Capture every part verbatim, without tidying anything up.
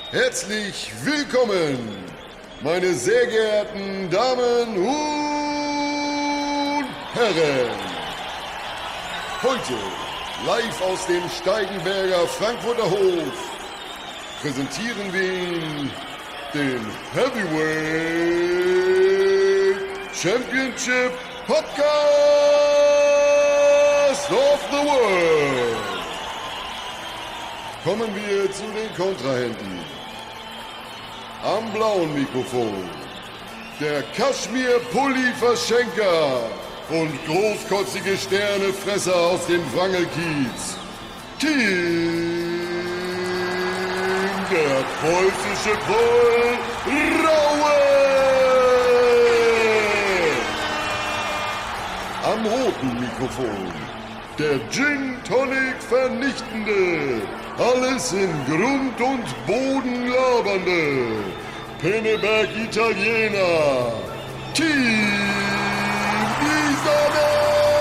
Herzlich willkommen, meine sehr geehrten Damen und Herren. Heute, live aus dem Steigenberger Frankfurter Hof, präsentieren wir Ihnen den Heavyweight Championship Podcast of the World. Kommen wir zu den Kontrahenten. Am blauen Mikrofon der Kaschmir-Pulli-Verschenker und großkotzige Sternefresser aus dem Wrangelkiez. Team der preußische Troll Raue. Am roten Mikrofon der Gin Tonic Vernichtende, alles in Grund und Boden labernde Pinneberg Italiener, Team Isabel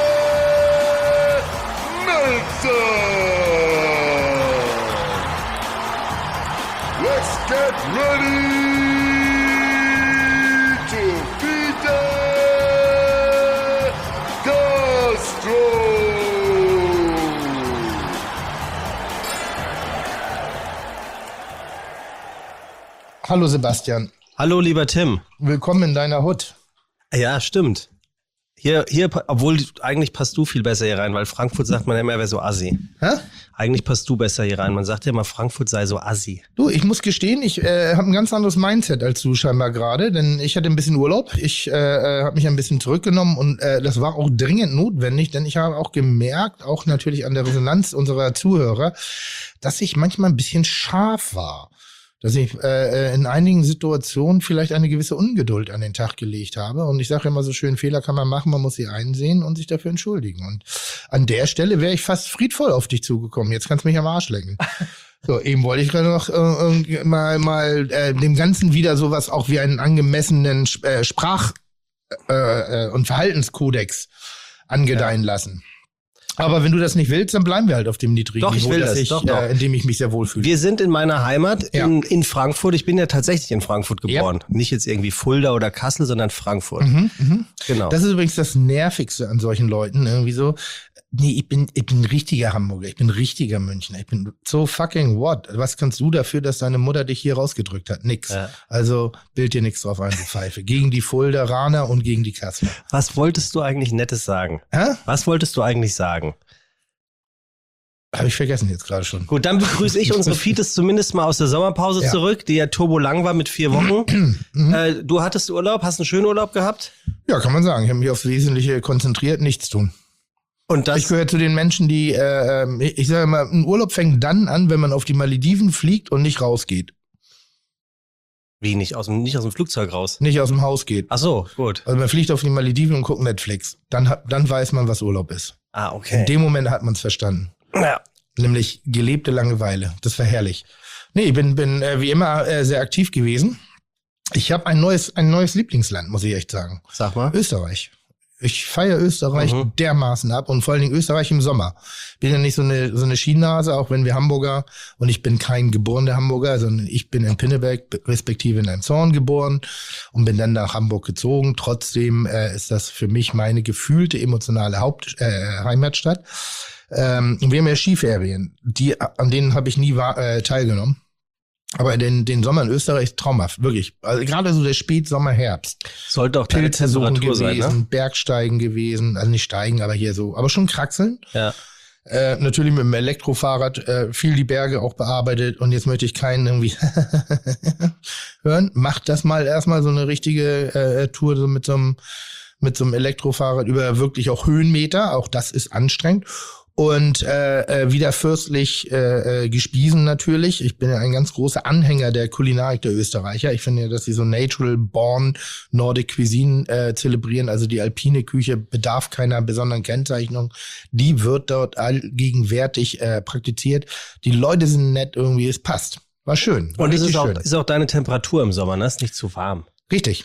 Melzer. Let's get ready to beat the Castro. Hallo Sebastian. Hallo lieber Tim. Willkommen in deiner Hut. Ja, stimmt. Hier, hier, obwohl eigentlich passt du viel besser hier rein, weil Frankfurt sagt man ja immer, er wäre so assi. Hä? Eigentlich passt du besser hier rein. Man sagt ja immer, Frankfurt sei so assi. Du, ich muss gestehen, ich äh, habe ein ganz anderes Mindset als du scheinbar gerade, denn ich hatte ein bisschen Urlaub. Ich äh, habe mich ein bisschen zurückgenommen und äh, das war auch dringend notwendig, denn ich habe auch gemerkt, auch natürlich an der Resonanz unserer Zuhörer, dass ich manchmal ein bisschen scharf war. Dass ich äh, in einigen Situationen vielleicht eine gewisse Ungeduld an den Tag gelegt habe. Und ich sage immer so schön, Fehler kann man machen, man muss sie einsehen und sich dafür entschuldigen. Und an der Stelle wäre ich fast friedvoll auf dich zugekommen. Jetzt kannst du mich am Arsch lecken. So, eben wollte ich gerade noch äh, mal, mal äh, dem Ganzen wieder sowas auch wie einen angemessenen äh, Sprach- äh, und Verhaltenskodex angedeihen ja. lassen. Aber wenn du das nicht willst, dann bleiben wir halt auf dem niedrigen doch, Niveau, ich will das, ich, doch, doch. Äh, in dem ich mich sehr wohlfühle. Wir sind in meiner Heimat ja. in, in Frankfurt. Ich bin ja tatsächlich in Frankfurt geboren. Ja. Nicht jetzt irgendwie Fulda oder Kassel, sondern Frankfurt. Mhm, mh. Genau. Das ist übrigens das Nervigste an solchen Leuten. Irgendwie so, nee, ich bin, ich bin ein richtiger Hamburger, ich bin ein richtiger Münchner. Ich bin so fucking what? Was kannst du dafür, dass deine Mutter dich hier rausgedrückt hat? Nix. Ja. Also bild dir nichts drauf ein, du Pfeife. Gegen die Fulderaner und gegen die Kasseler. Was wolltest du eigentlich Nettes sagen? Hä? Was wolltest du eigentlich sagen? Habe ich vergessen jetzt gerade schon. Gut, dann begrüße ich unsere Fides zumindest mal aus der Sommerpause ja. zurück, die ja turbo lang war mit vier Wochen. mhm. äh, du hattest Urlaub, hast einen schönen Urlaub gehabt? Ja, kann man sagen. Ich habe mich aufs Wesentliche konzentriert, nichts tun. Und das? Ich gehöre zu den Menschen, die, äh, ich sage mal, ein Urlaub fängt dann an, wenn man auf die Malediven fliegt und nicht rausgeht. Wie, nicht aus dem, nicht aus dem Flugzeug raus? Nicht aus dem Haus geht. Ach so, gut. Also man fliegt auf die Malediven und guckt Netflix. Dann, dann weiß man, was Urlaub ist. Ah, okay. In dem Moment hat man es verstanden. Ja. Nämlich gelebte Langeweile. Das war herrlich. Nee, ich bin, bin äh, wie immer äh, sehr aktiv gewesen. Ich habe ein neues, ein neues Lieblingsland, muss ich echt sagen. Sag mal. Österreich. Ich feiere Österreich mhm. dermaßen ab und vor allen Dingen Österreich im Sommer. Bin ja nicht so eine, so eine Schienennase, auch wenn wir Hamburger, und ich bin kein geborener Hamburger, sondern ich bin in Pinneberg, respektive in Elmshorn geboren und bin dann nach Hamburg gezogen. Trotzdem äh, ist das für mich meine gefühlte emotionale Haupt, äh, Heimatstadt. Ähm, wir haben ja Skiferien, die, an denen habe ich nie äh, teilgenommen. Aber den, den Sommer in Österreich ist traumhaft, wirklich. Also gerade so der Spätsommer, Herbst. Sollte auch deine Temperatur gewesen, sein, ne? Bergsteigen gewesen, also nicht steigen, aber hier so, aber schon kraxeln. Ja. Äh, natürlich mit dem Elektrofahrrad äh, viel die Berge auch bearbeitet und jetzt möchte ich keinen irgendwie hören. Macht das mal erstmal so eine richtige äh, Tour so mit so einem mit so einem Elektrofahrrad über wirklich auch Höhenmeter, auch das ist anstrengend. Und äh, wieder fürstlich äh, gespiesen natürlich. Ich bin ja ein ganz großer Anhänger der Kulinarik der Österreicher. Ich finde ja, dass sie so natural born Nordic Cuisine äh, zelebrieren. Also die alpine Küche bedarf keiner besonderen Kennzeichnung. Die wird dort allgegenwärtig äh, praktiziert. Die Leute sind nett irgendwie, es passt. War schön. War Und es ist auch, ist auch deine Temperatur im Sommer, ne? Ist nicht zu warm. Richtig.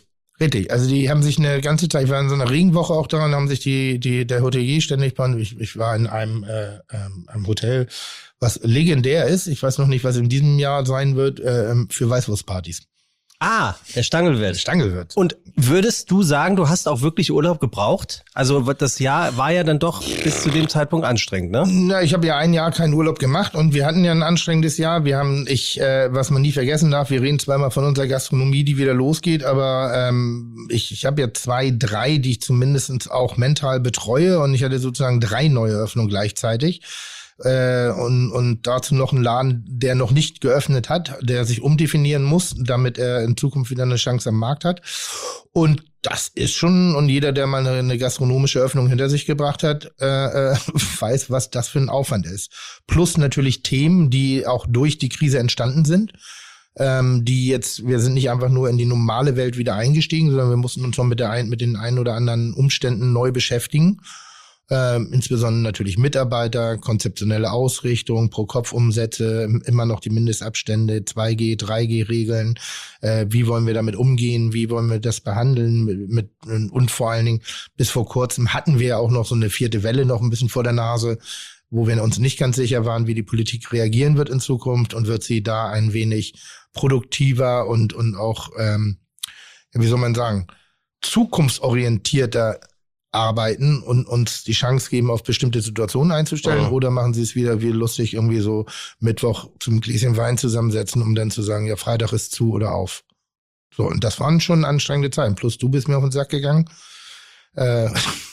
Richtig, also die haben sich eine ganze Zeit, ich war in so einer Regenwoche auch daran, haben sich die, die, der Hotelier ständig, ich, ich war in einem, äh, ähm, einem Hotel, was legendär ist, ich weiß noch nicht, was in diesem Jahr sein wird, äh, für Weißwurstpartys. Ah, der Stangelwirt. Stangelwirt. Und würdest du sagen, du hast auch wirklich Urlaub gebraucht? Also das Jahr war ja dann doch bis zu dem Zeitpunkt anstrengend, ne? Na, ich habe ja ein Jahr keinen Urlaub gemacht und wir hatten ja ein anstrengendes Jahr. Wir haben, ich, äh, was man nie vergessen darf, wir reden zweimal von unserer Gastronomie, die wieder losgeht, aber ähm, ich, ich habe ja zwei, drei, die ich zumindest auch mental betreue und ich hatte sozusagen drei neue Öffnungen gleichzeitig. Äh, und, und dazu noch ein Laden, der noch nicht geöffnet hat, der sich umdefinieren muss, damit er in Zukunft wieder eine Chance am Markt hat. Und das ist schon, und jeder, der mal eine, eine gastronomische Öffnung hinter sich gebracht hat, äh, äh, weiß, was das für ein Aufwand ist. Plus natürlich Themen, die auch durch die Krise entstanden sind. Ähm, die jetzt, wir sind nicht einfach nur in die normale Welt wieder eingestiegen, sondern wir mussten uns noch mit der ein, mit den ein oder anderen Umständen neu beschäftigen. Ähm, insbesondere natürlich Mitarbeiter, konzeptionelle Ausrichtung, Pro-Kopf-Umsätze, immer noch die Mindestabstände, zwei G, drei G-Regeln, äh, wie wollen wir damit umgehen, wie wollen wir das behandeln mit, mit, und vor allen Dingen bis vor kurzem hatten wir ja auch noch so eine vierte Welle noch ein bisschen vor der Nase, wo wir uns nicht ganz sicher waren, wie die Politik reagieren wird in Zukunft und wird sie da ein wenig produktiver und, und auch, ähm, wie soll man sagen, zukunftsorientierter arbeiten und uns die Chance geben, auf bestimmte Situationen einzustellen, mhm. oder machen sie es wieder wie lustig irgendwie so Mittwoch zum Gläschen Wein zusammensetzen, um dann zu sagen, ja, Freitag ist zu oder auf. So, und das waren schon anstrengende Zeiten. Plus du bist mir auf den Sack gegangen. Äh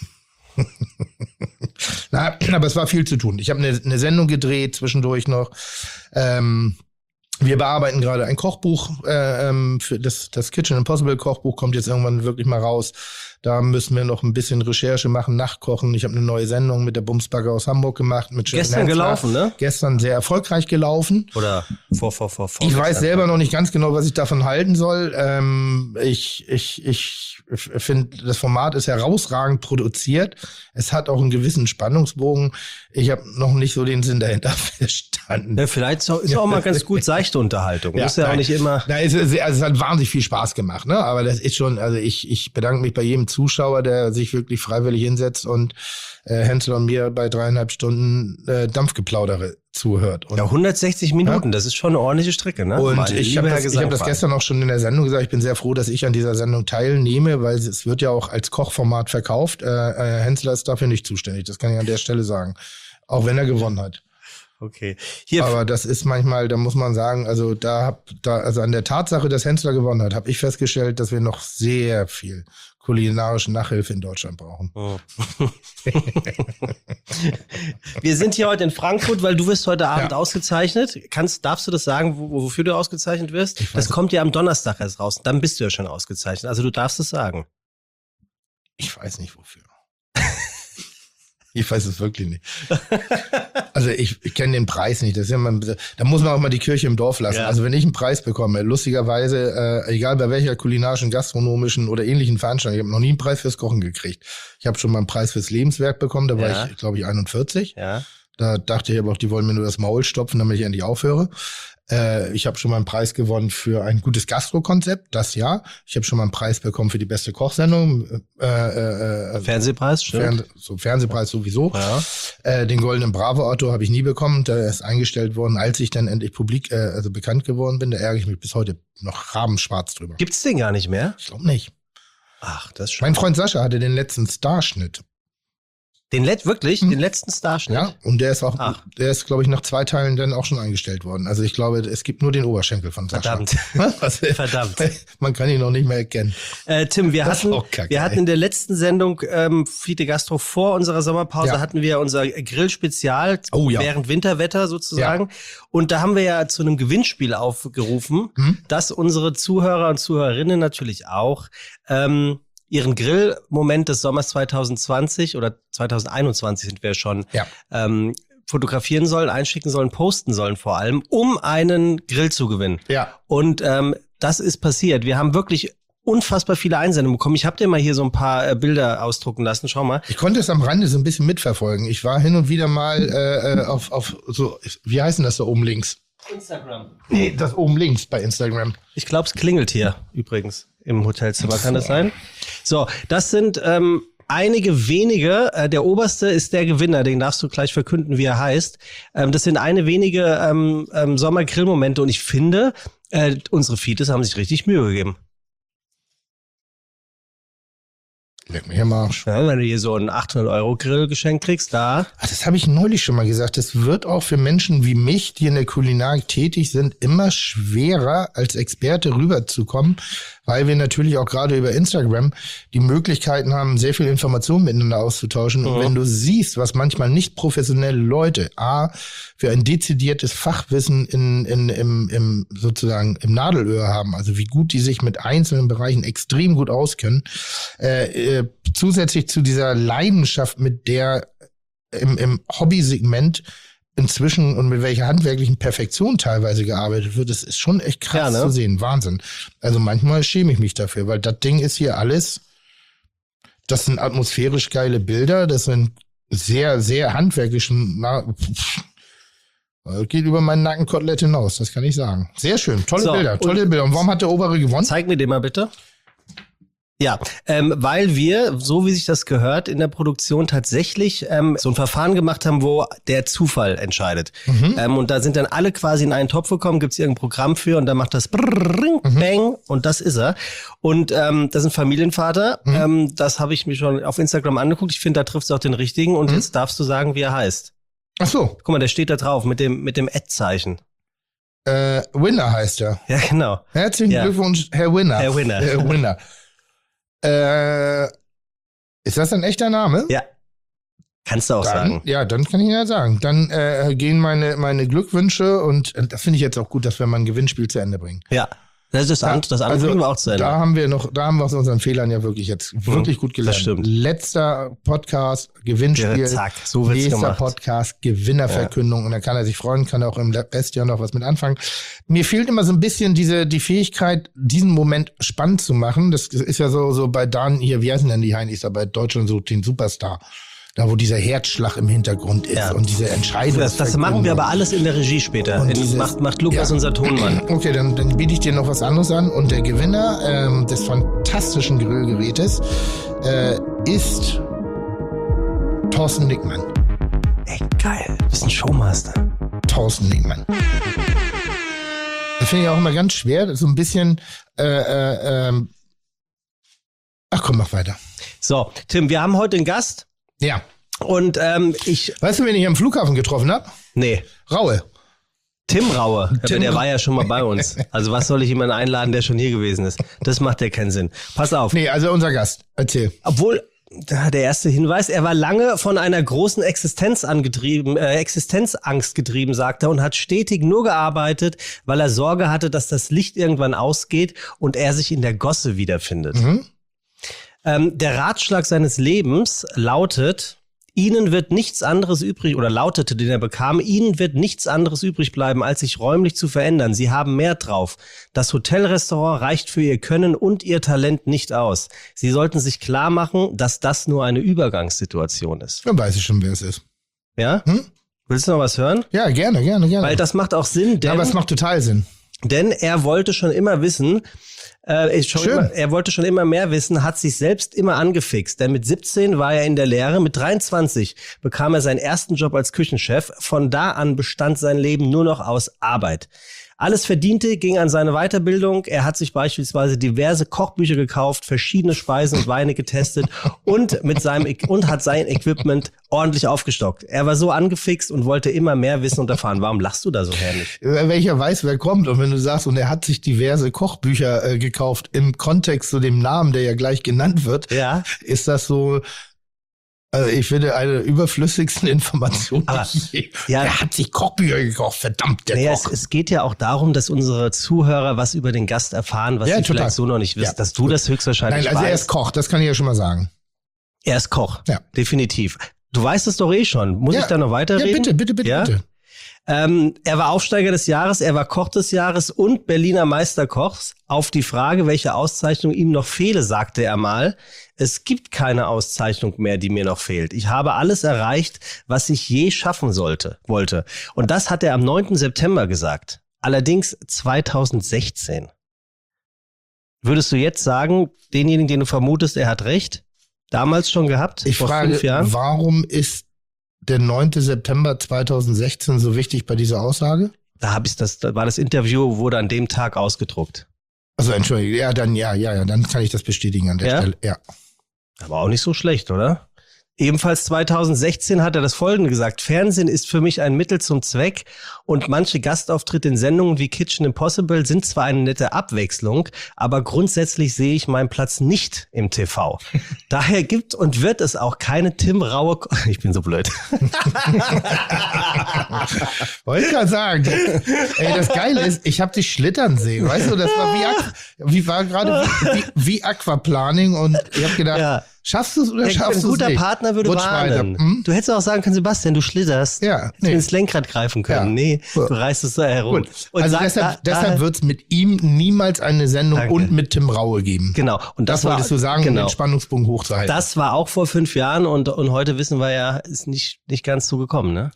Na, aber es war viel zu tun. Ich habe eine, eine Sendung gedreht, zwischendurch noch. Ähm, Wir bearbeiten gerade ein Kochbuch, äh, ähm, für das, das Kitchen Impossible Kochbuch kommt jetzt irgendwann wirklich mal raus. Da müssen wir noch ein bisschen Recherche machen, nachkochen. Ich habe eine neue Sendung mit der Bumsbagger aus Hamburg gemacht. Mit Gestern gelaufen, ne? Gestern sehr erfolgreich gelaufen. Oder vor, vor, vor, vor. Ich weiß selber noch nicht ganz genau, was ich davon halten soll. Ähm, ich ich, ich finde, das Format ist herausragend produziert. Es hat auch einen gewissen Spannungsbogen. Ich habe noch nicht so den Sinn dahinter verstanden. Ja, vielleicht ist auch, ist auch mal ganz gut seichte Unterhaltung. Ja, ist ja nein, auch nicht immer. Nein, es, es, also es hat wahnsinnig viel Spaß gemacht, ne? Aber das ist schon, also ich, ich bedanke mich bei jedem Zuschauer, der sich wirklich freiwillig hinsetzt und äh, Hensel und mir bei dreieinhalb Stunden äh, Dampfgeplaudere zuhört. Und, ja, hundertsechzig Minuten, ja? Das ist schon eine ordentliche Strecke, ne? Und Meine ich habe das, ich hab das gestern auch schon in der Sendung gesagt, ich bin sehr froh, dass ich an dieser Sendung teilnehme, weil es wird ja auch als Kochformat verkauft. Äh, äh, Hensler ist dafür nicht zuständig, das kann ich an der Stelle sagen. Auch wenn er gewonnen hat. Okay. Hier Aber das ist manchmal, da muss man sagen, also da hab da also an der Tatsache, dass Hensler gewonnen hat, habe ich festgestellt, dass wir noch sehr viel kulinarische Nachhilfe in Deutschland brauchen. Oh. Wir sind hier heute in Frankfurt, weil du wirst heute Abend ja. ausgezeichnet. Kannst, darfst du das sagen, wo, wofür du ausgezeichnet wirst? Das kommt ja am Donnerstag erst raus. Dann bist du ja schon ausgezeichnet. Also du darfst es sagen. Ich weiß nicht wofür. Ich weiß es wirklich nicht. Also ich, ich kenne den Preis nicht. Das ist ja mal, da muss man auch mal die Kirche im Dorf lassen. Ja. Also wenn ich einen Preis bekomme, lustigerweise, äh, egal bei welcher kulinarischen, gastronomischen oder ähnlichen Veranstaltung, ich habe noch nie einen Preis fürs Kochen gekriegt. Ich habe schon mal einen Preis fürs Lebenswerk bekommen, da war ja. ich, glaube ich, einundvierzig. Ja. Da dachte ich aber auch, die wollen mir nur das Maul stopfen, damit ich endlich aufhöre. Äh, ich habe schon mal einen Preis gewonnen für ein gutes Gastro-Konzept, das ja. Ich habe schon mal einen Preis bekommen für die beste Kochsendung. Äh, äh, Fernsehpreis, stimmt. Fern- so Fernsehpreis sowieso. Ja. Äh, den Goldenen Bravo-Otto habe ich nie bekommen. Der ist eingestellt worden, als ich dann endlich publik, äh, also bekannt geworden bin. Da ärgere ich mich bis heute noch rabenschwarz drüber. Gibt's den gar nicht mehr? Ich glaube nicht. Ach, das ist schon. Mein Freund Sascha hatte den letzten Starschnitt. Den Let wirklich? Hm. Den letzten Starschnitt? Ja, und der ist auch, Ach. der ist, glaube ich, nach zwei Teilen dann auch schon eingestellt worden. Also ich glaube, es gibt nur den Oberschenkel von Sascha. Verdammt. Also, Verdammt. Man kann ihn noch nicht mehr erkennen. Äh, Tim, wir Das hatten, ist auch kacke, wir hatten in der letzten Sendung ähm, Fide Gastro vor unserer Sommerpause Ja. hatten wir unser Grillspezial Oh, ja. während Winterwetter sozusagen. Und da haben wir ja zu einem Gewinnspiel aufgerufen, Hm? dass unsere Zuhörer und Zuhörerinnen natürlich auch ähm, ihren Grillmoment des Sommers zwanzig zwanzig oder zwanzig einundzwanzig sind wir schon, Ja. ähm, fotografieren sollen, einschicken sollen, posten sollen vor allem, um einen Grill zu gewinnen. Ja. Und ähm, das ist passiert. Wir haben wirklich unfassbar viele Einsendungen bekommen. Ich habe dir mal hier so ein paar äh, Bilder ausdrucken lassen. Schau mal. Ich konnte es am Rande so ein bisschen mitverfolgen. Ich war hin und wieder mal äh, auf, auf so, wie heißen das da oben links? Instagram. Nee, das oben links bei Instagram. Ich glaube, es klingelt hier übrigens. im Hotelzimmer, kann das sein? So, das sind ähm, einige wenige. Äh, der oberste ist der Gewinner, den darfst du gleich verkünden, wie er heißt. Ähm, das sind eine wenige ähm, ähm, Sommergrillmomente und ich finde, äh, unsere Fides haben sich richtig Mühe gegeben. Leck mich am Arsch. Ja, wenn du hier so einen achthundert-Euro-Grill geschenkt kriegst, da... Ach, das habe ich neulich schon mal gesagt. Das wird auch für Menschen wie mich, die in der Kulinarik tätig sind, immer schwerer, als Experte rüberzukommen, weil wir natürlich auch gerade über Instagram die Möglichkeiten haben, sehr viel Informationen miteinander auszutauschen. Und Mhm. wenn du siehst, was manchmal nicht professionelle Leute A, für ein dezidiertes Fachwissen in, in, im, im, sozusagen im Nadelöhr haben, also wie gut die sich mit einzelnen Bereichen extrem gut auskennen, äh, äh, zusätzlich zu dieser Leidenschaft, mit der im, im Hobbysegment inzwischen und mit welcher handwerklichen Perfektion teilweise gearbeitet wird, das ist schon echt krass Ja, ne? zu sehen. Wahnsinn. Also manchmal schäme ich mich dafür, weil das Ding ist hier alles, das sind atmosphärisch geile Bilder, das sind sehr, sehr handwerklichen, na, pff, das geht über meinen Nackenkotelett hinaus, das kann ich sagen. Sehr schön, tolle So, Bilder, tolle Bilder. Und warum hat der Obere gewonnen? Zeig mir den mal bitte. Ja, ähm, weil wir, so wie sich das gehört, in der Produktion tatsächlich ähm, so ein Verfahren gemacht haben, wo der Zufall entscheidet. Mhm. Ähm, und da sind dann alle quasi in einen Topf gekommen, gibt's irgendein Programm für und dann macht das brrrring, Mhm. bang und das ist er. Und ähm, das ist ein Familienvater, Mhm. ähm, das habe ich mir schon auf Instagram angeguckt. Ich finde, da trifft's auch den richtigen und Mhm. jetzt darfst du sagen, wie er heißt. Ach so, Guck mal, der steht da drauf mit dem mit dem Ad-Zeichen. äh, Winner heißt er. Ja, genau. Herzlichen Ja. Glückwunsch, Herr Winner. Herr Winner. Herr Winner. äh, ist das ein echter Name? Ja. Kannst du auch Dann, sagen. ja, dann kann ich ja sagen. Dann äh, gehen meine, meine Glückwünsche und äh, das finde ich jetzt auch gut, dass wir mal ein Gewinnspiel zu Ende bringen. Ja. Das ist das, Ja, andere, das andere also, kriegen wir auch zu Ende. Da haben wir noch, da haben wir aus unseren Fehlern ja wirklich jetzt wirklich gut gelernt. das stimmt. Letzter Podcast, Gewinnspiel. Ja, zack, so wird's Nächster gemacht. Podcast, Gewinnerverkündung. Und dann kann er sich freuen, kann er auch im Rest ja noch was mit anfangen. Mir fehlt immer so ein bisschen diese, die Fähigkeit, diesen Moment spannend zu machen. Das ist ja so, so bei Dan hier, wie heißen denn die Heinis da bei Deutschland so den Superstar? Da, wo dieser Herzschlag im Hintergrund ist Ja. und diese Entscheidung. Das, das machen wir aber alles in der Regie später. Und In, dieses- macht, macht Lukas ja. unser Tonmann. Okay, dann, dann biete ich dir noch was anderes an. Und der Gewinner ähm, des fantastischen Grillgerätes äh, ist Thorsten Nickmann. Ey, geil. Du bist ein Showmaster. Thorsten Nickmann. Das finde ich auch immer ganz schwer. Das ist so ein bisschen. Äh, äh, ähm Ach komm, mach weiter. So, Tim, wir haben heute einen Gast Ja. und ähm, ich, Weißt du, wen ich am Flughafen getroffen habe? nee, Raue. Tim Raue, aber Tim der Ra- war ja schon mal bei uns. Also was soll ich jemanden einladen, der schon hier gewesen ist? Das macht ja keinen Sinn. Pass auf. Nee, also unser Gast. Erzähl. Obwohl, da der erste Hinweis, er war lange von einer großen Existenz angetrieben, äh, Existenzangst getrieben, sagt er, und hat stetig nur gearbeitet, weil er Sorge hatte, dass das Licht irgendwann ausgeht und er sich in der Gosse wiederfindet. Mhm. Ähm, der Ratschlag seines Lebens lautet, Ihnen wird nichts anderes übrig, oder lautete, den er bekam, Ihnen wird nichts anderes übrig bleiben, als sich räumlich zu verändern. Sie haben mehr drauf. Das Hotelrestaurant reicht für Ihr Können und Ihr Talent nicht aus. Sie sollten sich klar machen, dass das nur eine Übergangssituation ist. Dann weiß ich schon, wer es ist. Ja? Hm? Willst du noch was hören? Ja, gerne, gerne, gerne. Weil das macht auch Sinn, ja, denn, aber es macht total Sinn. denn er wollte schon immer wissen, äh, schon Schön. immer, er wollte schon immer mehr wissen, hat sich selbst immer angefixt. Denn mit siebzehn war er in der Lehre, mit dreiundzwanzig bekam er seinen ersten Job als Küchenchef. Von da an bestand sein Leben nur noch aus Arbeit. Alles Verdiente ging an seine Weiterbildung. Er hat sich beispielsweise diverse Kochbücher gekauft, verschiedene Speisen und Weine getestet und mit seinem E- und hat sein Equipment ordentlich aufgestockt. Er war so angefixt und wollte immer mehr wissen und erfahren. Warum lachst du da so herrlich? Welcher weiß, wer kommt. Und wenn du sagst, und er hat sich diverse Kochbücher äh, gekauft, im Kontext zu dem Namen, der ja gleich genannt wird, Ja. ist das so, also ich finde, eine der überflüssigsten Informationen. Aber, die je- ja. Er hat sich Kochbücher gekauft, verdammt, der Naja, es, Koch. es geht ja auch darum, dass unsere Zuhörer was über den Gast erfahren, was Ja, sie total. vielleicht so noch nicht wissen. Ja, dass du gut. das höchstwahrscheinlich Nein, also er weißt. ist Koch, das kann ich ja schon mal sagen. Er ist Koch, Ja. definitiv. Du weißt es doch eh schon. Muss Ja. ich da noch Ja, weiterreden? bitte, bitte, bitte, Ja? bitte. Ähm, er war Aufsteiger des Jahres, er war Koch des Jahres und Berliner Meisterkochs. Auf die Frage, welche Auszeichnung ihm noch fehle, sagte er mal, es gibt keine Auszeichnung mehr, die mir noch fehlt. Ich habe alles erreicht, was ich je schaffen sollte, wollte. Und das hat er am neunten September gesagt. Allerdings zweitausendsechzehn. Würdest du jetzt sagen, denjenigen, den du vermutest, er hat recht? Damals schon gehabt? Ich vor frage, fünf Jahren? warum ist der neunte September zweitausendsechzehn so wichtig bei dieser Aussage? Da habe ich das, da war das Interview, wurde an dem Tag ausgedruckt. Also entschuldige, ja, dann ja, ja, ja, dann kann ich das bestätigen an der Ja? Stelle. Ja. Aber auch nicht so schlecht, oder? Ebenfalls zweitausendsechzehn hat er das Folgende gesagt: Fernsehen ist für mich ein Mittel zum Zweck und manche Gastauftritte in Sendungen wie Kitchen Impossible sind zwar eine nette Abwechslung, aber grundsätzlich sehe ich meinen Platz nicht im T V. Daher gibt und wird es auch keine Tim Raue... Ich bin so blöd. Wollte ich gerade sagen. Ey, das Geile ist, ich habe dich schlittern sehen, weißt du, das war wie, Aqu- wie war gerade wie, wie Aquaplaning und ich habe gedacht, Ja. schaffst du es oder Ein schaffst du es guter nicht? Partner würde Rutsch warnen. weiter. Hm? Du hättest auch sagen können, Sebastian, du schlitterst. Ja, Hättest nee. mir ins Lenkrad greifen können. Ja. Nee, Gut. du reißt es da herum. Gut. Also sag, deshalb, da, deshalb da, wird es mit ihm niemals eine Sendung Danke. und mit Tim Raue geben. Genau. Und das, Das, war, wolltest du sagen, um genau. den Spannungsbogen hochzuhalten. Das war auch vor fünf Jahren und, und heute wissen wir ja, ist nicht, nicht ganz so gekommen, ne?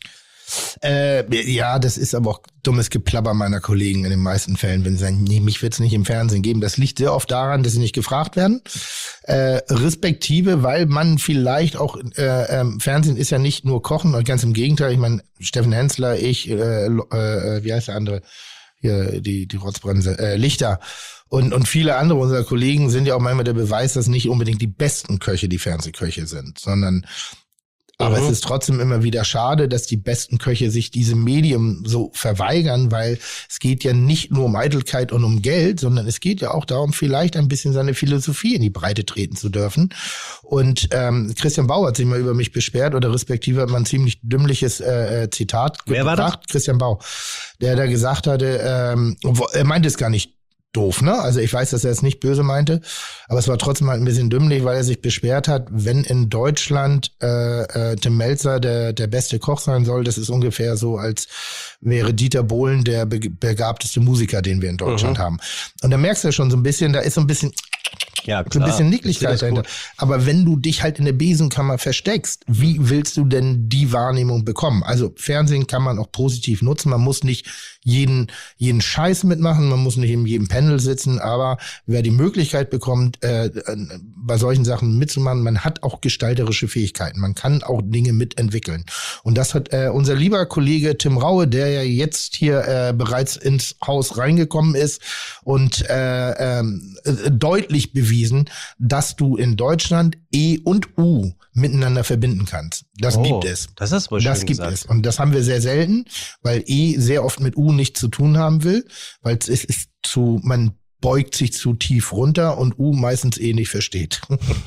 Äh, ja, das ist aber auch dummes Geplapper meiner Kollegen in den meisten Fällen, wenn sie sagen, nee, mich wird's nicht im Fernsehen geben. Das liegt sehr oft daran, dass sie nicht gefragt werden. Äh, respektive, weil man vielleicht auch, äh, ähm, Fernsehen ist ja nicht nur Kochen, ganz im Gegenteil. Ich meine, Steffen Hensler, ich, äh, äh, wie heißt der andere? Hier, die, die Rotzbremse, äh, Lichter. Und, und viele andere unserer Kollegen sind ja auch manchmal der Beweis, dass nicht unbedingt die besten Köche die Fernsehköche sind, sondern aber Mhm. es ist trotzdem immer wieder schade, dass die besten Köche sich diesem Medium so verweigern, weil es geht ja nicht nur um Eitelkeit und um Geld, sondern es geht ja auch darum, vielleicht ein bisschen seine Philosophie in die Breite treten zu dürfen. Und ähm, Christian Bau hat sich mal über mich beschwert oder respektive hat man ein ziemlich dümmliches äh, Zitat Wer war gebracht. Christian Bau, der da gesagt hatte, ähm, wo- er meinte es gar nicht doof, ne? Also ich weiß, dass er es nicht böse meinte, aber es war trotzdem halt ein bisschen dümmlich, weil er sich beschwert hat, wenn in Deutschland äh, äh, Tim Melzer der der beste Koch sein soll, das ist ungefähr so, als wäre Dieter Bohlen der be- begabteste Musiker, den wir in Deutschland Mhm. haben. Und da merkst du ja schon so ein bisschen, da ist so ein bisschen Ja, so ein bisschen Nicklichkeit Ich sehe dahinter. das gut. Aber wenn du dich halt in der Besenkammer versteckst, wie willst du denn die Wahrnehmung bekommen? Also Fernsehen kann man auch positiv nutzen. Man muss nicht jeden, jeden Scheiß mitmachen. Man muss nicht in jedem Panel sitzen. Aber wer die Möglichkeit bekommt, äh, bei solchen Sachen mitzumachen, man hat auch gestalterische Fähigkeiten. Man kann auch Dinge mitentwickeln. Und das hat äh, unser lieber Kollege Tim Raue, der ja jetzt hier äh, bereits ins Haus reingekommen ist und äh, ähm, äh, deutlich bewiesen, dass du in Deutschland E und U miteinander verbinden kannst. Das Oh, gibt es. Das ist wohl schön Das gibt gesagt. es. Und das haben wir sehr selten, weil E sehr oft mit U nichts zu tun haben will, weil es ist, ist zu, man beugt sich zu tief runter und U meistens eh nicht versteht.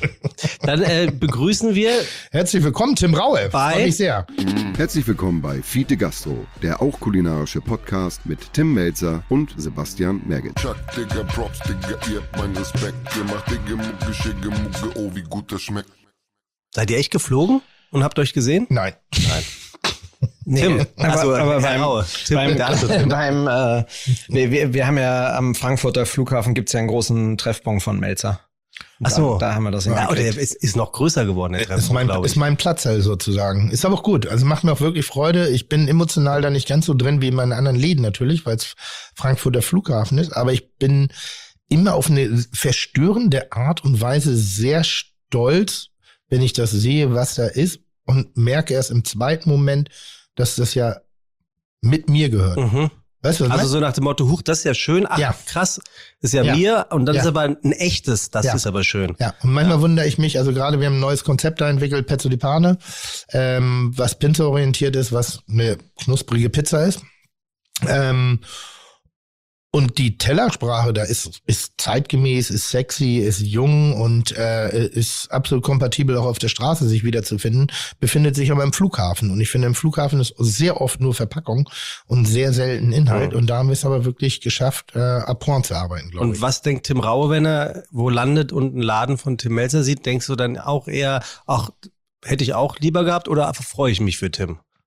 Dann äh, begrüßen wir Herzlich willkommen, Tim Raue. Bei- Freue mich sehr. Herzlich willkommen bei Fiete Gastro, der auch kulinarische Podcast mit Tim Melzer und Sebastian Merget. Chuck, Digga, Props, Digga, ihr habt meinen Respekt. Ihr macht Digga, Mucke, Schicke, Mucke, oh, wie gut das schmeckt. Seid ihr echt geflogen und habt euch gesehen? Nein. Nee, Tim, aber, also, aber Herr beim, Raue. Tim, beim, der andere. beim äh, wir, wir, wir haben ja am Frankfurter Flughafen gibt's ja einen großen Treffpunkt von Melzer. Ach so. Da, da haben wir das Ja, oder hingekriegt. der ist, ist noch größer geworden, der Ist Treffpunkt, mein, glaube ich. ist mein Platz halt sozusagen. Ist aber auch gut. Also macht mir auch wirklich Freude. Ich bin emotional da nicht ganz so drin wie in meinen anderen Läden natürlich, weil es Frankfurter Flughafen ist. Aber ich bin immer auf eine verstörende Art und Weise sehr stolz, wenn ich das sehe, was da ist und merke erst im zweiten Moment, dass das ja mit mir gehört. Mhm. Weißt du, was ich Also meine? so nach dem Motto, huch, das ist ja schön, ach Ja. krass, ist ja, Ja. mir und dann Ja. ist aber ein echtes, das Ja. ist aber schön. Ja, und manchmal wundere ich mich, also gerade wir haben ein neues Konzept da entwickelt, Pezzo di Pane, ähm, was Pizza-orientiert ist, was eine knusprige Pizza ist. Ähm, und die Tellersprache da ist, ist zeitgemäß, ist sexy, ist jung und äh, ist absolut kompatibel auch auf der Straße sich wiederzufinden, befindet sich aber im Flughafen. Und ich finde, im Flughafen ist sehr oft nur Verpackung und sehr selten Inhalt. Ja. Und da haben wir es aber wirklich geschafft, äh, à point zu arbeiten, glaube Und ich. was denkt Tim Raue, wenn er wo landet und einen Laden von Tim Melzer sieht? Denkst du dann auch eher, ach, hätte ich auch lieber gehabt oder freue ich mich für Tim?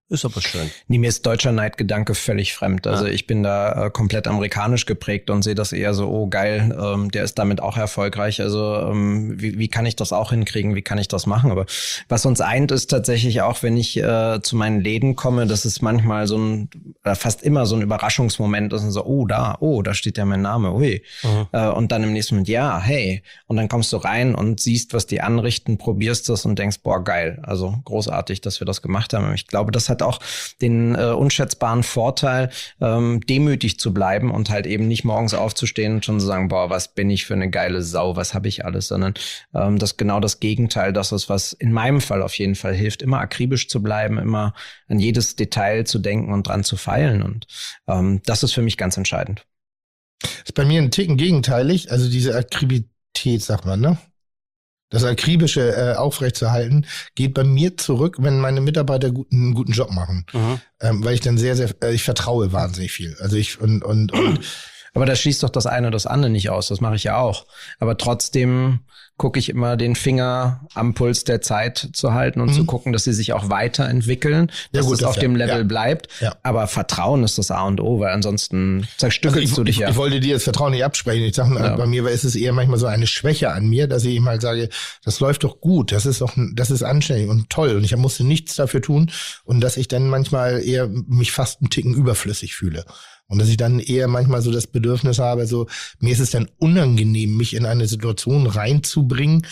Ist aber schön. Nee, mir ist deutscher Neidgedanke völlig fremd. Also ja. ich bin da äh, komplett amerikanisch geprägt und sehe das eher so, oh geil, ähm, der ist damit auch erfolgreich. Also ähm, wie, wie kann ich das auch hinkriegen? Wie kann ich das machen? Aber was uns eint, ist tatsächlich auch, wenn ich äh, zu meinen Läden komme, dass es manchmal so ein, äh, fast immer so ein Überraschungsmoment ist und so, oh da, oh, da steht ja mein Name, ui. Mhm. Äh, und dann im nächsten Moment, ja, hey. Und dann kommst du rein und siehst, was die anrichten, probierst das und denkst, boah, geil. Also großartig, dass wir das gemacht haben. Ich glaube, das hat auch den äh, unschätzbaren Vorteil, ähm, demütig zu bleiben und halt eben nicht morgens aufzustehen und schon zu sagen, boah, was bin ich für eine geile Sau, was habe ich alles, sondern ähm, das genau das Gegenteil, das ist, was in meinem Fall auf jeden Fall hilft, immer akribisch zu bleiben, immer an jedes Detail zu denken und dran zu feilen und ähm, das ist für mich ganz entscheidend. Ist bei mir ein Ticken gegenteilig, also diese Akribität, sagt man, ne? Das Akribische äh, aufrechtzuerhalten, geht bei mir zurück, wenn meine Mitarbeiter guten, einen guten Job machen. Mhm. Ähm, weil ich dann sehr, sehr, äh, ich vertraue wahnsinnig viel. Also ich und, und, und aber das schließt doch das eine oder das andere nicht aus. Das mache ich ja auch. Aber trotzdem gucke ich immer den Finger am Puls der Zeit zu halten und mhm. zu gucken, dass sie sich auch weiterentwickeln, dass ja, gut, es auf ja. dem Level ja. bleibt. Ja. Aber Vertrauen ist das A und O, weil ansonsten zerstückelst also ich, du dich ich, ja. Ich wollte dir das Vertrauen nicht absprechen. Ich sage, ja. bei mir ist es eher manchmal so eine Schwäche an mir, dass ich ihm halt sage, das läuft doch gut, das ist doch, das ist anständig und toll und ich musste nichts dafür tun und dass ich dann manchmal eher mich fast einen Ticken überflüssig fühle. Und dass ich dann eher manchmal so das Bedürfnis habe, so mir ist es dann unangenehm, mich in eine Situation reinzubringen.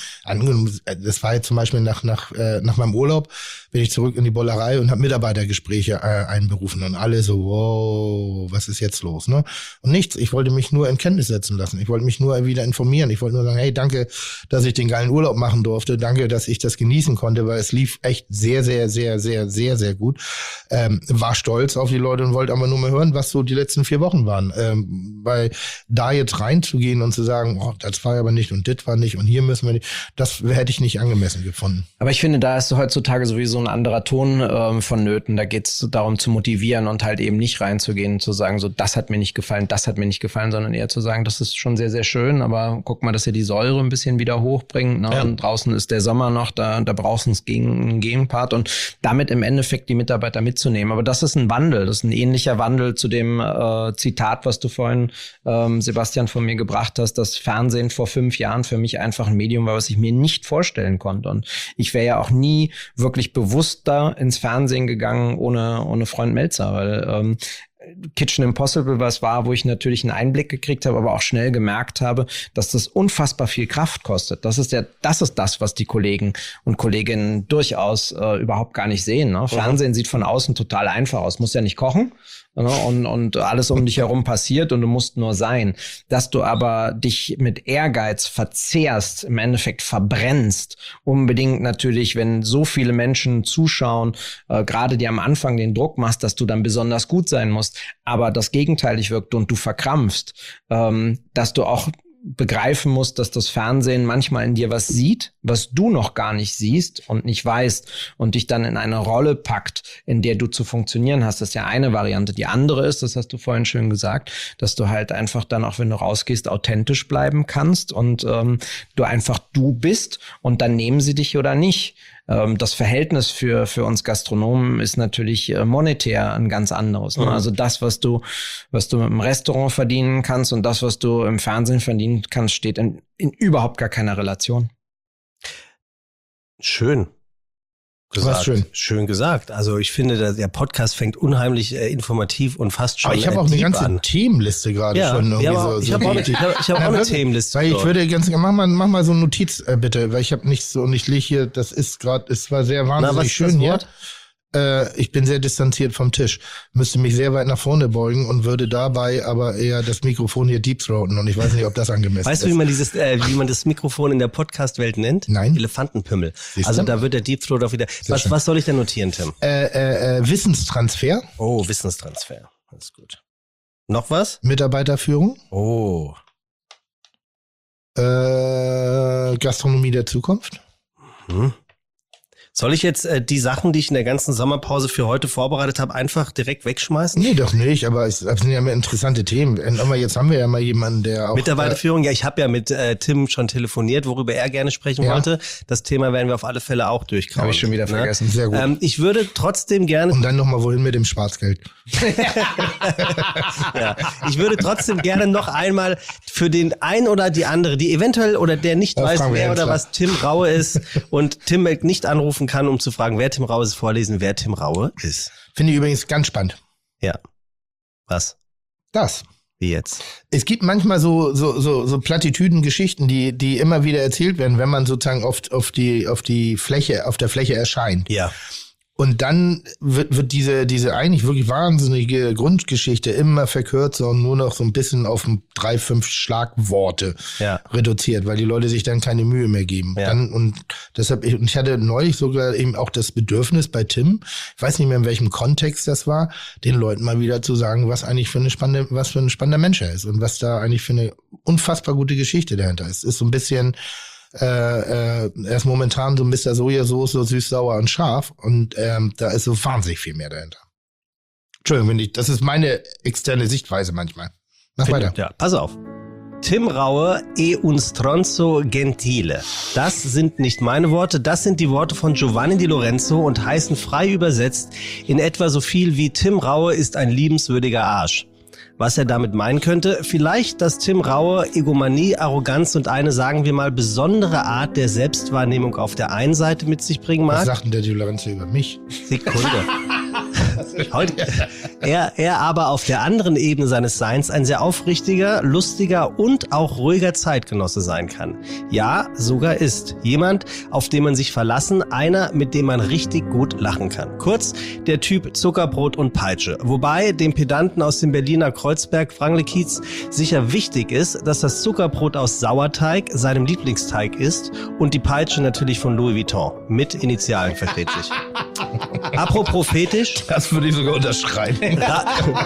Das war jetzt zum Beispiel nach nach äh, nach meinem Urlaub, bin ich zurück in die Bollerei und habe Mitarbeitergespräche äh, einberufen und alle so, wow, was ist jetzt los, ne? Und nichts, ich wollte mich nur in Kenntnis setzen lassen. Ich wollte mich nur wieder informieren. Ich wollte nur sagen, hey, danke, dass ich den geilen Urlaub machen durfte. Danke, dass ich das genießen konnte, weil es lief echt sehr, sehr, sehr, sehr, sehr, sehr gut. Ähm, war stolz auf die Leute und wollte aber nur mal hören, was so die letzten vier Wochen waren. Ähm, weil da jetzt reinzugehen und zu sagen, oh, das war aber nicht und das war nicht und hier müssen wir nicht, das hätte ich nicht angemessen gefunden. Aber ich finde, da ist heutzutage sowieso ein anderer Ton ähm, vonnöten. Da geht es darum zu motivieren und halt eben nicht reinzugehen und zu sagen, so das hat mir nicht gefallen, das hat mir nicht gefallen, sondern eher zu sagen, das ist schon sehr, sehr schön, aber guck mal, dass ihr die Säure ein bisschen wieder hochbringt. Ne? Ja. Und draußen ist der Sommer noch, da, da brauchst du einen Gegenpart und damit im Endeffekt die Mitarbeiter mitzunehmen. Aber das ist ein Wandel, das ist ein ähnlicher Wandel zu dem äh, Zitat, was du vorhin, ähm, Sebastian, von mir gebracht hast, dass Fernsehen vor fünf Jahren für mich einfach ein Medium war, was ich mir nicht vorstellen konnte. Und ich wäre ja auch nie wirklich bewusst da ins Fernsehen gegangen ohne, ohne Freund Melzer, weil ähm, Kitchen Impossible was war, wo ich natürlich einen Einblick gekriegt habe, aber auch schnell gemerkt habe, dass das unfassbar viel Kraft kostet. Das ist ja, das ist das, was die Kollegen und Kolleginnen durchaus äh, überhaupt gar nicht sehen. Ne? Fernsehen sieht von außen total einfach aus. Muss ja nicht kochen. Und, und alles um dich herum passiert und du musst nur sein. Dass du aber dich mit Ehrgeiz verzehrst, im Endeffekt verbrennst, unbedingt natürlich, wenn so viele Menschen zuschauen, äh, gerade dir am Anfang den Druck machst, dass du dann besonders gut sein musst, aber das gegenteilig wirkt und du verkrampfst, ähm, dass du auch begreifen musst, dass das Fernsehen manchmal in dir was sieht, was du noch gar nicht siehst und nicht weißt und dich dann in eine Rolle packt, in der du zu funktionieren hast. Das ist ja eine Variante. Die andere ist, das hast du vorhin schön gesagt, dass du halt einfach dann, auch wenn du rausgehst, authentisch bleiben kannst und ähm, du einfach du bist und dann nehmen sie dich oder nicht. Das Verhältnis für für uns Gastronomen ist natürlich monetär ein ganz anderes. Ne? Mhm. Also das, was du was du im Restaurant verdienen kannst und das, was du im Fernsehen verdienen kannst, steht in, in überhaupt gar keiner Relation. Schön. Gesagt. Was schön. Schön gesagt. Also ich finde, der Podcast fängt unheimlich äh, informativ und fast schon. Aber ich habe auch eine ganze an. Themenliste gerade ja, schon. Ja, aber so, ich habe so auch, ich hab, ich hab auch eine Themenliste. Weil ich würde ganz, mach mal, mach mal so eine Notiz äh, bitte, weil ich habe nicht so, und ich lege hier, das ist gerade, es war sehr wahnsinnig Na, was schön hier. Äh, ich bin sehr distanziert vom Tisch, müsste mich sehr weit nach vorne beugen und würde dabei aber eher das Mikrofon hier deepthroaten und ich weiß nicht, ob das angemessen weißt ist. Weißt du, wie man dieses, äh, wie man das Mikrofon in der Podcast-Welt nennt? Nein. Elefantenpimmel. Also da wird der Deepthroat auch wieder. Was, was soll ich denn notieren, Tim? Äh, äh, äh, Wissenstransfer. Oh, Wissenstransfer. Das ist gut. Noch was? Mitarbeiterführung. Oh. Äh, Gastronomie der Zukunft. Hm. Soll ich jetzt äh, die Sachen, die ich in der ganzen Sommerpause für heute vorbereitet habe, einfach direkt wegschmeißen? Nee, doch nicht, aber es das sind ja immer interessante Themen. Aber jetzt haben wir ja mal jemanden, der auch... Mitarbeiterführung, ja, ich habe ja mit äh, Tim schon telefoniert, worüber er gerne sprechen Ja. wollte. Das Thema werden wir auf alle Fälle auch durchkauen. Habe ich schon wieder vergessen. Sehr gut. Ähm, ich würde trotzdem gerne... Und dann nochmal wohin mit dem Schwarzgeld. Ja, ich würde trotzdem gerne noch einmal für den ein oder die andere, die eventuell oder der nicht Ja, weiß, fragen wir wer oder Hensler. was Tim Raue ist und Tim Melk nicht anrufen kann, um zu fragen, wer Tim Raue ist, vorlesen, wer Tim Raue ist. Finde ich übrigens ganz spannend. Ja. Was? Das. Wie jetzt? Es gibt manchmal so, so, so, so Plattitüden-Geschichten, die, die immer wieder erzählt werden, wenn man sozusagen oft auf die, auf die Fläche, auf der Fläche erscheint. Ja. Und dann wird, wird diese, diese eigentlich wirklich wahnsinnige Grundgeschichte immer verkürzer und nur noch so ein bisschen auf ein drei, fünf Schlagworte Ja. reduziert, weil die Leute sich dann keine Mühe mehr geben. Ja. Dann, und deshalb, ich, und ich hatte neulich sogar eben auch das Bedürfnis bei Tim, ich weiß nicht mehr in welchem Kontext das war, den Leuten mal wieder zu sagen, was eigentlich für eine spannende, was für ein spannender Mensch er ist und was da eigentlich für eine unfassbar gute Geschichte dahinter ist. Ist so ein bisschen, Äh, äh, er ist momentan so Mister Sojasauce, so süß, sauer und scharf und ähm, da ist so wahnsinnig viel mehr dahinter. Entschuldigung, wenn ich, das ist meine externe Sichtweise manchmal. Mach weiter. Ja, pass auf. Tim Raue e un stronzo gentile. Das sind nicht meine Worte, das sind die Worte von Giovanni Di Lorenzo und heißen frei übersetzt in etwa so viel wie Tim Raue ist ein liebenswürdiger Arsch. Was er damit meinen könnte? Vielleicht, dass Tim Raue Egomanie, Arroganz und eine, sagen wir mal, besondere Art der Selbstwahrnehmung auf der einen Seite mit sich bringen Was mag. sagt denn der Di Lorenzo über mich? Sekunde. Heute, er, er aber auf der anderen Ebene seines Seins ein sehr aufrichtiger, lustiger und auch ruhiger Zeitgenosse sein kann. Ja, sogar ist. Jemand, auf den man sich verlassen, einer, mit dem man richtig gut lachen kann. Kurz, der Typ Zuckerbrot und Peitsche. Wobei dem Pedanten aus dem Berliner Kreuzberg, Frangle-Kiez, sicher wichtig ist, dass das Zuckerbrot aus Sauerteig seinem Lieblingsteig ist und die Peitsche natürlich von Louis Vuitton. Mit Initialen, versteht sich. Apropos fetisch. Das würde ich sogar unterschreiben. Ra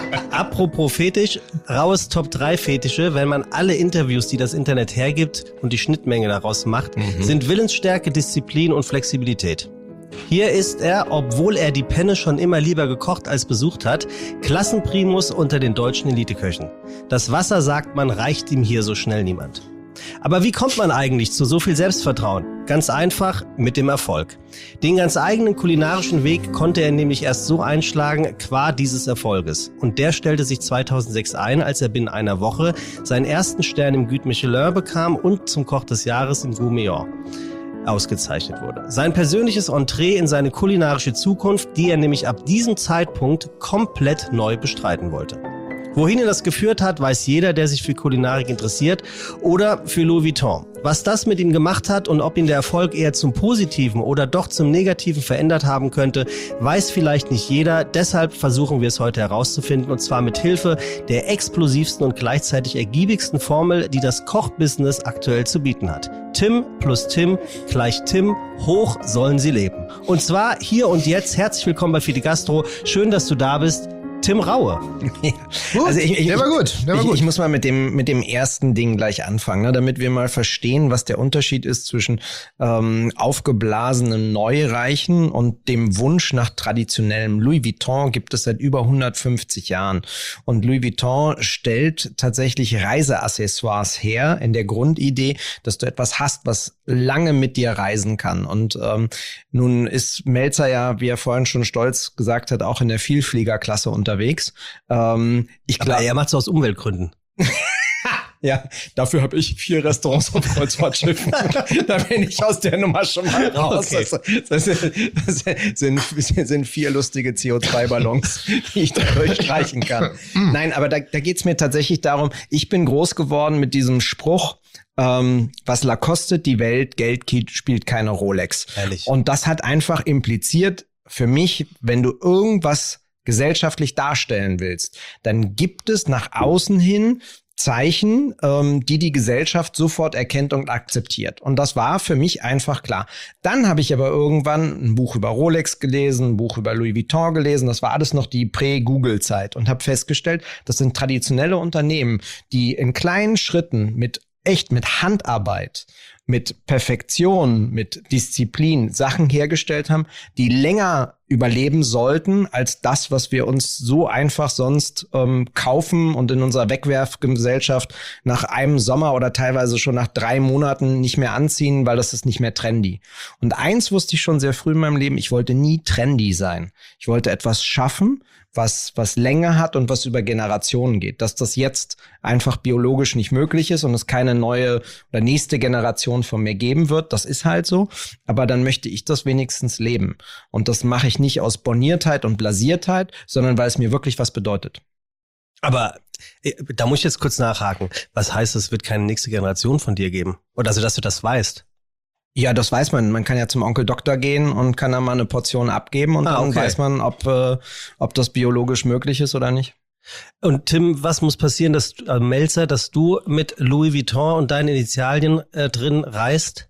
Apropos Fetisch, Raues Top drei Fetische, wenn man alle Interviews, die das Internet hergibt und die Schnittmenge daraus macht, mhm. sind Willensstärke, Disziplin und Flexibilität. Hier ist er, obwohl er die Penne schon immer lieber gekocht als besucht hat, Klassenprimus unter den deutschen Eliteköchen. Das Wasser, sagt man, reicht ihm hier so schnell niemand. Aber wie kommt man eigentlich zu so viel Selbstvertrauen? Ganz einfach, mit dem Erfolg. Den ganz eigenen kulinarischen Weg konnte er nämlich erst so einschlagen, qua dieses Erfolges. Und der stellte sich zweitausendsechs ein, als er binnen einer Woche seinen ersten Stern im Guide Michelin bekam und zum Koch des Jahres im Gourmillon ausgezeichnet wurde. Sein persönliches Entree in seine kulinarische Zukunft, die er nämlich ab diesem Zeitpunkt komplett neu bestreiten wollte. Wohin ihn das geführt hat, weiß jeder, der sich für Kulinarik interessiert oder für Louis Vuitton. Was das mit ihm gemacht hat und ob ihn der Erfolg eher zum Positiven oder doch zum Negativen verändert haben könnte, weiß vielleicht nicht jeder. Deshalb versuchen wir es heute herauszufinden und zwar mit Hilfe der explosivsten und gleichzeitig ergiebigsten Formel, die das Kochbusiness aktuell zu bieten hat. Tim plus Tim gleich Tim, hoch sollen sie leben. Und zwar hier und jetzt, herzlich willkommen bei Fide Gastro. Schön, dass du da bist. Tim Raue. Ja. Gut, Also ich, ich, der war gut, der war ich, gut. ich muss mal mit dem mit dem ersten Ding gleich anfangen, ne, damit wir mal verstehen, was der Unterschied ist zwischen ähm, aufgeblasenem Neureichen und dem Wunsch nach traditionellem. Louis Vuitton gibt es seit über hundertfünfzig Jahren und Louis Vuitton stellt tatsächlich Reiseaccessoires her in der Grundidee, dass du etwas hast, was lange mit dir reisen kann. Und ähm, nun ist Melzer ja, wie er vorhin schon stolz gesagt hat, auch in der Vielfliegerklasse unterwegs. Ähm, ich Aber glaube, er macht es aus Umweltgründen. ja, dafür habe ich vier Restaurants auf Kreuzfahrtschiffen. Da bin ich aus der Nummer schon mal raus. Okay. Das, das, das sind, sind vier lustige C O zwei Ballons, die ich da durchstreichen kann. Nein, aber da, da geht's mir tatsächlich darum, ich bin groß geworden mit diesem Spruch, ähm, was La kostet die Welt, Geld spielt keine Rolex. Ehrlich. Und das hat einfach impliziert für mich, wenn du irgendwas gesellschaftlich darstellen willst, dann gibt es nach außen hin Zeichen, ähm, die die Gesellschaft sofort erkennt und akzeptiert. Und das war für mich einfach klar. Dann habe ich aber irgendwann ein Buch über Rolex gelesen, ein Buch über Louis Vuitton gelesen. Das war alles noch die Prä-Google-Zeit und habe festgestellt, das sind traditionelle Unternehmen, die in kleinen Schritten mit echt mit Handarbeit, mit Perfektion, mit Disziplin Sachen hergestellt haben, die länger überleben sollten als das, was wir uns so einfach sonst ähm, kaufen und in unserer Wegwerfgesellschaft nach einem Sommer oder teilweise schon nach drei Monaten nicht mehr anziehen, weil das ist nicht mehr trendy. Und eins wusste ich schon sehr früh in meinem Leben, ich wollte nie trendy sein. Ich wollte etwas schaffen, was was Länge hat und was über Generationen geht. Dass das jetzt einfach biologisch nicht möglich ist und es keine neue oder nächste Generation von mir geben wird, das ist halt so. Aber dann möchte ich das wenigstens leben. Und das mache ich nicht aus Borniertheit und Blasiertheit, sondern weil es mir wirklich was bedeutet. Aber äh, da muss ich jetzt kurz nachhaken. Was heißt, es wird keine nächste Generation von dir geben? Oder also, dass du das weißt? Ja, das weiß man. Man kann ja zum Onkel Doktor gehen und kann dann mal eine Portion abgeben und ah, dann okay. weiß man, ob äh, ob das biologisch möglich ist oder nicht. Und Tim, was muss passieren, dass äh, Melzer, dass du mit Louis Vuitton und deinen Initialien äh, drin reist?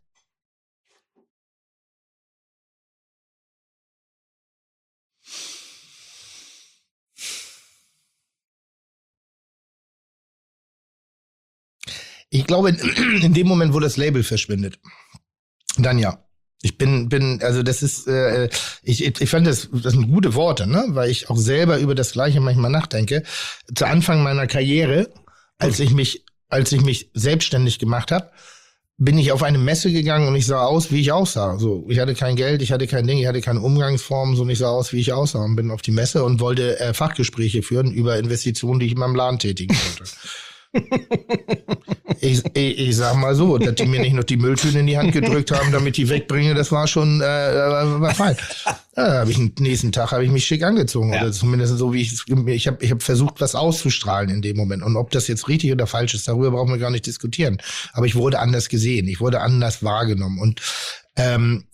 Ich glaube, in dem Moment, wo das Label verschwindet, dann ja. Ich bin, bin, also das ist, äh, ich, ich fand das, das sind gute Worte, ne, weil ich auch selber über das Gleiche manchmal nachdenke. Zu Anfang meiner Karriere, als ich mich, als ich mich selbstständig gemacht habe, bin ich auf eine Messe gegangen und ich sah aus, wie ich aussah. So, ich hatte kein Geld, ich hatte kein Ding, ich hatte keine Umgangsform, so und ich sah aus, wie ich aussah und bin auf die Messe und wollte äh, Fachgespräche führen über Investitionen, die ich in meinem Laden tätigen konnte. ich, ich, ich sag mal so, dass die mir nicht noch die Mülltüte in die Hand gedrückt haben, damit die wegbringe, das war schon äh, war fein. Ja, hab ich den nächsten Tag habe ich mich schick angezogen, ja. Oder zumindest so wie ich ich habe ich habe versucht, was auszustrahlen in dem Moment, und ob das jetzt richtig oder falsch ist, darüber brauchen wir gar nicht diskutieren, aber ich wurde anders gesehen, ich wurde anders wahrgenommen und ähm,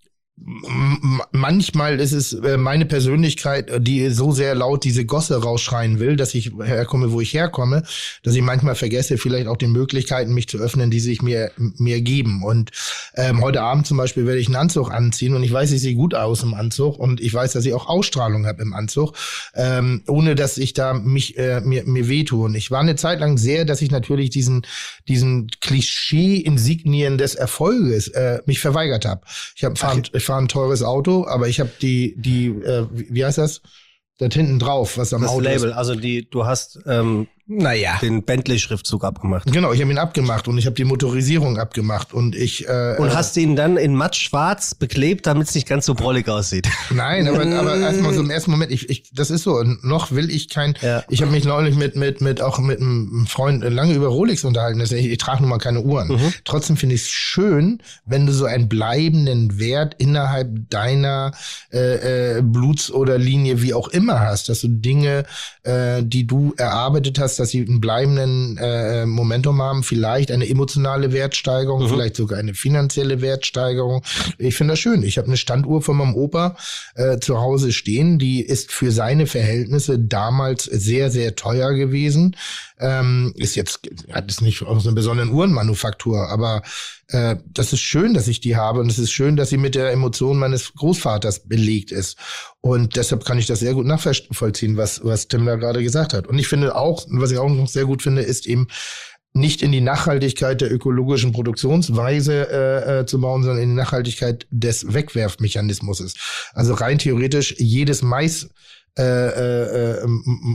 manchmal ist es meine Persönlichkeit, die so sehr laut diese Gosse rausschreien will, dass ich herkomme, wo ich herkomme, dass ich manchmal vergesse, vielleicht auch die Möglichkeiten, mich zu öffnen, die sich mir mir geben. Und ähm, heute Abend zum Beispiel werde ich einen Anzug anziehen und ich weiß, ich sehe gut aus im Anzug und ich weiß, dass ich auch Ausstrahlung habe im Anzug, ähm, ohne dass ich da mich äh, mir mir wehtue. Und ich war eine Zeit lang sehr, dass ich natürlich diesen diesen Klischee-Insignien des Erfolges äh, mich verweigert habe. Ich habe Ich fahre ein teures Auto, aber ich habe die, die, äh, wie heißt das? Da hinten drauf, was am das Auto Label, ist. also die, du hast ähm, naja. den Bentley-Schriftzug abgemacht. Genau, ich habe ihn abgemacht und ich habe die Motorisierung abgemacht und ich äh, und hast ihn dann in matt schwarz beklebt, damit es nicht ganz so brollig aussieht. Nein, aber aber erstmal so im ersten Moment, ich, ich das ist so, noch will ich kein. Ja. Ich habe mich neulich mit mit mit auch mit einem Freund lange über Rolex unterhalten. Ich, ich trage nun mal keine Uhren. Mhm. Trotzdem finde ich es schön, wenn du so einen bleibenden Wert innerhalb deiner äh, äh, Bluts oder Linie wie auch immer hast, dass du Dinge, äh, die du erarbeitet hast, dass sie einen bleibenden äh, Momentum haben, vielleicht eine emotionale Wertsteigerung, mhm. vielleicht sogar eine finanzielle Wertsteigerung. Ich finde das schön. Ich habe eine Standuhr von meinem Opa äh, zu Hause stehen, die ist für seine Verhältnisse damals sehr, sehr teuer gewesen. Ähm, ist jetzt, hat es nicht aus einer besonderen Uhrenmanufaktur, aber äh, das ist schön, dass ich die habe und es ist schön, dass sie mit der Emotion meines Großvaters belegt ist. Und deshalb kann ich das sehr gut nachvollziehen, was was Tim da gerade gesagt hat. Und ich finde auch, was ich auch noch sehr gut finde, ist eben nicht in die Nachhaltigkeit der ökologischen Produktionsweise äh, äh, zu bauen, sondern in die Nachhaltigkeit des Wegwerfmechanismus. Also rein theoretisch jedes Mais Äh, äh,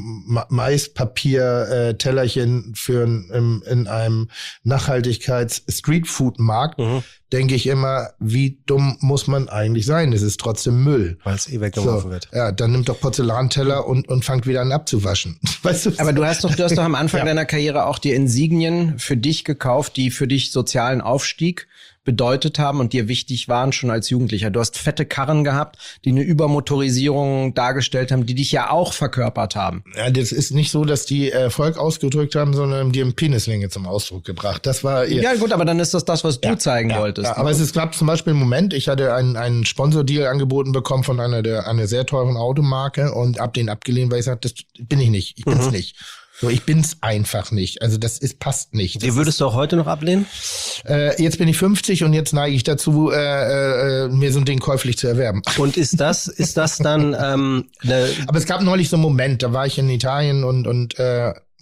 Maispapier-Tellerchen für in, in einem Nachhaltigkeits-Streetfood-Markt, mhm. denke ich immer, wie dumm muss man eigentlich sein? Es ist trotzdem Müll. Weil es eh weggeworfen so, wird. Ja, dann nimmt doch Porzellanteller und, und fangt wieder an abzuwaschen. Weißt du? Aber du hast doch, du hast doch am Anfang ja. deiner Karriere auch die Insignien für dich gekauft, die für dich sozialen Aufstieg bedeutet haben und dir wichtig waren schon als Jugendlicher. Du hast fette Karren gehabt, die eine Übermotorisierung dargestellt haben, die dich ja auch verkörpert haben. Ja, das ist nicht so, dass die Erfolg ausgedrückt haben, sondern die haben Penislänge zum Ausdruck gebracht. Das war ihr ja gut, aber dann ist das das, was du ja, zeigen ja, wolltest. Ja, aber es gab zum Beispiel einen Moment, ich hatte einen, einen Sponsordeal angeboten bekommen von einer der einer sehr teuren Automarke und hab den abgelehnt, weil ich sagte, das bin ich nicht, ich bin's mhm. nicht. So, ich bin's einfach nicht. Also das ist passt nicht. Die würdest du auch heute noch ablehnen? Äh, jetzt bin ich fünfzig und jetzt neige ich dazu, äh, äh, mir so ein Ding käuflich zu erwerben. Und ist das, ist das dann? Ähm, ne Aber es gab neulich so einen Moment, da war ich in Italien und und äh, hab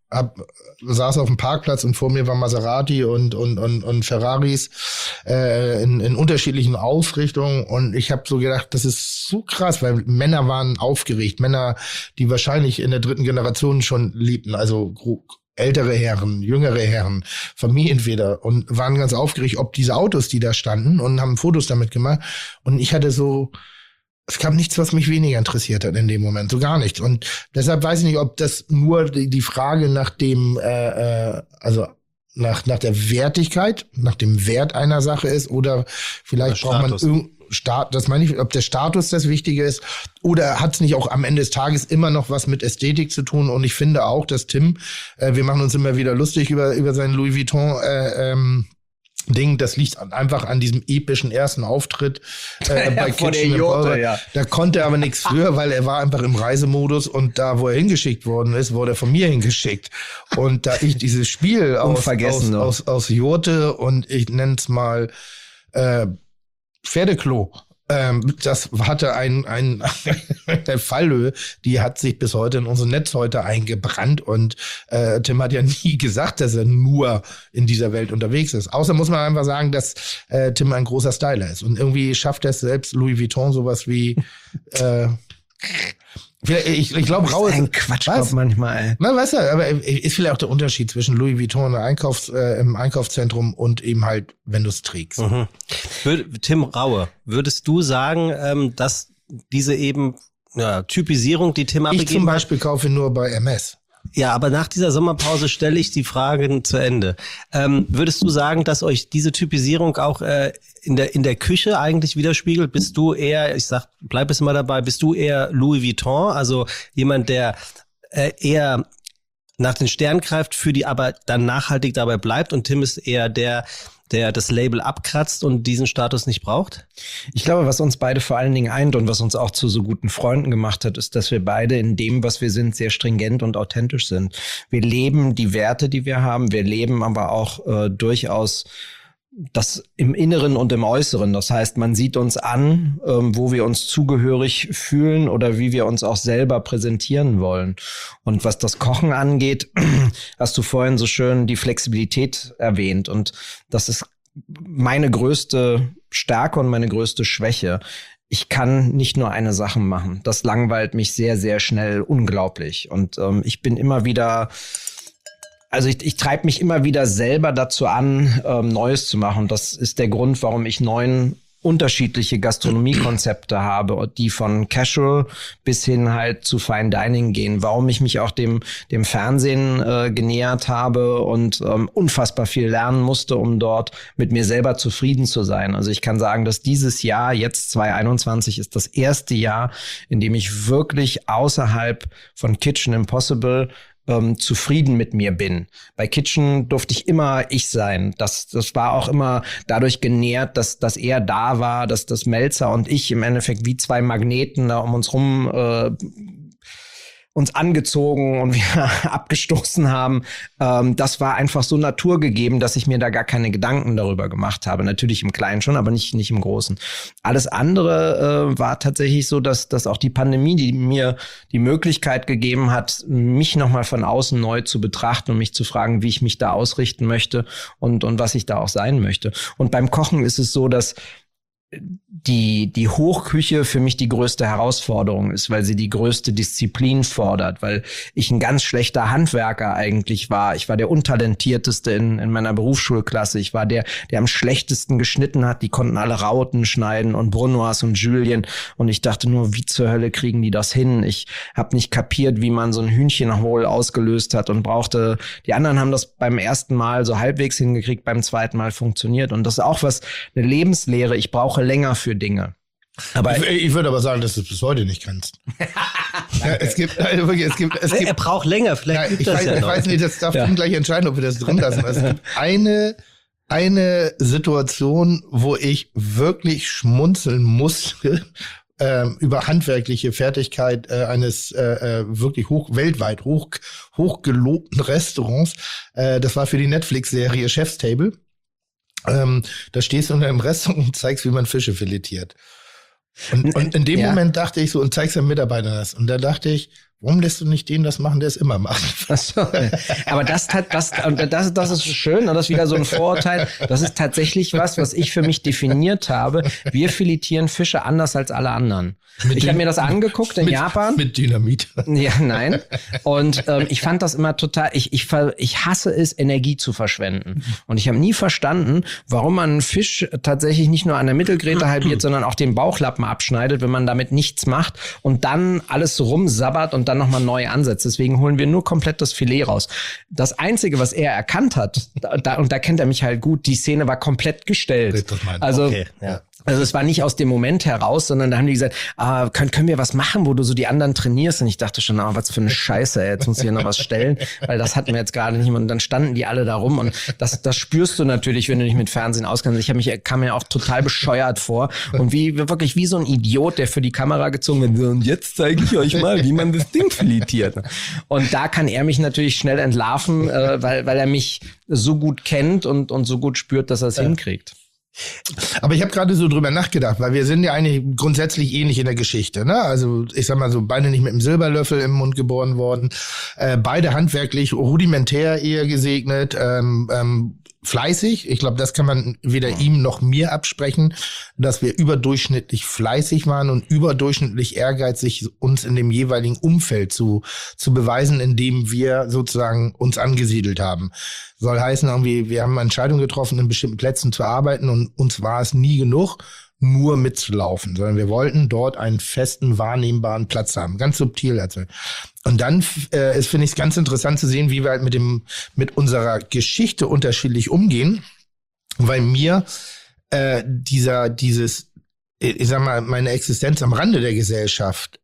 hab, saß auf dem Parkplatz und vor mir war Maserati und und und, und Ferraris äh, in, in unterschiedlichen Ausrichtungen und ich habe so gedacht, das ist so krass, weil Männer waren aufgeregt, Männer, die wahrscheinlich in der dritten Generation schon lebten, also ältere Herren, jüngere Herren, Familienväter und waren ganz aufgeregt, ob diese Autos, die da standen und haben Fotos damit gemacht und ich hatte so es gab nichts, was mich weniger interessiert hat in dem Moment, so gar nichts. Und deshalb weiß ich nicht, ob das nur die, die Frage nach dem, äh, äh, also nach nach der Wertigkeit, nach dem Wert einer Sache ist oder vielleicht braucht man irgendein Staat, das meine ich, ob der Status das Wichtige ist oder hat es nicht auch am Ende des Tages immer noch was mit Ästhetik zu tun? Und ich finde auch, dass Tim, äh, wir machen uns immer wieder lustig über über seinen Louis Vuitton äh, ähm, Ding, das liegt einfach an diesem epischen ersten Auftritt äh, bei vor Kitchen der Jote, ja. Da konnte er aber nichts für, weil er war einfach im Reisemodus und da, wo er hingeschickt worden ist, wurde er von mir hingeschickt. Und da ich dieses Spiel aus, aus, aus, aus Jote und ich nenne es mal äh, Pferdeklo, Ähm, das hatte ein, ein, der Fallhöhe, die hat sich bis heute in unser Netz heute eingebrannt und äh, Tim hat ja nie gesagt, dass er nur in dieser Welt unterwegs ist. Außer muss man einfach sagen, dass äh, Tim ein großer Styler ist und irgendwie schafft er es selbst, Louis Vuitton sowas wie äh, ich, ich glaube, rau ist ein Quatschkopf manchmal. Na, weißt du, aber ist vielleicht auch der Unterschied zwischen Louis Vuitton im, Einkaufs-, äh, im Einkaufszentrum und eben halt, wenn du es trägst. Mhm. Tim Raue, würdest du sagen, ähm, dass diese eben ja, Typisierung, die Tim abgegeben hat? Ich zum Beispiel kaufe nur bei M S. Ja, aber nach dieser Sommerpause stelle ich die Fragen zu Ende. Ähm, würdest du sagen, dass euch diese Typisierung auch äh, in der in der Küche eigentlich widerspiegelt? Bist du eher, ich sag, bleib es mal dabei, bist du eher Louis Vuitton, also jemand, der äh, eher nach den Sternen greift, für die aber dann nachhaltig dabei bleibt und Tim ist eher der, der das Label abkratzt und diesen Status nicht braucht? Ich glaube, was uns beide vor allen Dingen eint und was uns auch zu so guten Freunden gemacht hat, ist, dass wir beide in dem, was wir sind, sehr stringent und authentisch sind. Wir leben die Werte, die wir haben. Wir leben aber auch äh, durchaus das im Inneren und im Äußeren. Das heißt, man sieht uns an, ähm, wo wir uns zugehörig fühlen oder wie wir uns auch selber präsentieren wollen. Und was das Kochen angeht, hast du vorhin so schön die Flexibilität erwähnt. Und das ist meine größte Stärke und meine größte Schwäche. Ich kann nicht nur eine Sache machen. Das langweilt mich sehr, sehr schnell unglaublich. Und ähm, ich bin immer wieder... Also ich, ich treibe mich immer wieder selber dazu an, ähm, Neues zu machen. Das ist der Grund, warum ich neun unterschiedliche Gastronomiekonzepte habe, die von Casual bis hin halt zu Fine Dining gehen. Warum ich mich auch dem dem Fernsehen äh, genähert habe und ähm, unfassbar viel lernen musste, um dort mit mir selber zufrieden zu sein. Also ich kann sagen, dass dieses Jahr, jetzt zwanzig einundzwanzig, ist das erste Jahr, in dem ich wirklich außerhalb von Kitchen Impossible Ähm, zufrieden mit mir bin. Bei Kitchen durfte ich immer ich sein. Das, das war auch immer dadurch genährt, dass, dass er da war, dass das Melzer und ich im Endeffekt wie zwei Magneten da um uns rum äh, uns angezogen und wir abgestoßen haben. Ähm, das war einfach so naturgegeben, dass ich mir da gar keine Gedanken darüber gemacht habe. Natürlich im Kleinen schon, aber nicht nicht im Großen. Alles andere äh, war tatsächlich so, dass dass auch die Pandemie, die mir die Möglichkeit gegeben hat, mich nochmal von außen neu zu betrachten und mich zu fragen, wie ich mich da ausrichten möchte und und was ich da auch sein möchte. Und beim Kochen ist es so, dass die die Hochküche für mich die größte Herausforderung ist, weil sie die größte Disziplin fordert, weil ich ein ganz schlechter Handwerker eigentlich war. Ich war der untalentierteste in in meiner Berufsschulklasse. Ich war der, der am schlechtesten geschnitten hat. Die konnten alle Rauten schneiden und Brunoise und Julien. Und ich dachte nur, wie zur Hölle kriegen die das hin? Ich habe nicht kapiert, wie man so ein Hühnchenhohl ausgelöst hat und brauchte, die anderen haben das beim ersten Mal so halbwegs hingekriegt, beim zweiten Mal funktioniert. Und das ist auch was, eine Lebenslehre. Ich brauche länger für Dinge. Aber ich, ich würde aber sagen, dass du es bis heute nicht kannst. Ja, es gibt, also wirklich, es gibt, es gibt. Er braucht länger, vielleicht Ja, gibt ich das weiß, ja ich noch. weiß nicht, das darf Ja. Tim gleich entscheiden, ob wir das drin lassen. Es gibt eine, eine Situation, wo ich wirklich schmunzeln musste, ähm, über handwerkliche Fertigkeit äh, eines äh, wirklich hoch, weltweit hoch, hochgelobten Restaurants. Äh, das war für die Netflix-Serie Chef's Table. Ähm, da stehst du in einem Restaurant und zeigst, wie man Fische filetiert. Und, und in dem Ja. Moment dachte ich so, und zeigst den Mitarbeitern das. Und da dachte ich, Warum lässt du nicht den das machen, der es immer macht? Ach so. Aber das, das, das, das ist schön und das ist wieder so ein Vorurteil. Das ist tatsächlich was, was ich für mich definiert habe. Wir filetieren Fische anders als alle anderen. Mit ich habe mir das angeguckt in mit, Japan. Mit Dynamit. Ja, nein. Und ähm, ich fand das immer total, ich, ich, ich hasse es, Energie zu verschwenden. Und ich habe nie verstanden, warum man einen Fisch tatsächlich nicht nur an der Mittelgräte halbiert, sondern auch den Bauchlappen abschneidet, wenn man damit nichts macht und dann alles so rumsabbert und dann nochmal neu ansetzt. Deswegen holen wir nur komplett das Filet raus. Das Einzige, was er erkannt hat, da, und da kennt er mich halt gut, die Szene war komplett gestellt. Also, okay, ja. Also es war nicht aus dem Moment heraus, sondern da haben die gesagt, ah, können, können wir was machen, wo du so die anderen trainierst? Und ich dachte schon, ah, was für eine Scheiße, ey, jetzt muss ich hier noch was stellen, weil das hatten wir jetzt gerade nicht mehr. Und dann standen die alle da rum und das, das spürst du natürlich, wenn du dich mit Fernsehen auskennst. Ich habe mich, kam mir auch total bescheuert vor und wie wirklich wie so ein Idiot, der für die Kamera gezogen wird. Und jetzt zeige ich euch mal, wie man das Ding filetiert. Und da kann er mich natürlich schnell entlarven, äh, weil, weil er mich so gut kennt und, und so gut spürt, dass er es ja. hinkriegt. Aber ich habe gerade so drüber nachgedacht, weil wir sind ja eigentlich grundsätzlich ähnlich in der Geschichte, ne? Also ich sag mal so, beide nicht mit einem Silberlöffel im Mund geboren worden, äh, beide handwerklich rudimentär eher gesegnet, ähm, ähm, fleißig. Ich glaube, das kann man weder ihm noch mir absprechen, dass wir überdurchschnittlich fleißig waren und überdurchschnittlich ehrgeizig, uns in dem jeweiligen Umfeld zu zu beweisen, in dem wir sozusagen uns angesiedelt haben. Soll heißen, irgendwie, wir haben eine Entscheidung getroffen, in bestimmten Plätzen zu arbeiten und uns war es nie genug, nur mitzulaufen, sondern wir wollten dort einen festen, wahrnehmbaren Platz haben. Ganz subtil. Also. Und dann äh, ist, finde ich es ganz interessant zu sehen, wie wir halt mit dem mit unserer Geschichte unterschiedlich umgehen, weil mir äh, dieser, dieses, ich sag mal, meine Existenz am Rande der Gesellschaft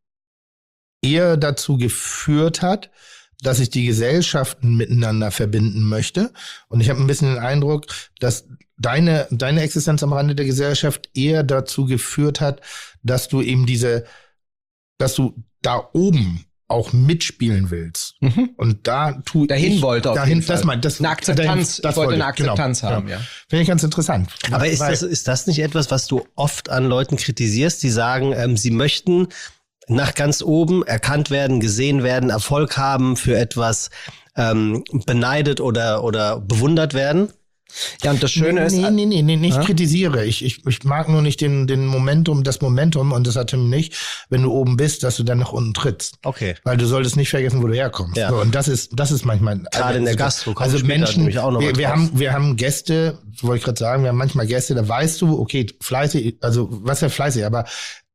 eher dazu geführt hat, dass ich die Gesellschaften miteinander verbinden möchte. Und ich habe ein bisschen den Eindruck, dass deine deine Existenz am Rande der Gesellschaft eher dazu geführt hat, dass du eben diese, dass du da oben auch mitspielen willst. Mhm. Und da tu dahin ich, wollte auf dahin, jeden Fall. Das mein, das, eine Akzeptanz. Dahin, das ich wollte eine Akzeptanz genau, haben, ja. ja. Finde ich ganz interessant. Aber ist das, ist das nicht etwas, was du oft an Leuten kritisierst, die sagen, ähm, sie möchten nach ganz oben erkannt werden, gesehen werden, Erfolg haben, für etwas ähm, beneidet oder oder bewundert werden? Ja, und das Schöne nee, ist... Nee, nee, nee, nee, nicht ja? kritisiere. Ich, ich, ich mag nur nicht den, den Momentum, das Momentum, und das hat Tim nicht, wenn du oben bist, dass du dann nach unten trittst. Okay. Weil du solltest nicht vergessen, wo du herkommst. Ja. So, und das ist, das ist manchmal... Gerade also, in der Gastro. Also Menschen, auch noch wir, wir haben, wir haben Gäste, wollte ich gerade sagen, wir haben manchmal Gäste, da weißt du, okay, fleißig, also was ja fleißig, aber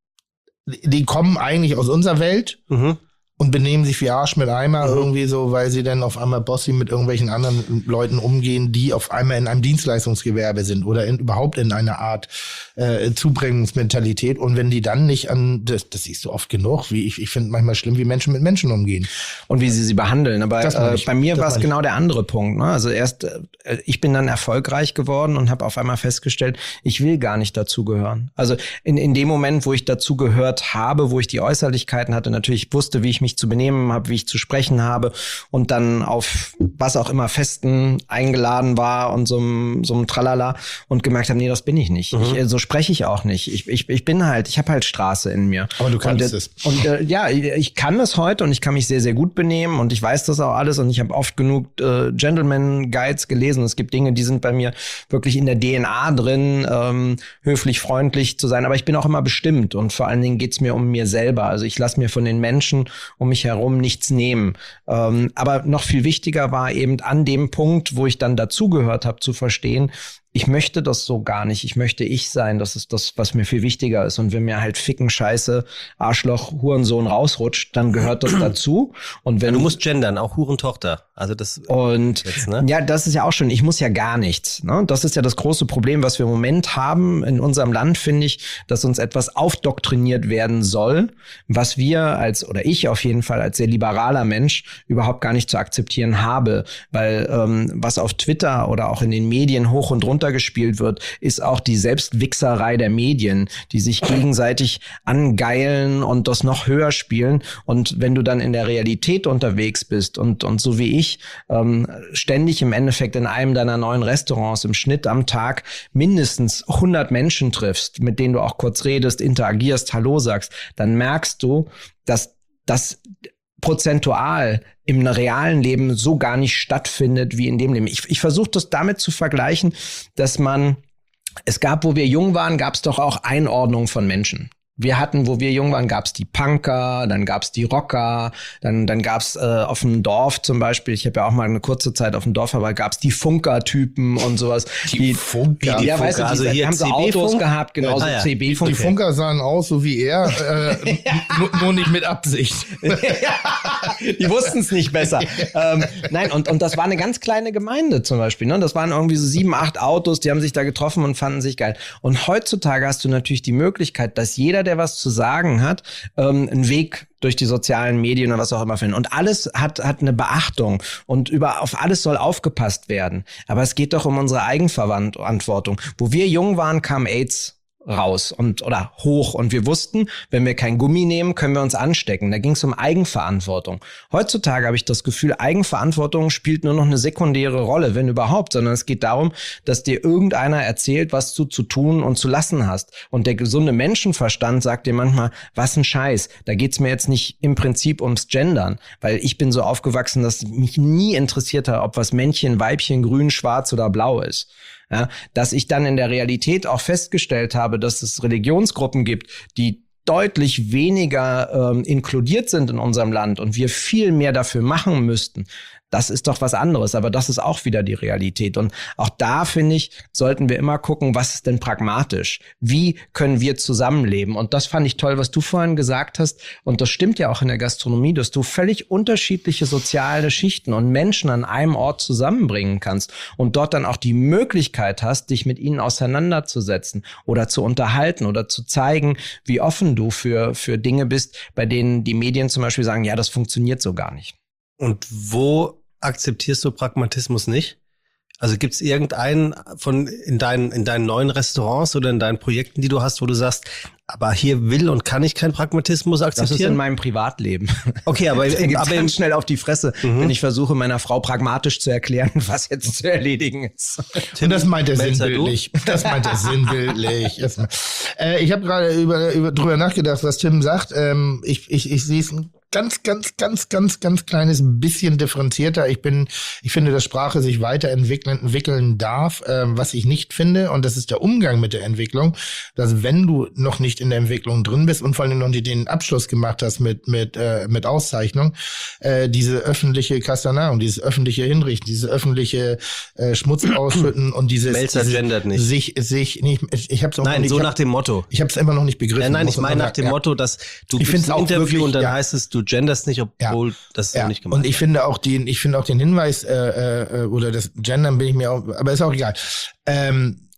die kommen eigentlich aus unserer Welt mhm. und benehmen sich wie Arsch mit Eimer mhm. irgendwie so, weil sie dann auf einmal bossy mit irgendwelchen anderen Leuten umgehen, die auf einmal in einem Dienstleistungsgewerbe sind oder in, überhaupt in einer Art äh, Zubringungsmentalität. Und wenn die dann nicht an, das, das siehst du oft genug, wie ich, ich finde manchmal schlimm, wie Menschen mit Menschen umgehen. Und wie sie sie behandeln. Aber äh, bei mir war es genau der andere Punkt. Ne? Also erst, äh, ich bin dann erfolgreich geworden und habe auf einmal festgestellt, ich will gar nicht dazugehören. Also in, in dem Moment, wo ich dazugehört habe, wo ich die Äußerlichkeiten hatte, natürlich wusste, wie ich mich zu benehmen habe, wie ich zu sprechen habe und dann auf was auch immer Festen eingeladen war und so einem so einem Tralala und gemerkt habe, nee, das bin ich nicht. Mhm. Ich, so spreche ich auch nicht. Ich, ich, ich bin halt, ich habe halt Straße in mir. Aber du kannst und, es. Und äh, ja, ich kann es heute und ich kann mich sehr, sehr gut benehmen und ich weiß das auch alles und ich habe oft genug äh, Gentleman-Guides gelesen. Es gibt Dinge, die sind bei mir wirklich in der D N A drin, ähm, höflich, freundlich zu sein. Aber ich bin auch immer bestimmt und vor allen Dingen geht's mir um mir selber. Also ich lasse mir von den Menschen um mich herum nichts nehmen. Ähm, aber noch viel wichtiger war eben an dem Punkt, wo ich dann dazugehört habe, zu verstehen, ich möchte das so gar nicht. Ich möchte ich sein. Das ist das, was mir viel wichtiger ist. Und wenn mir halt Ficken, Scheiße, Arschloch, Hurensohn rausrutscht, dann gehört das dazu. Und wenn ja, du musst gendern, auch Hurentochter. Also das. Und jetzt, ne? Ja, das ist ja auch schon. Ich muss ja gar nichts. Ne? Das ist ja das große Problem, was wir im Moment haben in unserem Land, finde ich, dass uns etwas aufdoktriniert werden soll, was wir als oder ich auf jeden Fall als sehr liberaler Mensch überhaupt gar nicht zu akzeptieren habe, weil ähm, was auf Twitter oder auch in den Medien hoch und runter gespielt wird, ist auch die Selbstwichserei der Medien, die sich gegenseitig angeilen und das noch höher spielen. Und wenn du dann in der Realität unterwegs bist und und so wie ich ähm, ständig im Endeffekt in einem deiner neuen Restaurants im Schnitt am Tag mindestens hundert Menschen triffst, mit denen du auch kurz redest, interagierst, Hallo sagst, dann merkst du, dass das prozentual im realen Leben so gar nicht stattfindet wie in dem Leben. Ich, ich versuche das damit zu vergleichen, dass man, es gab, wo wir jung waren, gab es doch auch Einordnung von Menschen. Wir hatten, wo wir jung waren, gab's die Punker, dann gab's die Rocker, dann dann gab's äh, auf dem Dorf zum Beispiel, ich habe ja auch mal eine kurze Zeit auf dem Dorf, aber gab's die Funker-Typen und sowas. Die, die Funker? Die, die, ja, weißt du, die, also die hier haben so Autos gehabt, genauso ah, ja. C B-Funker. Die Funker sahen aus, so wie er, äh, nur, nur nicht mit Absicht. Die wussten es nicht besser. ähm, nein, und, und das war eine ganz kleine Gemeinde zum Beispiel. Ne? Das waren irgendwie so sieben, acht Autos, die haben sich da getroffen und fanden sich geil. Und heutzutage hast du natürlich die Möglichkeit, dass jeder, der was zu sagen hat, ähm, einen Weg durch die sozialen Medien oder was auch immer finden. Und alles hat hat eine Beachtung und über auf alles soll aufgepasst werden. Aber es geht doch um unsere Eigenverantwortung. Wo wir jung waren, kam AIDS raus und oder hoch und wir wussten, wenn wir kein Gummi nehmen, können wir uns anstecken. Da ging es um Eigenverantwortung. Heutzutage habe ich das Gefühl, Eigenverantwortung spielt nur noch eine sekundäre Rolle, wenn überhaupt, sondern es geht darum, dass dir irgendeiner erzählt, was du zu tun und zu lassen hast. Und der gesunde Menschenverstand sagt dir manchmal, was ein Scheiß. Da geht's mir jetzt nicht im Prinzip ums Gendern, weil ich bin so aufgewachsen, dass mich nie interessiert hat, ob was Männchen, Weibchen, grün, schwarz oder blau ist. Ja, dass ich dann in der Realität auch festgestellt habe, dass es Religionsgruppen gibt, die deutlich weniger ähm, inkludiert sind in unserem Land und wir viel mehr dafür machen müssten. Das ist doch was anderes, aber das ist auch wieder die Realität. Und auch da, finde ich, sollten wir immer gucken, was ist denn pragmatisch? Wie können wir zusammenleben? Und das fand ich toll, was du vorhin gesagt hast. Und das stimmt ja auch in der Gastronomie, dass du völlig unterschiedliche soziale Schichten und Menschen an einem Ort zusammenbringen kannst und dort dann auch die Möglichkeit hast, dich mit ihnen auseinanderzusetzen oder zu unterhalten oder zu zeigen, wie offen du für, für Dinge bist, bei denen die Medien zum Beispiel sagen, ja, das funktioniert so gar nicht. Und wo akzeptierst du Pragmatismus nicht? Also gibt es irgendeinen von in deinen in deinen neuen Restaurants oder in deinen Projekten, die du hast, wo du sagst, aber hier will und kann ich keinen Pragmatismus akzeptieren? Das ist in meinem Privatleben. Okay, aber, da gibt's aber ganz schnell auf die Fresse, mhm. wenn ich versuche, meiner Frau pragmatisch zu erklären, was jetzt zu erledigen ist. Und das meint er Melzer, sinnbildlich. Das meint er sinnbildlich. äh, ich habe gerade über, über drüber nachgedacht, was Tim sagt. Ähm, ich ich, ich sehe es ein ganz, ganz, ganz, ganz, ganz kleines bisschen differenzierter. Ich bin, ich finde, dass Sprache sich weiterentwickeln entwickeln darf, ähm, was ich nicht finde. Und das ist der Umgang mit der Entwicklung, dass wenn du noch nicht in der Entwicklung drin bist und vor allem noch nicht den Abschluss gemacht hast mit mit äh, mit Auszeichnung, äh, diese öffentliche Kastanierung, dieses öffentliche Hinrichten, diese öffentliche äh, Schmutz ausschütten und dieses, Melzer dieses gendert nicht. sich sich nicht. Ich, ich habe es auch Nein, noch nicht, so ich nach hab, dem Motto. Ich habe es immer noch nicht begriffen. Nein, nein, muss ich man meine nach sagen. dem Ja. Motto, dass du Ich gibst find's ein auch Interview wirklich, und dann ja. heißt es, du genderst nicht, obwohl Ja. das Ja. so nicht gemeint Und ich finde auch den, ich finde auch den Hinweis äh, äh, oder das Gendern bin ich mir auch, aber ist auch egal. Ähm,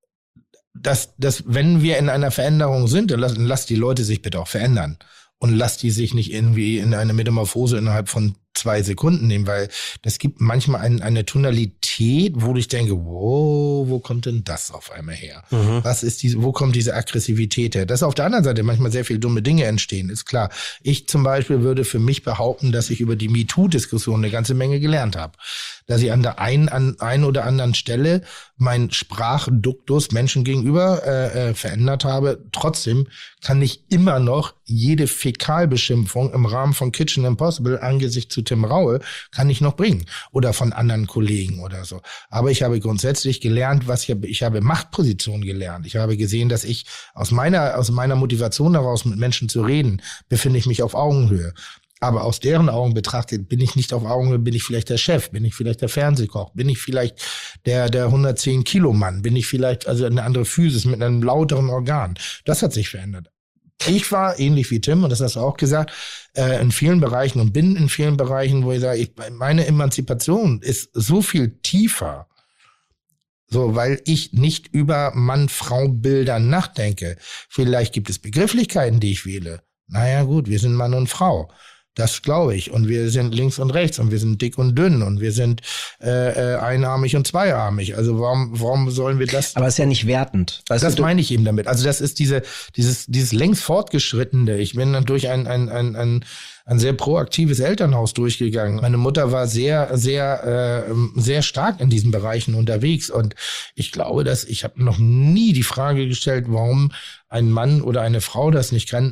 dass, dass wenn wir in einer Veränderung sind, dann lass, dann lass die Leute sich bitte auch verändern und lass die sich nicht irgendwie in eine Metamorphose innerhalb von zwei Sekunden nehmen, weil das gibt manchmal ein, eine Tonalität, wo ich denke, wow, wo kommt denn das auf einmal her? Mhm. Was ist diese, wo kommt diese Aggressivität her? Dass auf der anderen Seite manchmal sehr viele dumme Dinge entstehen, ist klar. Ich zum Beispiel würde für mich behaupten, dass ich über die MeToo-Diskussion eine ganze Menge gelernt habe. Dass ich an der einen, an ein oder anderen Stelle mein Sprachduktus Menschen gegenüber äh, äh, verändert habe. Trotzdem kann ich immer noch jede Fäkalbeschimpfung im Rahmen von Kitchen Impossible angesichts zu Tim Raue kann ich noch bringen oder von anderen Kollegen oder so. Aber ich habe grundsätzlich gelernt, was ich, ich habe Machtpositionen gelernt. Ich habe gesehen, dass ich aus meiner, aus meiner Motivation heraus mit Menschen zu reden, befinde ich mich auf Augenhöhe. Aber aus deren Augen betrachtet, bin ich nicht auf Augenhöhe, bin ich vielleicht der Chef, bin ich vielleicht der Fernsehkoch, bin ich vielleicht der, der hundertzehn Kilo Mann, bin ich vielleicht also eine andere Physis mit einem lauteren Organ. Das hat sich verändert. Ich war ähnlich wie Tim, und das hast du auch gesagt, äh, in vielen Bereichen und bin in vielen Bereichen, wo ich sage, ich, meine Emanzipation ist so viel tiefer, so, weil ich nicht über Mann-Frau-Bilder nachdenke. Vielleicht gibt es Begrifflichkeiten, die ich wähle. Naja gut, wir sind Mann und Frau. Das glaube ich. Und wir sind links und rechts und wir sind dick und dünn und wir sind äh, äh, einarmig und zweiarmig. Also warum warum sollen wir das? Aber es ist ja nicht wertend. Weißt das du, meine ich eben damit. Also das ist diese dieses dieses längst fortgeschrittene. Ich bin dann durch ein ein ein ein ein sehr proaktives Elternhaus durchgegangen. Meine Mutter war sehr sehr äh, sehr stark in diesen Bereichen unterwegs und ich glaube, dass ich habe noch nie die Frage gestellt, warum ein Mann oder eine Frau das nicht kann.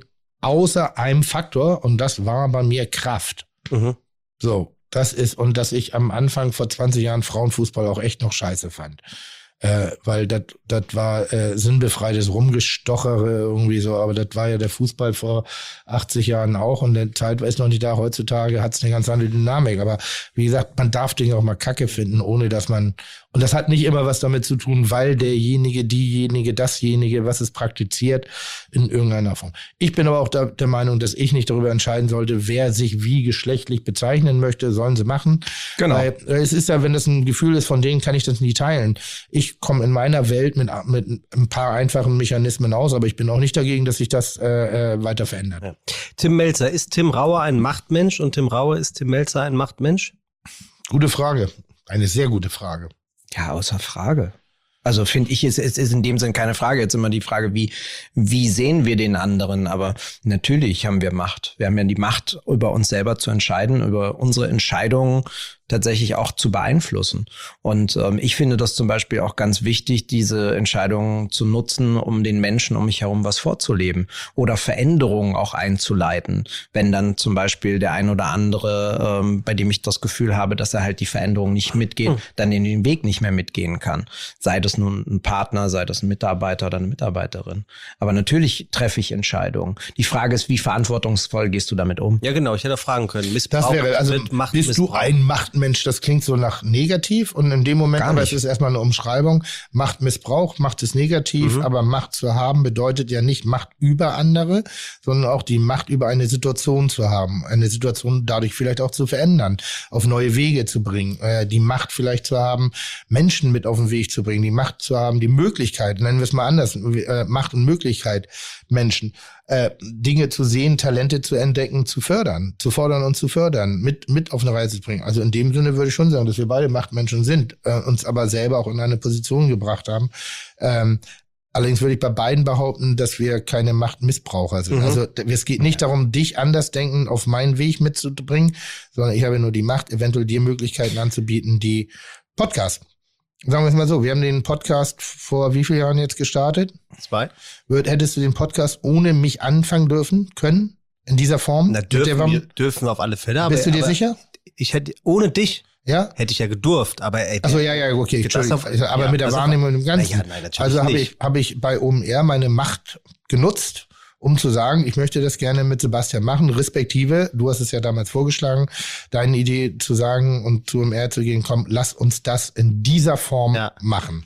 außer einem Faktor und das war bei mir Kraft. Mhm. So, das ist, und dass ich am Anfang vor zwanzig Jahren Frauenfußball auch echt noch scheiße fand. Äh, weil das das war äh, sinnbefreites Rumgestochere irgendwie so, aber das war ja der Fußball vor achtzig Jahren auch und der Zeit ist noch nicht da. Heutzutage hat es eine ganz andere Dynamik, aber wie gesagt, man darf Dinge auch mal Kacke finden, ohne dass man, und das hat nicht immer was damit zu tun, weil derjenige, diejenige, dasjenige, was es praktiziert, in irgendeiner Form. Ich bin aber auch der, der Meinung, dass ich nicht darüber entscheiden sollte, wer sich wie geschlechtlich bezeichnen möchte, sollen sie machen. Genau. Weil es ist ja, wenn das ein Gefühl ist, von denen kann ich das nie teilen. Ich komme in meiner Welt mit, mit ein paar einfachen Mechanismen aus, aber ich bin auch nicht dagegen, dass sich das äh, äh, weiter verändert. Ja. Tim Melzer, ist Tim Raue ein Machtmensch und Tim Raue ist Tim Melzer ein Machtmensch? Gute Frage. Eine sehr gute Frage. Ja, außer Frage. Also finde ich, es ist, ist in dem Sinn keine Frage. Jetzt immer die Frage, wie, wie sehen wir den anderen? Aber natürlich haben wir Macht. Wir haben ja die Macht, über uns selber zu entscheiden, über unsere Entscheidungen tatsächlich auch zu beeinflussen. Und ähm, ich finde das zum Beispiel auch ganz wichtig, diese Entscheidungen zu nutzen, um den Menschen um mich herum was vorzuleben oder Veränderungen auch einzuleiten. Wenn dann zum Beispiel der ein oder andere, ähm, bei dem ich das Gefühl habe, dass er halt die Veränderung nicht mitgeht, hm. dann in den Weg nicht mehr mitgehen kann. Sei das nun ein Partner, sei das ein Mitarbeiter oder eine Mitarbeiterin. Aber natürlich treffe ich Entscheidungen. Die Frage ist, wie verantwortungsvoll gehst du damit um? Ja, genau. Ich hätte fragen können. Missbrauch, das wäre, also Macht, bist Missbrauch. Du ein Machtmensch? Das klingt so nach negativ und in dem Moment, aber es ist erstmal eine Umschreibung. Machtmissbrauch, Macht ist negativ, mhm. aber Macht zu haben bedeutet ja nicht Macht über andere, sondern auch die Macht über eine Situation zu haben, eine Situation dadurch vielleicht auch zu verändern, auf neue Wege zu bringen, äh, die Macht vielleicht zu haben, Menschen mit auf den Weg zu bringen, die Macht zu haben, die Möglichkeit, nennen wir es mal anders, äh, Macht und Möglichkeit, Menschen, äh, Dinge zu sehen, Talente zu entdecken, zu fördern, zu fordern und zu fördern, mit mit auf eine Reise zu bringen. Also in dem Sinne würde ich schon sagen, dass wir beide Machtmenschen sind, äh, uns aber selber auch in eine Position gebracht haben. Ähm, allerdings würde ich bei beiden behaupten, dass wir keine Machtmissbraucher sind. Mhm. Also es geht nicht darum, dich anders denken, auf meinen Weg mitzubringen, sondern ich habe nur die Macht, eventuell dir Möglichkeiten anzubieten, die Podcast. Sagen wir es mal so, wir haben den Podcast vor wie vielen Jahren jetzt gestartet? Zwei. Wird, hättest du den Podcast ohne mich anfangen dürfen, können? In dieser Form? Na, dürfen, wir, dürfen wir auf alle Fälle. Bist aber, du dir aber sicher? Ich hätte, ohne dich, ja? hätte ich ja gedurft, aber ey, Achso, ja, ja, okay, Entschuldigung. Auf, aber ja, mit der Wahrnehmung im Ganzen. Ja, nein, also habe ich, habe ich bei O M R meine Macht genutzt, um zu sagen, ich möchte das gerne mit Sebastian machen, respektive, du hast es ja damals vorgeschlagen, deine Idee zu sagen und zu O M R zu gehen, komm, lass uns das in dieser Form ja. machen.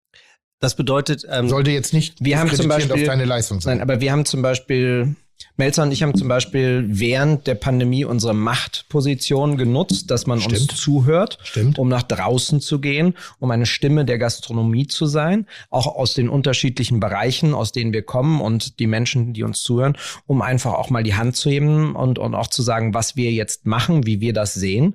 Das bedeutet, ähm, sollte jetzt nicht wir haben zum Beispiel, auf deine Leistung sein. Nein, aber wir haben zum Beispiel, Melzer und ich haben zum Beispiel während der Pandemie unsere Machtposition genutzt, dass man Stimmt. uns zuhört, Stimmt. um nach draußen zu gehen, um eine Stimme der Gastronomie zu sein, auch aus den unterschiedlichen Bereichen, aus denen wir kommen und die Menschen, die uns zuhören, um einfach auch mal die Hand zu heben und, und auch zu sagen, was wir jetzt machen, wie wir das sehen.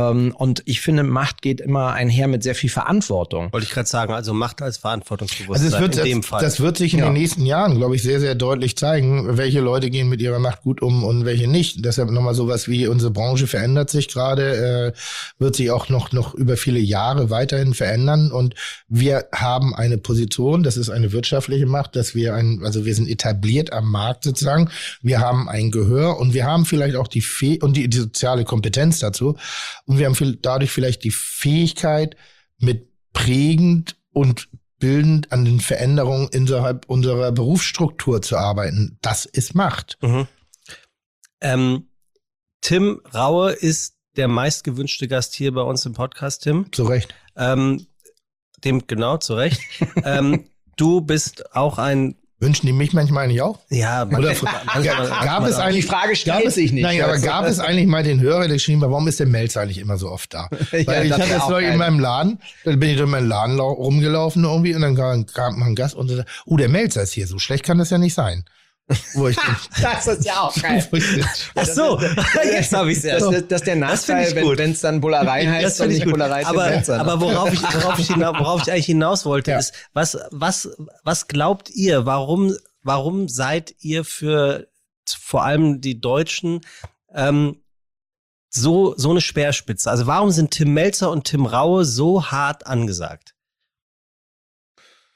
Und ich finde, Macht geht immer einher mit sehr viel Verantwortung. Wollte ich gerade sagen, also Macht als Verantwortungsbewusstsein also es wird, in dem das, Fall. Das wird sich in ja. den nächsten Jahren, glaube ich, sehr, sehr deutlich zeigen, welche Leute gehen mit ihrer Macht gut um und welche nicht. Deshalb nochmal sowas wie unsere Branche verändert sich gerade, äh, wird sich auch noch noch über viele Jahre weiterhin verändern und wir haben eine Position, das ist eine wirtschaftliche Macht, dass wir ein, also wir sind etabliert am Markt sozusagen, wir haben ein Gehör und wir haben vielleicht auch die Fäh- und die, die soziale Kompetenz dazu und wir haben viel, dadurch vielleicht die Fähigkeit, mit prägend und bildend an den Veränderungen innerhalb unserer Berufsstruktur zu arbeiten. Das ist Macht. Mhm. Ähm, Tim Raue ist der meistgewünschte Gast hier bei uns im Podcast, Tim. Zu Recht. Ähm, dem, genau, zu Recht. ähm, du bist auch ein Wünschen die mich manchmal eigentlich auch? Ja, man, Oder manchmal, gab, gab es eigentlich, die Frage stellt sich nicht. Nein, aber also. gab es eigentlich mal den Hörer, der geschrieben hat, warum ist der Melzer eigentlich immer so oft da? ja, Weil ich hatte das neulich in meinem Laden, dann bin ich durch meinen Laden rumgelaufen irgendwie und dann kam, kam ein Gast und sagte, oh, der Melzer ist hier, so schlecht kann das ja nicht sein. Wo ich das ist ja auch geil. Ach so, jetzt habe ich es erst. Das, das, das ist der Nachteil, wenn es dann Bullerei heißt und nicht Bullerei. Aber, Melzer, aber worauf, ich, worauf, ich hinaus, worauf ich eigentlich hinaus wollte, ja. ist, was, was, was glaubt ihr, warum, warum seid ihr für vor allem die Deutschen ähm, so, so eine Speerspitze? Also warum sind Tim Melzer und Tim Raue so hart angesagt?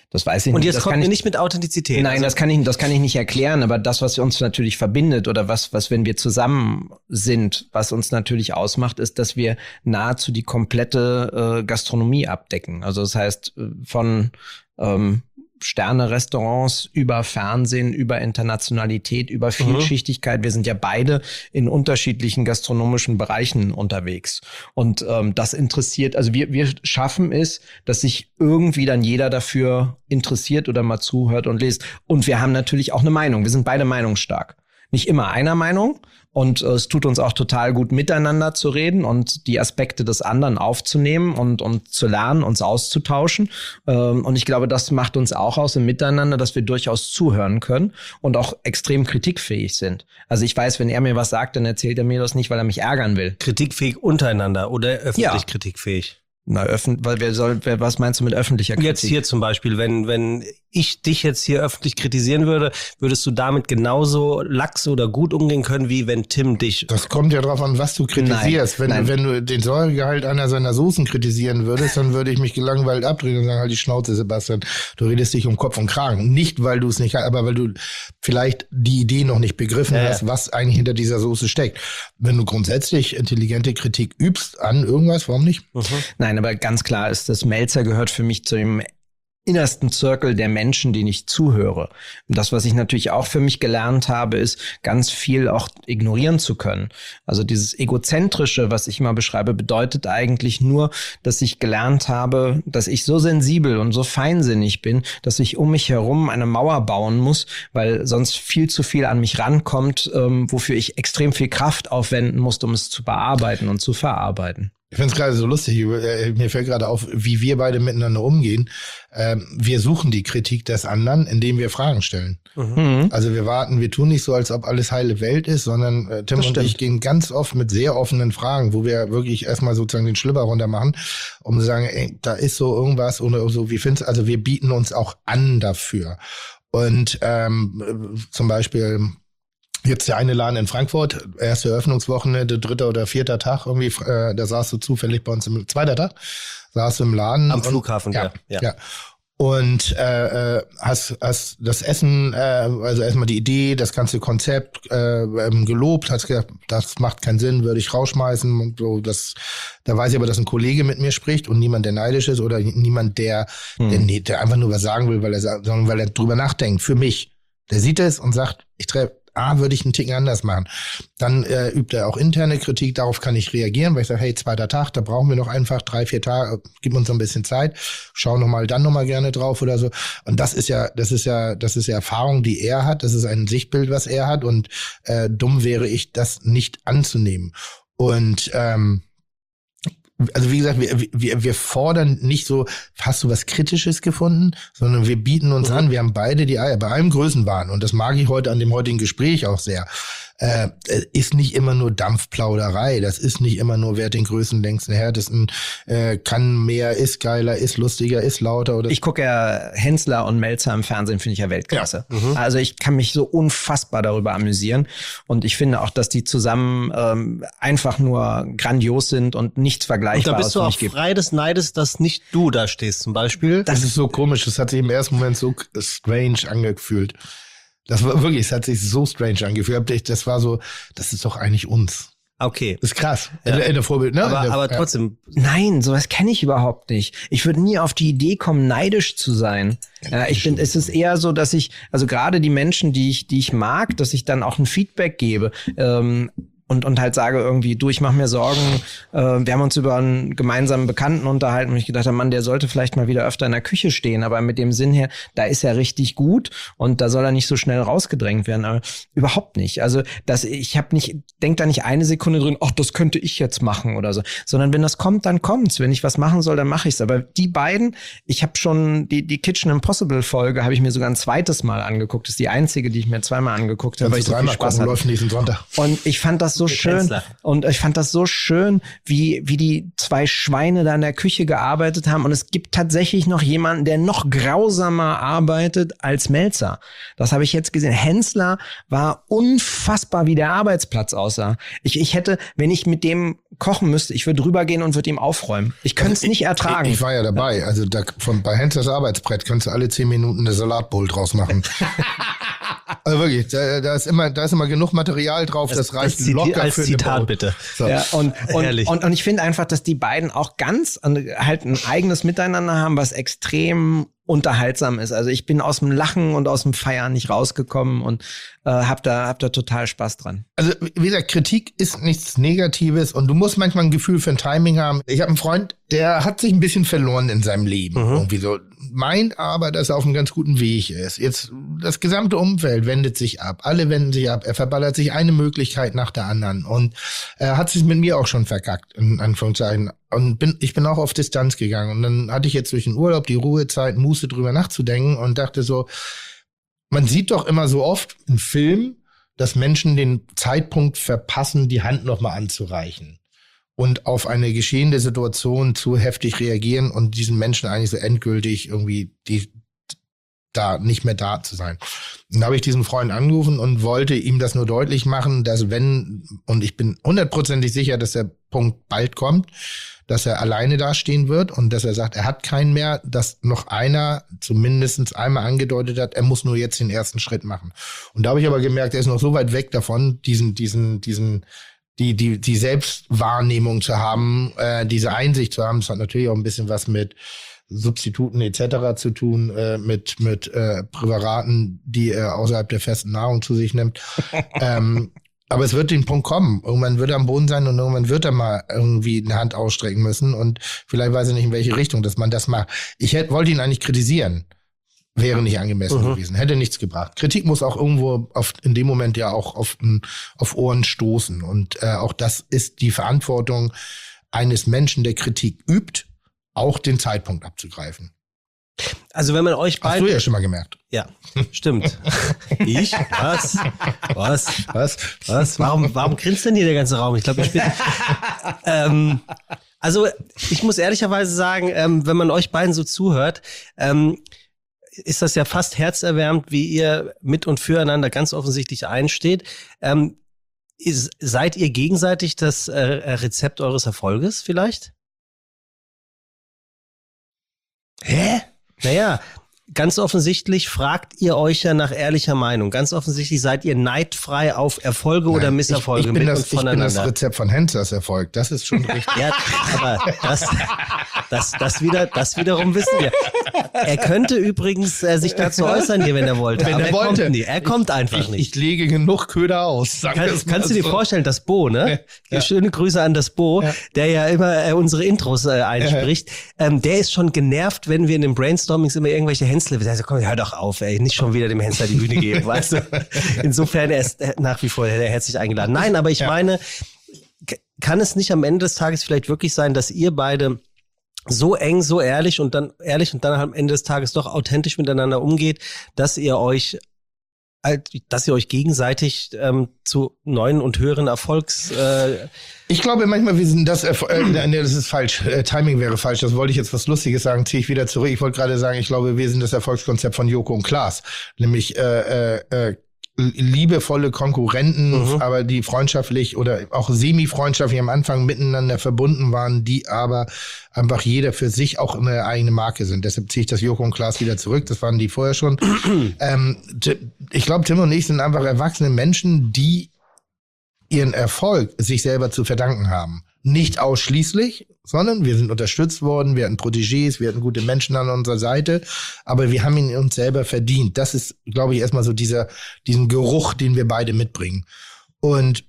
Das weiß ich Und nicht. jetzt das kommt kann mir ich nicht mit Authentizität. Nein, also, das kann ich, das kann ich nicht erklären, aber das, was uns natürlich verbindet oder was, was, wenn wir zusammen sind, was uns natürlich ausmacht, ist, dass wir nahezu die komplette äh, Gastronomie abdecken. Also das heißt, von ähm, Sterne-Restaurants über Fernsehen, über Internationalität, über Vielschichtigkeit. Mhm. Wir sind ja beide in unterschiedlichen gastronomischen Bereichen unterwegs. Und ähm, das interessiert, also wir, wir schaffen es, dass sich irgendwie dann jeder dafür interessiert oder mal zuhört und liest. Und wir haben natürlich auch eine Meinung. Wir sind beide meinungsstark. Nicht immer einer Meinung. Und äh, es tut uns auch total gut, miteinander zu reden und die Aspekte des anderen aufzunehmen und, und zu lernen, uns auszutauschen. Ähm, und ich glaube, das macht uns auch aus im Miteinander, dass wir durchaus zuhören können und auch extrem kritikfähig sind. Also ich weiß, wenn er mir was sagt, dann erzählt er mir das nicht, weil er mich ärgern will. Kritikfähig untereinander oder öffentlich ja. kritikfähig? Na, öffentlich, weil wer soll, wer, was meinst du mit öffentlicher Kritik? Jetzt hier zum Beispiel, wenn, wenn ich dich jetzt hier öffentlich kritisieren würde, würdest du damit genauso lax oder gut umgehen können, wie wenn Tim dich... Das kommt ja drauf an, was du kritisierst. Nein, wenn, nein. wenn du den Säuregehalt einer seiner Soßen kritisieren würdest, dann würde ich mich gelangweilt abdrehen und sagen, halt die Schnauze, Sebastian, du redest dich um Kopf und Kragen. Nicht, weil du es nicht, aber weil du vielleicht die Idee noch nicht begriffen ja. hast, was eigentlich hinter dieser Soße steckt. Wenn du grundsätzlich intelligente Kritik übst an irgendwas, warum nicht? Mhm. Nein, aber ganz klar ist, dass Melzer gehört für mich zu dem innersten Zirkel der Menschen, denen ich zuhöre. Und das, was ich natürlich auch für mich gelernt habe, ist, ganz viel auch ignorieren zu können. Also dieses Egozentrische, was ich immer beschreibe, bedeutet eigentlich nur, dass ich gelernt habe, dass ich so sensibel und so feinsinnig bin, dass ich um mich herum eine Mauer bauen muss, weil sonst viel zu viel an mich rankommt, ähm, wofür ich extrem viel Kraft aufwenden muss, um es zu bearbeiten und zu verarbeiten. Ich finde es gerade so lustig, mir fällt gerade auf, wie wir beide miteinander umgehen. Ähm, wir suchen die Kritik des anderen, indem wir Fragen stellen. Mhm. Also wir warten, wir tun nicht so, als ob alles heile Welt ist, sondern äh, Tim das und stimmt. ich gehen ganz oft mit sehr offenen Fragen, wo wir wirklich erstmal sozusagen den Schlüpper runter machen, um zu sagen, ey, da ist so irgendwas oder so, wie findest also wir bieten uns auch an dafür. Und ähm, zum Beispiel jetzt der eine Laden in Frankfurt, erste Eröffnungswochenende, dritter oder vierter Tag irgendwie, äh, da saß du zufällig bei uns im zweiter Tag, saß du im Laden. Am Flughafen, ja. ja. ja. Und äh, hast, hast das Essen, äh, also erstmal die Idee, das ganze Konzept äh, gelobt, hast gesagt, das macht keinen Sinn, würde ich rausschmeißen und so. Das, da weiß ich aber, dass ein Kollege mit mir spricht und niemand, der neidisch ist oder niemand, der, hm. der, nee, der einfach nur was sagen will, weil er, sondern weil er drüber nachdenkt. Für mich, der sieht es und sagt, ich treffe. Ah, würde ich einen Ticken anders machen. Dann äh, übt er auch interne Kritik, darauf kann ich reagieren, weil ich sage, hey, zweiter Tag, da brauchen wir noch einfach drei, vier Tage, gib uns noch ein bisschen Zeit, schau noch mal, dann noch mal gerne drauf oder so. Und das ist ja, das ist ja, das ist ja Erfahrung, die er hat, das ist ein Sichtbild, was er hat und äh, dumm wäre ich, das nicht anzunehmen. Und ähm, also wie gesagt, wir, wir, wir fordern nicht so, hast du was Kritisches gefunden, sondern wir bieten uns mhm. an, wir haben beide die Eier, bei allem Größenwahn und das mag ich heute an dem heutigen Gespräch auch sehr, äh, ist nicht immer nur Dampfplauderei, das ist nicht immer nur, wer hat den größten, längsten, härtesten, äh, kann mehr, ist geiler, ist lustiger, ist lauter. Oder ich gucke ja Hensler und Melzer im Fernsehen, finde ich ja Weltklasse. Ja. Mhm. Also ich kann mich so unfassbar darüber amüsieren und ich finde auch, dass die zusammen ähm, einfach nur grandios sind und nichts Vergleichbares. Und da bist du auch frei des Neides, dass nicht du da stehst zum Beispiel. Das ist so komisch, das hat sich im ersten Moment so strange angefühlt. Das war wirklich, es hat sich so strange angefühlt. Das war so, das ist doch eigentlich uns. Okay. Das ist krass. Ja. In der Vorbild, ne? Aber, der, aber trotzdem. Ja. Nein, sowas kenne ich überhaupt nicht. Ich würde nie auf die Idee kommen, neidisch zu sein. Ja, ich finde, es ist eher so, dass ich, also gerade die Menschen, die ich, die ich mag, dass ich dann auch ein Feedback gebe. Ähm, Und, und halt sage irgendwie, du, ich mache mir Sorgen, äh, wir haben uns über einen gemeinsamen Bekannten unterhalten und ich gedacht habe, Mann, der sollte vielleicht mal wieder öfter in der Küche stehen, aber mit dem Sinn her, da ist er richtig gut und da soll er nicht so schnell rausgedrängt werden, aber überhaupt nicht. Also das, ich habe nicht, denk da nicht eine Sekunde drin, ach, das könnte ich jetzt machen oder so, sondern wenn das kommt, dann kommt's. Wenn ich was machen soll, dann mache ich's. Aber die beiden, ich habe schon die, die Kitchen Impossible Folge, habe ich mir sogar ein zweites Mal angeguckt. Das ist die einzige, die ich mir zweimal angeguckt habe, weil ich so viel Spaß hatte. Und ich fand das so Mit schön. Hensler. Und ich fand das so schön, wie, wie die zwei Schweine da in der Küche gearbeitet haben. Und es gibt tatsächlich noch jemanden, der noch grausamer arbeitet als Melzer. Das habe ich jetzt gesehen. Hensler war unfassbar, wie der Arbeitsplatz aussah. Ich, ich hätte, wenn ich mit dem kochen müsste, ich würde rübergehen und würde ihm aufräumen. Ich könnte es nicht ertragen. Ich, ich war ja dabei. Also da, von, bei Henslers Arbeitsbrett kannst du alle zehn Minuten eine Salatbowl draus machen. Also wirklich, da, da ist immer, da ist immer genug Material drauf, das, das reicht Ziti- locker als für eine Zitat Bowl. bitte. So. Ja, und, und, Herrlich. und, und ich finde einfach, dass die beiden auch ganz halt ein eigenes Miteinander haben, was extrem unterhaltsam ist. Also ich bin aus dem Lachen und aus dem Feiern nicht rausgekommen und äh, hab da, hab da total Spaß dran. Also wie gesagt, Kritik ist nichts Negatives und du musst manchmal ein Gefühl für ein Timing haben. Ich habe einen Freund, der hat sich ein bisschen verloren in seinem Leben. Mhm. Irgendwie so. Meint aber, dass er auf einem ganz guten Weg ist. Jetzt, das gesamte Umfeld wendet sich ab. Alle wenden sich ab. Er verballert sich eine Möglichkeit nach der anderen. Und er hat sich mit mir auch schon verkackt, in Anführungszeichen. Und bin, ich bin auch auf Distanz gegangen. Und dann hatte ich jetzt durch den Urlaub die Ruhezeit, Muße drüber nachzudenken und dachte so, man sieht doch immer so oft in Filmen, dass Menschen den Zeitpunkt verpassen, die Hand nochmal anzureichen. Und auf eine geschehende Situation zu heftig reagieren und diesen Menschen eigentlich so endgültig irgendwie die da nicht mehr da zu sein. Dann habe ich diesen Freund angerufen und wollte ihm das nur deutlich machen, dass wenn, und ich bin hundertprozentig sicher, dass der Punkt bald kommt, dass er alleine dastehen wird und dass er sagt, er hat keinen mehr, dass noch einer zumindest einmal angedeutet hat, er muss nur jetzt den ersten Schritt machen. Und da habe ich aber gemerkt, er ist noch so weit weg davon, diesen, diesen, diesen, die, die, die Selbstwahrnehmung zu haben, äh, diese Einsicht zu haben. Das hat natürlich auch ein bisschen was mit Substituten et cetera zu tun, äh, mit mit äh, Präparaten, die er außerhalb der festen Nahrung zu sich nimmt. ähm, aber es wird den Punkt kommen. Irgendwann wird er am Boden sein und irgendwann wird er mal irgendwie eine Hand ausstrecken müssen und vielleicht weiß er nicht, in welche Richtung, dass man das macht. Ich hätte, wollte ihn eigentlich kritisieren. Wäre nicht angemessen mhm. gewesen, hätte nichts gebracht. Kritik muss auch irgendwo auf, in dem Moment ja auch auf, auf Ohren stoßen. Und äh, auch das ist die Verantwortung eines Menschen, der Kritik übt, auch den Zeitpunkt abzugreifen. Also wenn man euch beide... Hast du ja schon mal gemerkt. Ja, stimmt. Ich? Was? Was? Was? Was? Warum, warum grinst denn hier der ganze Raum? Ich glaube, ich bin... ähm, also ich muss ehrlicherweise sagen, ähm, wenn man euch beiden so zuhört, ähm, ist das ja fast herzerwärmend, wie ihr mit und füreinander ganz offensichtlich einsteht. Ähm, ist, seid ihr gegenseitig das äh, Rezept eures Erfolges vielleicht? Hä? Naja, ganz offensichtlich fragt ihr euch ja nach ehrlicher Meinung. Ganz offensichtlich seid ihr neidfrei auf Erfolge Nein, oder Misserfolge ich, ich bin mit das, und voneinander. Ich bin das Rezept von Henslers Erfolg. Das ist schon richtig. Ja, aber das, das, das, wieder, das wiederum wissen wir. Er könnte übrigens äh, sich dazu äußern hier, wenn er wollte. Wenn aber er er wollte. kommt nie. Er kommt einfach ich, nicht. Ich lege genug Köder aus. Sag Kann, das mal kannst du dir so. vorstellen, das Bo, ne? Ja. Schöne Grüße an das Bo, Ja. der ja immer äh, unsere Intros äh, einspricht. Ja. Ähm, der ist schon genervt, wenn wir in den Brainstormings immer irgendwelche Hensler, der sagt, komm, hör doch auf, ey, nicht schon wieder dem Hensler die Bühne geben, weißt du? Insofern, er ist nach wie vor der herzlich eingeladen. Nein, aber ich Ja. meine, k- kann es nicht am Ende des Tages vielleicht wirklich sein, dass ihr beide so eng, so ehrlich und dann ehrlich und dann am Ende des Tages doch authentisch miteinander umgeht, dass ihr euch dass ihr euch gegenseitig ähm, zu neuen und höheren Erfolgs... Äh Ich glaube manchmal, wir sind das, Erfol- äh, nee, das ist falsch, äh, Timing wäre falsch, das wollte ich jetzt was Lustiges sagen, ziehe ich wieder zurück. Ich wollte gerade sagen, ich glaube, wir sind das Erfolgskonzept von Joko und Klaas, nämlich äh, äh, äh, liebevolle Konkurrenten, mhm. aber die freundschaftlich oder auch semi-freundschaftlich am Anfang miteinander verbunden waren, die aber einfach jeder für sich auch eine eigene Marke sind. Deshalb ziehe ich das Joko und Klaas wieder zurück. Das waren die vorher schon. ähm, ich glaube, Tim und ich sind einfach erwachsene Menschen, die ihren Erfolg sich selber zu verdanken haben. Nicht ausschließlich, sondern wir sind unterstützt worden, wir hatten Protégés, wir hatten gute Menschen an unserer Seite, aber wir haben ihn uns selber verdient. Das ist, glaube ich, erstmal so dieser, diesen Geruch, den wir beide mitbringen. Und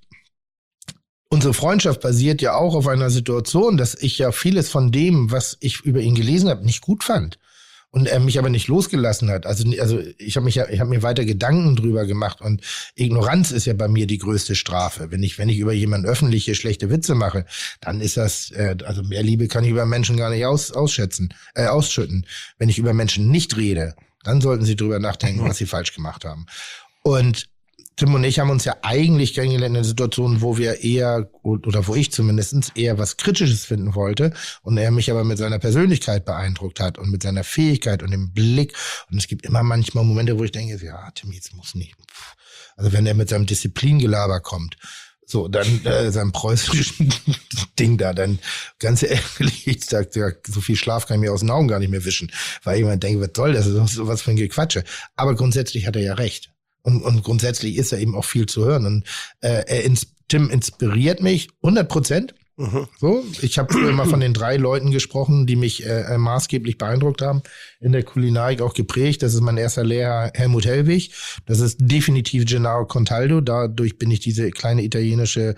unsere Freundschaft basiert ja auch auf einer Situation, dass ich ja vieles von dem, was ich über ihn gelesen habe, nicht gut fand. Und er mich aber nicht losgelassen hat. Also, also ich habe mich ja, ich habe mir weiter Gedanken drüber gemacht. Und Ignoranz ist ja bei mir die größte Strafe. Wenn ich, wenn ich über jemanden öffentliche schlechte Witze mache, dann ist das, äh, also mehr Liebe kann ich über Menschen gar nicht aus, ausschätzen, äh, ausschütten. Wenn ich über Menschen nicht rede, dann sollten sie drüber nachdenken, was sie falsch gemacht haben. Und Tim und ich haben uns ja eigentlich kennengelernt in einer Situation, wo wir eher, oder wo ich zumindest eher was Kritisches finden wollte und er mich aber mit seiner Persönlichkeit beeindruckt hat und mit seiner Fähigkeit und dem Blick. Und es gibt immer manchmal Momente, wo ich denke, ja, Tim, jetzt muss nicht. Also wenn er mit seinem Disziplingelaber kommt, so, dann äh, sein preußischen Ding da, dann ganz ehrlich, ich sag, ja, so viel Schlaf kann ich mir aus den Augen gar nicht mehr wischen, weil ich immer denke, was soll das, das ist so was für ein Gequatsche. Aber grundsätzlich hat er ja recht. Und, und grundsätzlich ist er eben auch viel zu hören. Und äh, er ins, Tim inspiriert mich hundert Prozent. Mhm. So, ich habe früher mal von den drei Leuten gesprochen, die mich äh, maßgeblich beeindruckt haben, in der Kulinarik auch geprägt. Das ist mein erster Lehrer Helmut Hellwig. Das ist definitiv Gennaro Contaldo. Dadurch bin ich diese kleine italienische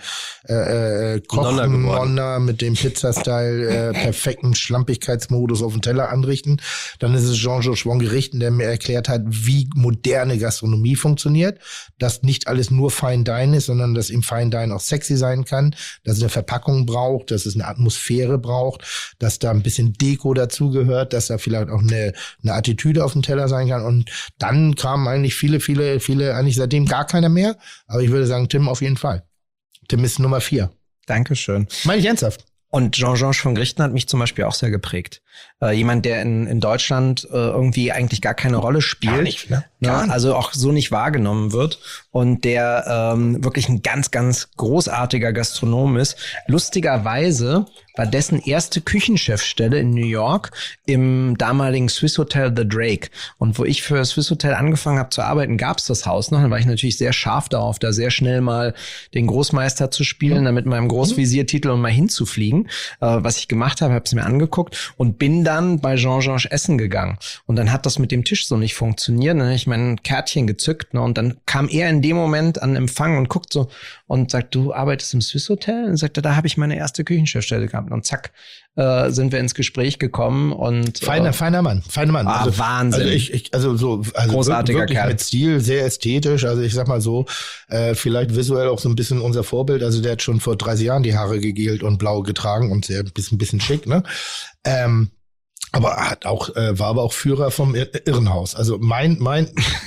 äh, Koch-Nonna mit dem Pizza-Style äh, perfekten Schlampigkeitsmodus auf dem Teller anrichten. Dann ist es Jean-Georges Vongerichten, der mir erklärt hat, wie moderne Gastronomie funktioniert. Dass nicht alles nur Fine Dine ist, sondern dass im Fine Dine auch sexy sein kann. Dass es eine Verpackung braucht, dass es eine Atmosphäre braucht, dass da ein bisschen Deko dazugehört, dass da vielleicht auch eine eine Attitüde auf dem Teller sein kann. Und dann kamen eigentlich viele, viele, viele, eigentlich seitdem gar keiner mehr. Aber ich würde sagen, Tim auf jeden Fall. Tim ist Nummer vier. Dankeschön. Meine ich ernsthaft. Und Jean-Georges Vongerichten hat mich zum Beispiel auch sehr geprägt. Äh, jemand, der in, in Deutschland äh, irgendwie eigentlich gar keine Rolle spielt. Gar nicht, ne? Gar nicht. Also auch so nicht wahrgenommen wird. Und der ähm, wirklich ein ganz, ganz großartiger Gastronom ist. Lustigerweise war dessen erste Küchenchefstelle in New York im damaligen Swiss Hotel The Drake. Und wo ich für Swiss Hotel angefangen habe zu arbeiten, gab es das Haus noch. Dann war ich natürlich sehr scharf darauf, da sehr schnell mal den Großmeister zu spielen, dann mit meinem Großvisiertitel und mal hinzufliegen. Äh, was ich gemacht habe, habe es mir angeguckt und bin dann bei Jean-Georges essen gegangen. Und dann hat das mit dem Tisch so nicht funktioniert. Dann habe ich mein Kärtchen gezückt, ne? Und dann kam er in dem Moment an Empfang und guckt so und sagt, du arbeitest im Swiss Hotel? Und sagt er, da habe ich meine erste Küchenchefstelle gehabt. Und zack, äh, sind wir ins Gespräch gekommen. Und feiner, äh, feiner Mann, feiner Mann. Ah, also, Wahnsinn. Also ich, ich also so, also großartiger wirklich Kerl. Mit Stil, sehr ästhetisch. Also ich sag mal so, äh, vielleicht visuell auch so ein bisschen unser Vorbild. Also der hat schon vor dreißig Jahren die Haare gegelt und blau getragen und sehr bisschen, bisschen schick, ne? Ähm, aber hat auch äh, war aber auch Führer vom Ir- Irrenhaus. Also mein mein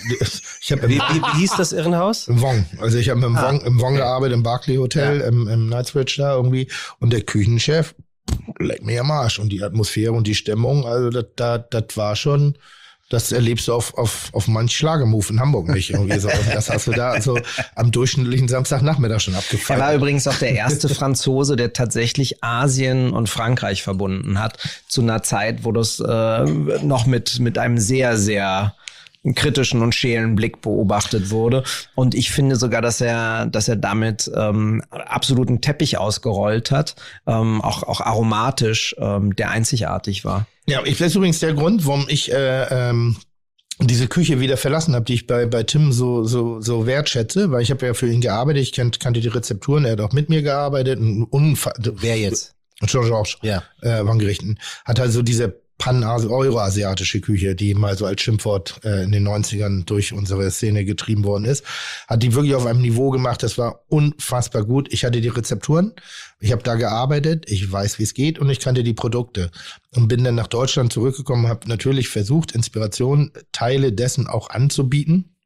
ich habe wie, wie, wie hieß das Irrenhaus? Im Wong. Also ich habe im Ah, Wong im Wong okay. gearbeitet, im Barclay Hotel, Ja. im, im Knightsbridge da irgendwie und der Küchenchef leck mir am Arsch und die Atmosphäre und die Stimmung, also das das das war schon, das erlebst du auf auf auf manch Schlagermove in Hamburg nicht irgendwie so. Und das hast du da also am durchschnittlichen Samstagnachmittag schon Er abgefallen. war übrigens auch der erste Franzose, der tatsächlich Asien und Frankreich verbunden hat, zu einer Zeit, wo das äh, noch mit mit einem sehr, sehr kritischen und schälen Blick beobachtet wurde. Und ich finde sogar, dass er, dass er damit ähm, absoluten Teppich ausgerollt hat, ähm, auch auch aromatisch, ähm, der einzigartig war. Ja, ich das ist übrigens der Grund, warum ich äh, ähm, diese Küche wieder verlassen habe, die ich bei bei Tim so so so wertschätze, weil ich habe ja für ihn gearbeitet, ich kannt, kannte die Rezepturen, er hat auch mit mir gearbeitet. Ein Unfa- Wer jetzt? Jean-Georges Ja. äh, Vongerichten hat also diese pan-euroasiatische Küche, die mal so als Schimpfwort äh, in den neunzigern durch unsere Szene getrieben worden ist, hat die wirklich auf einem Niveau gemacht, das war unfassbar gut. Ich hatte die Rezepturen, ich habe da gearbeitet, ich weiß, wie es geht und ich kannte die Produkte und bin dann nach Deutschland zurückgekommen, habe natürlich versucht, Inspiration, Teile dessen auch anzubieten.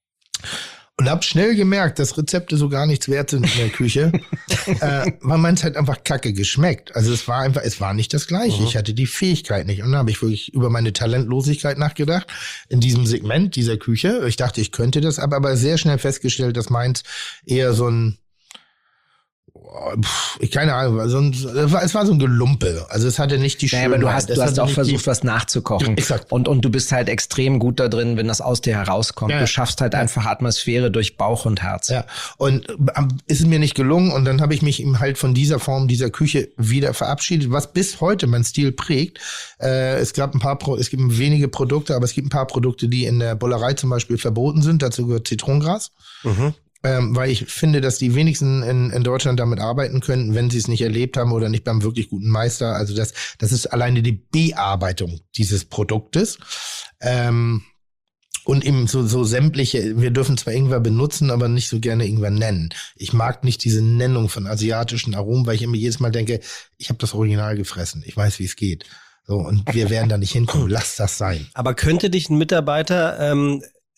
Und habe schnell gemerkt, dass Rezepte so gar nichts wert sind in der Küche, äh, weil man es halt einfach kacke geschmeckt. Also es war einfach, es war nicht das Gleiche. Mhm. Ich hatte die Fähigkeit nicht. Und dann habe ich wirklich über meine Talentlosigkeit nachgedacht in diesem Segment dieser Küche. Ich dachte, ich könnte das, aber, aber sehr schnell festgestellt, dass meins eher so ein, pff, ich keine Ahnung, war so ein, es war, es war so ein Gelumpe. Also es hatte nicht die Naja, Schönheit. aber du hast, Es du hast hatte auch nicht versucht, die, was nachzukochen. Exakt. Und, und du bist halt extrem gut da drin, wenn das aus dir herauskommt. Ja. Du schaffst halt einfach Atmosphäre durch Bauch und Herz. Ja, und ähm, ist es mir nicht gelungen und dann habe ich mich eben halt von dieser Form dieser Küche wieder verabschiedet, was bis heute mein Stil prägt. Äh, es gab ein paar, Pro- es gibt wenige Produkte, aber es gibt ein paar Produkte, die in der Bollerei zum Beispiel verboten sind. Dazu gehört Zitronengras. Mhm. Ähm, weil ich finde, dass die wenigsten in, in Deutschland damit arbeiten können, wenn sie es nicht erlebt haben oder nicht beim wirklich guten Meister. Also das, das ist alleine die Bearbeitung dieses Produktes. Ähm, und eben so, so sämtliche, wir dürfen zwar Ingwer benutzen, aber nicht so gerne Ingwer nennen. Ich mag nicht diese Nennung von asiatischen Aromen, weil ich immer jedes Mal denke, ich habe das Original gefressen. Ich weiß, wie es geht. So, und wir werden da nicht hinkommen. Lass das sein. Aber könnte dich ein Mitarbeiter ähm,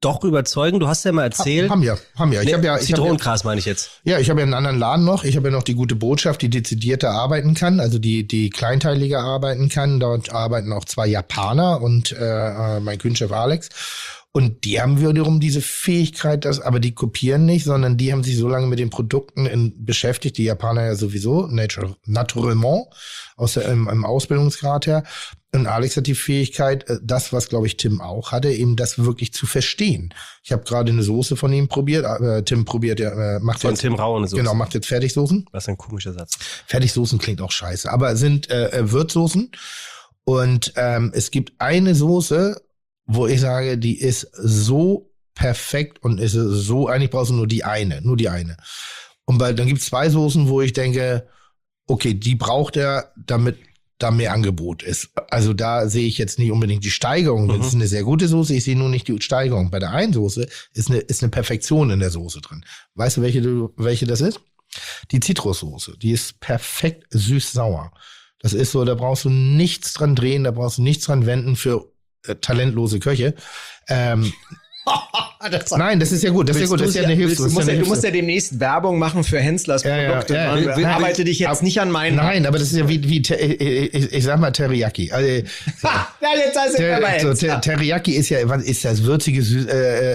doch überzeugen? Du hast ja mal erzählt. Haben wir, haben wir. Ich Nee, hab ja, ich Zitronengras hab ja, meine ich jetzt. Ja, ich habe ja einen anderen Laden noch. Ich habe ja noch die gute Botschaft, die dezidierter arbeiten kann, also die die kleinteiliger arbeiten kann. Dort arbeiten auch zwei Japaner und äh, mein Küchenchef Alex. Und die haben wiederum diese Fähigkeit, dass, aber die kopieren nicht, sondern die haben sich so lange mit den Produkten in, beschäftigt, die Japaner ja sowieso, nature, naturellement, aus der, im, im Ausbildungsgrad her. Und Alex hat die Fähigkeit, das, was, glaube ich, Tim auch hatte, eben das wirklich zu verstehen. Ich habe gerade eine Soße von ihm probiert. Äh, Tim probiert ja, äh, macht Von jetzt, Tim Rau eine Soße. Genau, macht jetzt Fertigsoßen. Was ein komischer Satz. Fertigsoßen klingt auch scheiße, aber sind äh, Würzsoßen. Und ähm, es gibt eine Soße, wo ich sage, die ist so perfekt und ist so, eigentlich brauchst du nur die eine, nur die eine. Und bei, dann gibt es zwei Soßen, wo ich denke, okay, die braucht er, damit da mehr Angebot ist. Also da sehe ich jetzt nicht unbedingt die Steigerung. Das Mhm. ist eine sehr gute Soße, ich sehe nur nicht die Steigerung. Bei der einen Soße ist eine, ist eine Perfektion in der Soße drin. Weißt du, welche, du, welche das ist? Die Zitrussoße. Die ist perfekt süß-sauer. Das ist so, da brauchst du nichts dran drehen, da brauchst du nichts dran wenden für äh, talentlose Köche. Ähm, Das nein, das ist ja gut, das ist ja gut, das ist ja eine Hilfe. Du musst ja, du musst ja demnächst Werbung machen für Henslers Ja, ja, Produkte. ja, Man will- will- arbeite dich jetzt ab- nicht an meinen. Nein, aber das ist ja wie, wie Te- ich, ich, ich sag mal Teriyaki. Also, Ha, ja, jetzt heißt er bei Ter, so, Hensler. Ter, Teriyaki ist ja, was ist das? Würzige, süß,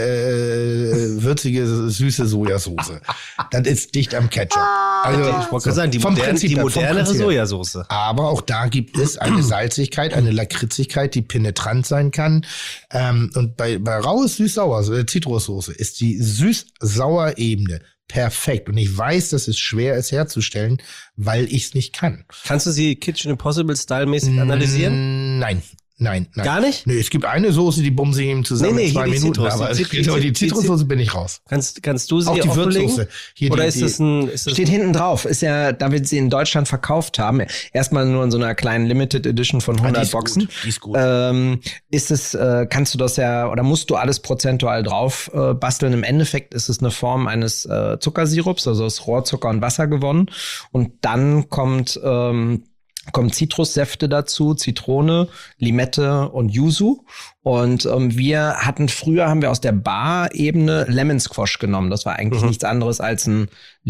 äh, äh, würzige, süße Sojasauce. Das ist dicht am Ketchup. Also, Ich wollte gerade sagen, die, vom moderne, Prinzip die her, vom modernere Prinzip her. Sojasauce. Aber auch da gibt es eine Salzigkeit, eine Lakritzigkeit, die penetrant sein kann. Ähm, und bei, bei raues süß-sauer, also der Zitrussoße, ist die süß-sauer Ebene perfekt. Und ich weiß, dass es schwer ist herzustellen, weil ich es nicht kann. Kannst du sie Kitchen Impossible Style-mäßig analysieren? Mm, Nein. Nein, nein. Gar nicht? Nee, es gibt eine Soße, die bumse ich ihm zusammen Nee, nee, in zwei hier die Minuten. Zitrus, aber die es- Zit- genau, die die Zit- Zitrussoße bin ich raus. Kannst, kannst du sie Auch die offenlegen? Würzsoße. Hier Oder die, ist die, das ein... Ist das Steht hinten drauf, ist ja, da wir sie in Deutschland verkauft haben, erstmal nur in so einer kleinen Limited Edition von Ah, die hundert ist Boxen. gut, die ist gut. Ähm, ist es, äh, kannst du das ja, oder musst du alles prozentual drauf äh, basteln? Im Endeffekt ist es eine Form eines äh, Zuckersirups, also aus Rohrzucker und Wasser gewonnen. Und dann kommt, ähm, kommen Zitrussäfte dazu, Zitrone, Limette und Yuzu. Und ähm, wir hatten früher, haben wir aus der Bar-Ebene Lemon Squash genommen. Das war eigentlich Mhm. nichts anderes als ein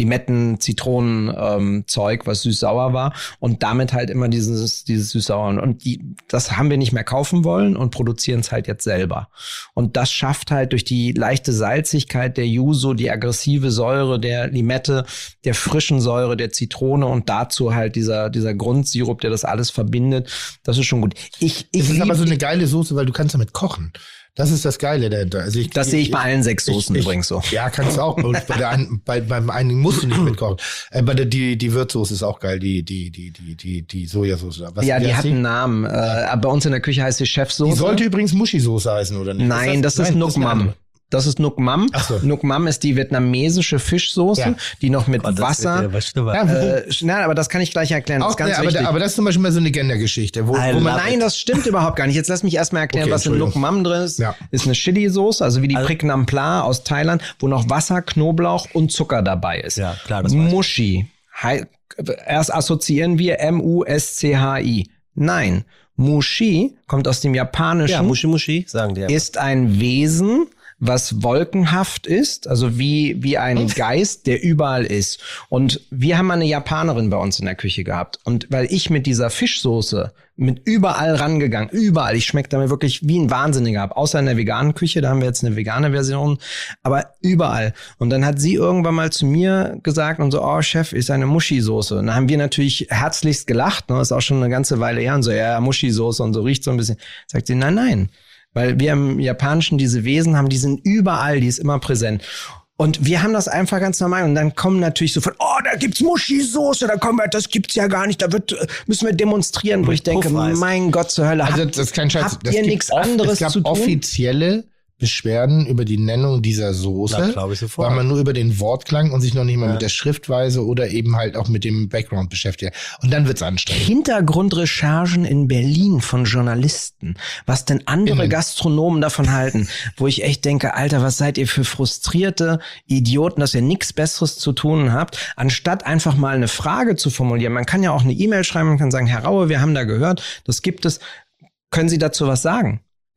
Limetten-Zitronen-Zeug, was süß-sauer war. Und damit halt immer dieses, dieses süß-sauer. Und die, das haben wir nicht mehr kaufen wollen und produzieren es halt jetzt selber. Und das schafft halt durch die leichte Salzigkeit der Yuzu, die aggressive Säure der Limette, der frischen Säure der Zitrone und dazu halt dieser, dieser Grundsirup, der das alles verbindet. Das ist schon gut. Ich, ich das ist lieb- aber so eine geile Soße, weil du kannst damit kochen. Das ist das Geile dahinter. Also ich, Das sehe ich bei allen sechs Soßen ich, übrigens so. Ja, kannst du auch. Und bei der einen, bei, beim einen musst du nicht mitkochen. Äh, bei der, die, die Würzsoße ist auch geil, die, die, die, die, die, die Sojasauce. Was, Ja, wie die heißt hat einen Namen. Äh, aber bei uns in der Küche heißt sie Chefsoße. Die sollte übrigens Muschi-Soße heißen, oder nicht? Nein, das ist Nein, Nuc eine Mam. andere. Das ist Nuc Mam. Ach so. Nuc Mam ist die vietnamesische Fischsoße, Ja. die noch mit Oh, das Wasser. wird ja was Schlimmer. Ja, Äh, na, aber das kann ich gleich erklären. Das auch, ist ganz ja, aber, wichtig. da, aber das ist zum Beispiel mal so eine Gendergeschichte, wo, I wo man love Nein, das stimmt überhaupt gar nicht. Jetzt lass mich erstmal erklären, Okay, was in Nuc Mam drin ist. Ja. Ist eine Chili-Soße, also wie die Also- Prik Nam Pla aus Thailand, wo noch Wasser, Knoblauch und Zucker dabei ist. Ja, klar, das weiß ich. Muschi. Hei- Erst assoziieren wir M U S C H I. Nein. Mushi kommt aus dem Japanischen. Ja, Muschi Muschi, sagen die. Ist ein Wesen, was wolkenhaft ist, also wie, wie ein Geist, der überall ist. Und wir haben mal eine Japanerin bei uns in der Küche gehabt. Und weil ich mit dieser Fischsoße mit überall rangegangen, überall, ich schmecke damit wirklich wie ein Wahnsinniger ab, außer in der veganen Küche, da haben wir jetzt eine vegane Version, aber überall. Und dann hat sie irgendwann mal zu mir gesagt und so, oh Chef, ist eine Muschi-Soße. Und dann haben wir natürlich herzlichst gelacht, ne, ist auch schon eine ganze Weile her und so, ja, Muschi-Soße und so riecht so ein bisschen. Sagt sie, nein, nein. Weil wir im Japanischen diese Wesen haben, die sind überall, die ist immer präsent. Und wir haben das einfach ganz normal. Und dann kommen natürlich sofort, oh, da gibt's Muschi-Soße, da kommen wir, das gibt's ja gar nicht, da wird, müssen wir demonstrieren, wo ich denke, Puffreis. mein Gott zur Hölle, Also habt, das ist kein Scheiß. habt Das ihr gibt nichts oft- anderes Es gab zu tun? offizielle Beschwerden über die Nennung dieser Soße, Na, glaub ich sofort. weil man nur über den Wortklang und sich noch nicht mal Ja. mit der Schriftweise oder eben halt auch mit dem Background beschäftigt. Und dann wird's anstrengend. Hintergrundrecherchen in Berlin von Journalisten, was denn andere Innen. Gastronomen davon halten, wo ich echt denke, Alter, was seid ihr für frustrierte Idioten, dass ihr nichts Besseres zu tun habt, anstatt einfach mal eine Frage zu formulieren. Man kann ja auch eine E-Mail schreiben, man kann sagen, Herr Raue, wir haben da gehört, das gibt es. Können Sie dazu was sagen?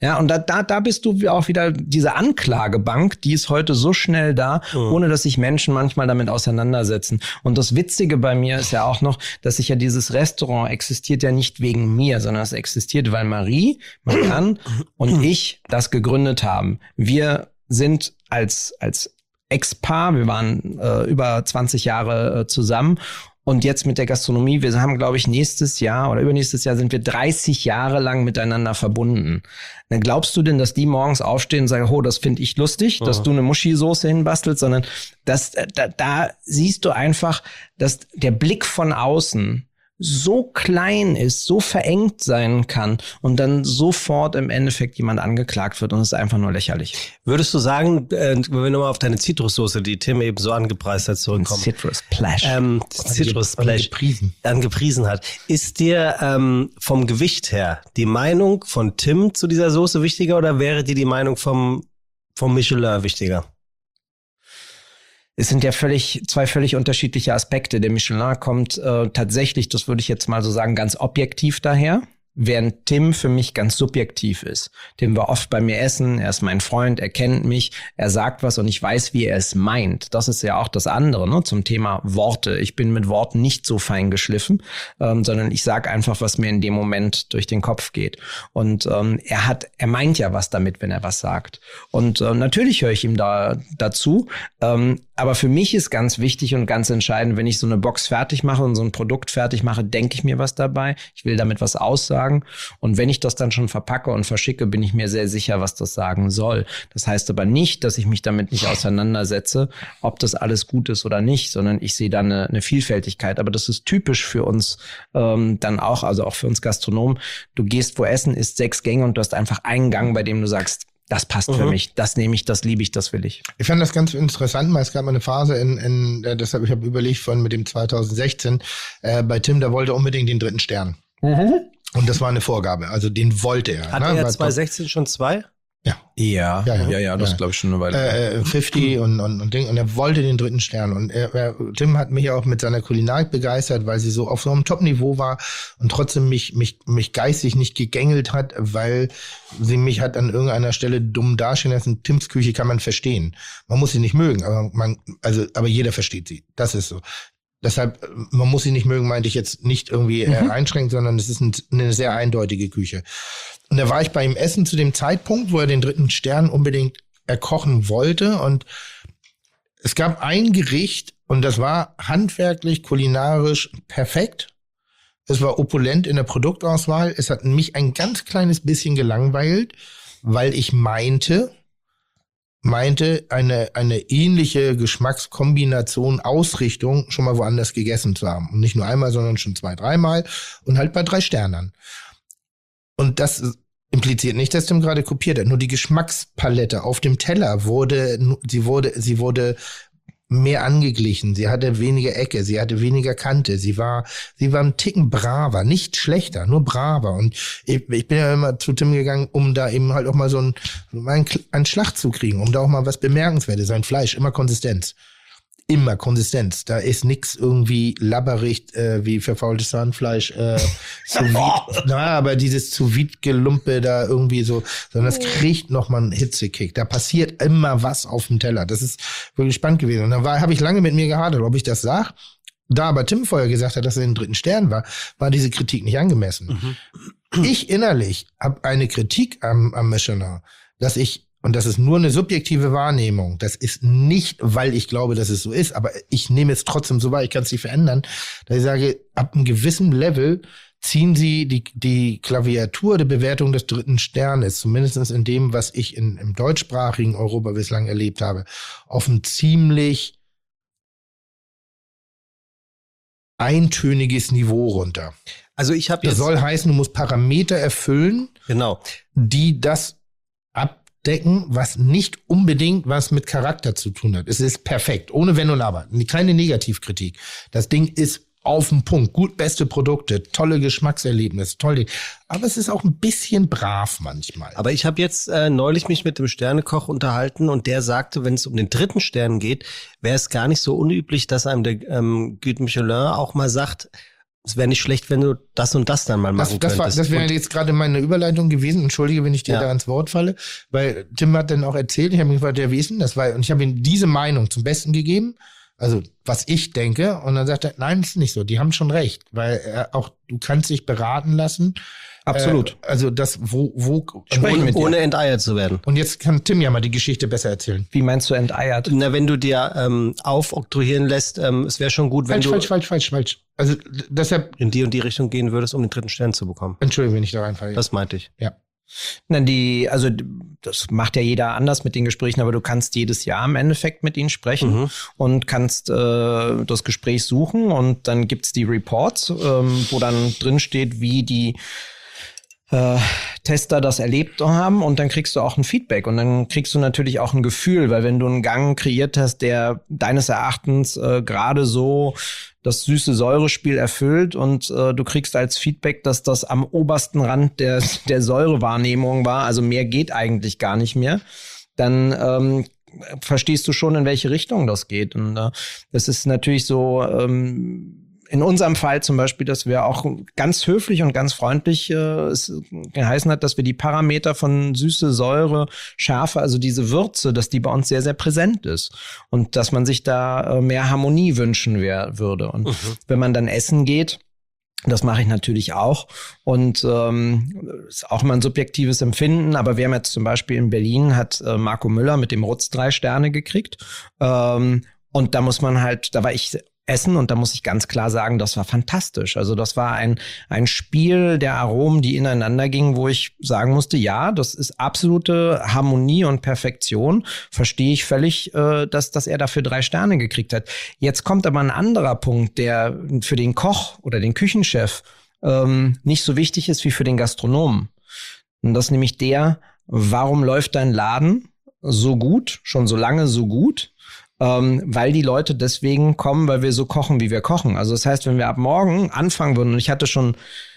Ja, und da, da, da bist du auch wieder diese Anklagebank, die ist heute so schnell da, mhm. ohne dass sich Menschen manchmal damit auseinandersetzen. Und das Witzige bei mir ist ja auch noch, dass sich ja dieses Restaurant existiert ja nicht wegen mir, sondern es existiert, weil Marie, Marianne und ich das gegründet haben. Wir sind als, als Ex-Paar, wir waren äh, über zwanzig Jahre äh, zusammen. Und jetzt mit der Gastronomie, wir haben, glaube ich, nächstes Jahr oder übernächstes Jahr sind wir dreißig Jahre lang miteinander verbunden. Dann glaubst du denn, dass die morgens aufstehen und sagen, oh, das finde ich lustig, mhm. dass du eine Muschi-Soße hinbastelst, sondern dass, da, da siehst du einfach, dass der Blick von außen so klein ist, so verengt sein kann und dann sofort im Endeffekt jemand angeklagt wird und es ist einfach nur lächerlich. Würdest du sagen, äh, wenn wir nochmal auf deine Zitrussoße, die Tim eben so angepreist hat, zurückkommen. Citrus Splash. Ähm, Citrus Splash. Angepriesen. Angepriesen hat. Ist dir ähm, vom Gewicht her die Meinung von Tim zu dieser Soße wichtiger oder wäre dir die Meinung vom, vom Michelin wichtiger? Es sind ja völlig zwei völlig unterschiedliche Aspekte. Der Michelin kommt äh, tatsächlich, das würde ich jetzt mal so sagen, ganz objektiv daher, während Tim für mich ganz subjektiv ist. Tim war oft bei mir essen, er ist mein Freund, er kennt mich, er sagt was und ich weiß, wie er es meint. Das ist ja auch das andere, ne, zum Thema Worte. Ich bin mit Worten nicht so fein geschliffen, ähm, sondern ich sage einfach, was mir in dem Moment durch den Kopf geht. Und ähm, er hat, er meint ja was damit, wenn er was sagt. Und äh, natürlich höre ich ihm da dazu. Ähm, aber für mich ist ganz wichtig und ganz entscheidend, wenn ich so eine Box fertig mache und so ein Produkt fertig mache, denke ich mir was dabei. Ich will damit was aussagen. Und wenn ich das dann schon verpacke und verschicke, bin ich mir sehr sicher, was das sagen soll. Das heißt aber nicht, dass ich mich damit nicht auseinandersetze, ob das alles gut ist oder nicht, sondern ich sehe da eine, eine Vielfältigkeit. Aber das ist typisch für uns ähm, dann auch, also auch für uns Gastronomen. Du gehst wo essen, isst sechs Gänge und du hast einfach einen Gang, bei dem du sagst, das passt mhm. für mich, das nehme ich, das liebe ich, das will ich. Ich fand das ganz interessant, weil es gab mal eine Phase in, in äh, deshalb, ich habe überlegt von mit dem zwanzig sechzehn, äh, bei Tim, der wollte unbedingt den dritten Stern. Mhm. Und das war eine Vorgabe, also den wollte er. Hatte ne? er zwanzig sechzehn schon zwei? Ja. Ja, ja, ja, ja, ja das ja. glaube ich schon eine Weile. Äh, fünfzig und, und, und Ding. Und er wollte den dritten Stern. Und er, er, Tim hat mich auch mit seiner Kulinarik begeistert, weil sie so auf so einem Top-Niveau war und trotzdem mich, mich, mich geistig nicht gegängelt hat, weil sie mich hat an irgendeiner Stelle dumm dastehen lassen. Tims Küche kann man verstehen. Man muss sie nicht mögen, aber man, also, aber jeder versteht sie. Das ist so. Deshalb, man muss sie nicht mögen, meinte ich jetzt nicht irgendwie mhm. einschränken, sondern es ist ein, eine sehr eindeutige Küche. Und da war ich bei ihm essen zu dem Zeitpunkt, wo er den dritten Stern unbedingt erkochen wollte. Und es gab ein Gericht und das war handwerklich, kulinarisch perfekt. Es war opulent in der Produktauswahl. Es hat mich ein ganz kleines bisschen gelangweilt, weil ich meinte, meinte, eine, eine ähnliche Geschmackskombination, Ausrichtung schon mal woanders gegessen zu haben. Und nicht nur einmal, sondern schon zwei, dreimal und halt bei drei Sternen. Und das impliziert nicht, dass Tim gerade kopiert hat. Nur die Geschmackspalette auf dem Teller wurde, sie wurde, sie wurde mehr angeglichen. Sie hatte weniger Ecke, sie hatte weniger Kante. Sie war, sie war ein Ticken braver, nicht schlechter, nur braver. Und ich, ich bin ja immer zu Tim gegangen, um da eben halt auch mal so einen, einen, einen Schlag zu kriegen, um da auch mal was Bemerkenswertes. Sein Fleisch, immer Konsistenz. Immer Konsistenz. Da ist nix irgendwie labberig äh, wie verfaultes Zahnfleisch. Äh, sous-vide. Na, aber dieses Sous-vide-Gelumpe da irgendwie so, sondern das kriegt nochmal einen Hitzekick. Da passiert immer was auf dem Teller. Das ist wirklich spannend gewesen. Und dann war, habe ich lange mit mir gehadert, ob ich das sag. Da aber Tim vorher gesagt hat, dass er den dritten Stern war, war diese Kritik nicht angemessen. Mhm. Ich innerlich habe eine Kritik am, am Michelin, dass ich und das ist nur eine subjektive Wahrnehmung. Das ist nicht, weil ich glaube, dass es so ist, aber ich nehme es trotzdem so wahr, ich kann es nicht verändern, dass ich sage, ab einem gewissen Level ziehen sie die, die Klaviatur der Bewertung des dritten Sternes, zumindest in dem, was ich in, im deutschsprachigen Europa bislang erlebt habe, auf ein ziemlich eintöniges Niveau runter. Also ich habe Das jetzt soll heißen, du musst Parameter erfüllen, genau, die das ab decken, was nicht unbedingt was mit Charakter zu tun hat. Es ist perfekt, ohne Wenn und Aber. Keine Negativkritik. Das Ding ist auf den Punkt. Gut, beste Produkte, tolle Geschmackserlebnisse, toll. Aber es ist auch ein bisschen brav manchmal. Aber ich habe jetzt äh, neulich mich mit dem Sternekoch unterhalten und der sagte, wenn es um den dritten Stern geht, wäre es gar nicht so unüblich, dass einem der ähm, Guide Michelin auch mal sagt, es wäre nicht schlecht, wenn du das und das dann mal machen das, das könntest. War, das wäre jetzt gerade meine Überleitung gewesen. Entschuldige, wenn ich dir Ja. da ins Wort falle, weil Tim hat dann auch erzählt, ich habe ihm gefragt, ja, wie ist denn das? Weil, und ich habe ihm diese Meinung zum Besten gegeben, also was ich denke, und dann sagt er, nein, das ist nicht so, die haben schon recht, weil er auch, du kannst dich beraten lassen. Absolut. Äh, also das, wo, wo, Sprechen ohne, mit dir. ohne enteiert zu werden. und jetzt kann Tim ja mal die Geschichte besser erzählen. Wie meinst du enteiert? Na, wenn du dir ähm, aufoktroyieren lässt, ähm, es wäre schon gut, wenn Falsch, du falsch, falsch, falsch, falsch. Also deshalb, in die und die Richtung gehen würdest, um den dritten Stern zu bekommen. Entschuldigung, wenn ich da reinfalle. Das meinte ich. Ja. Na, die, also das macht ja jeder anders mit den Gesprächen, aber du kannst jedes Jahr im Endeffekt mit ihnen sprechen Mhm. und kannst äh, das Gespräch suchen und dann gibt's die Reports, ähm, wo dann drin steht, wie die äh, Tester das erlebt haben und dann kriegst du auch ein Feedback und dann kriegst du natürlich auch ein Gefühl, weil wenn du einen Gang kreiert hast, der deines Erachtens äh, gerade so das süße Säurespiel erfüllt und äh, du kriegst als Feedback, dass das am obersten Rand der, der Säurewahrnehmung war, also mehr geht eigentlich gar nicht mehr, dann ähm, verstehst du schon, in welche Richtung das geht. Und äh, das ist natürlich so, ähm, in unserem Fall zum Beispiel, dass wir auch ganz höflich und ganz freundlich äh, es geheißen hat, dass wir die Parameter von Süße, Säure, Schärfe, also diese Würze, dass die bei uns sehr, sehr präsent ist. Und dass man sich da äh, mehr Harmonie wünschen wär, würde. Und mhm. wenn man dann essen geht, das mache ich natürlich auch und ähm, ist auch immer ein subjektives Empfinden, aber wir haben jetzt zum Beispiel in Berlin, hat äh, Marco Müller mit dem Rutz drei Sterne gekriegt ähm, und da muss man halt, da war ich essen und da muss ich ganz klar sagen, das war fantastisch. Also das war ein ein Spiel der Aromen, die ineinander gingen, wo ich sagen musste, ja, das ist absolute Harmonie und Perfektion. Verstehe ich völlig, äh, dass dass er dafür drei Sterne gekriegt hat. Jetzt kommt aber ein anderer Punkt, der für den Koch oder den Küchenchef ähm, nicht so wichtig ist wie für den Gastronomen. Und das ist nämlich der, warum läuft dein Laden so gut, schon so lange so gut? Ähm, weil die Leute deswegen kommen, weil wir so kochen, wie wir kochen. Also das heißt, wenn wir ab morgen anfangen würden, und ich hatte schon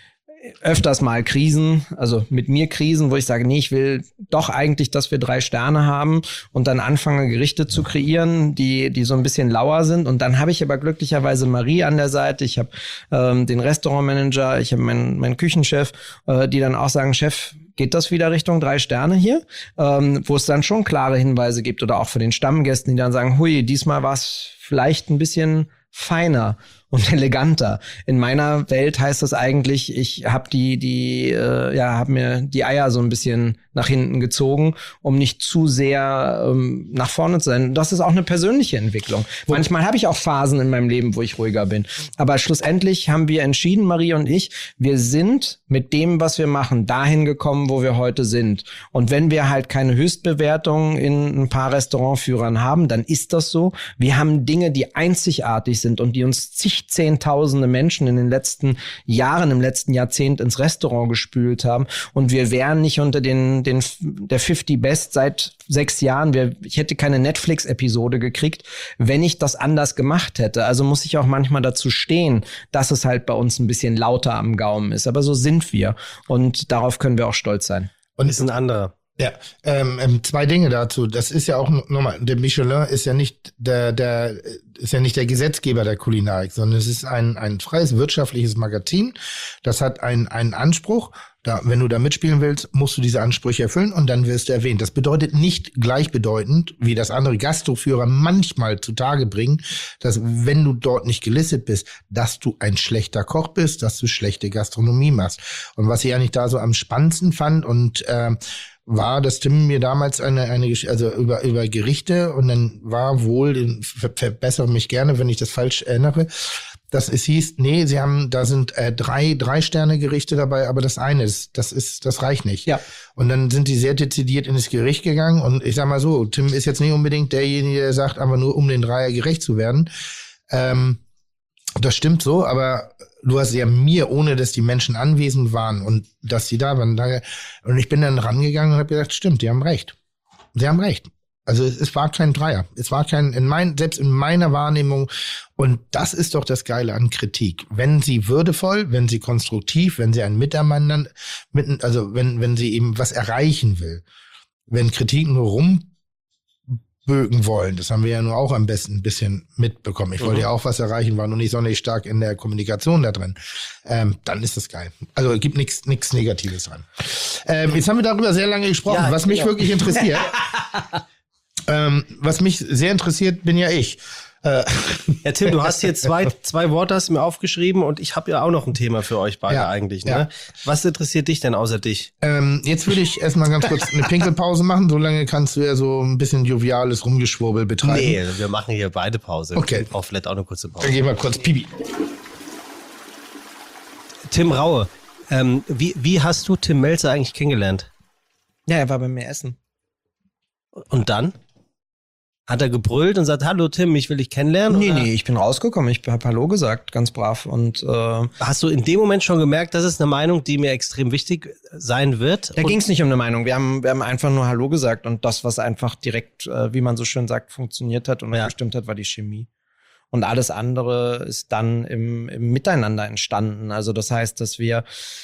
öfters mal Krisen, also mit mir Krisen, wo ich sage, nee, ich will doch eigentlich, dass wir drei Sterne haben und dann anfange, Gerichte zu kreieren, die die so ein bisschen lauer sind. Und dann habe ich aber glücklicherweise Marie an der Seite, ich habe ähm, den Restaurantmanager, ich habe meinen meinen Küchenchef, äh, die dann auch sagen, Chef, geht das wieder Richtung drei Sterne hier? Ähm, wo es dann schon klare Hinweise gibt oder auch für den Stammgästen, die dann sagen, hui, diesmal war es vielleicht ein bisschen feiner und eleganter. In meiner Welt heißt das eigentlich, ich habe die die äh, ja habe mir die Eier so ein bisschen nach hinten gezogen, um nicht zu sehr ähm, nach vorne zu sein. Das ist auch eine persönliche Entwicklung. Manchmal habe ich auch Phasen in meinem Leben, wo ich ruhiger bin. Aber schlussendlich haben wir entschieden, Marie und ich, wir sind mit dem, was wir machen, dahin gekommen, wo wir heute sind. Und wenn wir halt keine Höchstbewertung in ein paar Restaurantführern haben, dann ist das so. Wir haben Dinge, die einzigartig sind und die uns zig Zehntausende Menschen in den letzten Jahren, im letzten Jahrzehnt ins Restaurant gespült haben. Und wir wären nicht unter den, den der fünfzig Best seit sechs Jahren. Wir, ich hätte keine Netflix-Episode gekriegt, wenn ich das anders gemacht hätte. Also muss ich auch manchmal dazu stehen, dass es halt bei uns ein bisschen lauter am Gaumen ist. Aber so sind wir. Und darauf können wir auch stolz sein. Und ist ein anderer. Ja, ähm, ähm, zwei Dinge dazu. Das ist ja auch nochmal, der Michelin ist ja nicht der, der ist ja nicht der Gesetzgeber der Kulinarik, sondern es ist ein ein freies wirtschaftliches Magazin. Das hat einen einen Anspruch. Da, wenn du da mitspielen willst, musst du diese Ansprüche erfüllen und dann wirst du erwähnt. Das bedeutet nicht gleichbedeutend, wie das andere Gastroführer manchmal zutage bringen, dass wenn du dort nicht gelistet bist, dass du ein schlechter Koch bist, dass du schlechte Gastronomie machst. Und was ich eigentlich da so am spannendsten fand und ähm, war, dass Tim mir damals eine, eine, also über, über Gerichte und dann war wohl, ver, verbessere mich gerne, wenn ich das falsch erinnere, dass es hieß, nee, sie haben, da sind äh, drei, drei Sterne Gerichte dabei, aber das eine ist, das ist, das reicht nicht. Ja. Und dann sind die sehr dezidiert in das Gericht gegangen und ich sag mal so, Tim ist jetzt nicht unbedingt derjenige, der sagt, aber nur um den Dreier gerecht zu werden. Ähm, das stimmt so, aber du hast ja mir, ohne dass die Menschen anwesend waren und dass sie da waren, da, und ich bin dann rangegangen und habe gesagt, stimmt, die haben recht. Sie haben recht. Also es, es war kein Dreier. Es war kein, in mein, selbst in meiner Wahrnehmung. Und das ist doch das Geile an Kritik. Wenn sie würdevoll, wenn sie konstruktiv, wenn sie ein Miteinander, mitten, also wenn, wenn sie eben was erreichen will. Wenn Kritik nur bögen wollen. Das haben wir ja nur auch am besten ein bisschen mitbekommen. Ich wollte mhm. ja auch was erreichen, war nur nicht sonderlich stark in der Kommunikation da drin. Ähm, dann ist das geil. Also es gibt nichts nichts Negatives dran. Ähm, jetzt haben wir darüber sehr lange gesprochen, ja, was mich ja. wirklich interessiert. ähm, was mich sehr interessiert, bin ja ich. Ja, Tim, du hast hier zwei, zwei Worte hast du mir aufgeschrieben und ich habe ja auch noch ein Thema für euch beide ja, eigentlich. Ne? Ja. Was interessiert dich denn außer dich? Ähm, jetzt würde ich erstmal ganz kurz eine Pinkelpause machen. Solange kannst du ja so ein bisschen joviales Rumgeschwurbel betreiben. Nee, wir machen hier beide Pause. Okay. Auch vielleicht auch eine kurze Pause. Dann gehen wir kurz Pipi. Tim Raue, ähm, wie, wie hast du Tim Mälzer eigentlich kennengelernt? Ja, er war bei mir essen. Und dann? Hat er gebrüllt und sagt, hallo Tim, ich will dich kennenlernen? Nee, oder? nee, ich bin rausgekommen, ich habe Hallo gesagt, ganz brav. Und äh, hast du in dem Moment schon gemerkt, das ist eine Meinung, die mir extrem wichtig sein wird? Da ging es nicht um eine Meinung, wir haben, wir haben einfach nur Hallo gesagt und das, was einfach direkt, äh, wie man so schön sagt, funktioniert hat und ja. gestimmt hat, war die Chemie. Und alles andere ist dann im, im Miteinander entstanden. Also das heißt, dass wir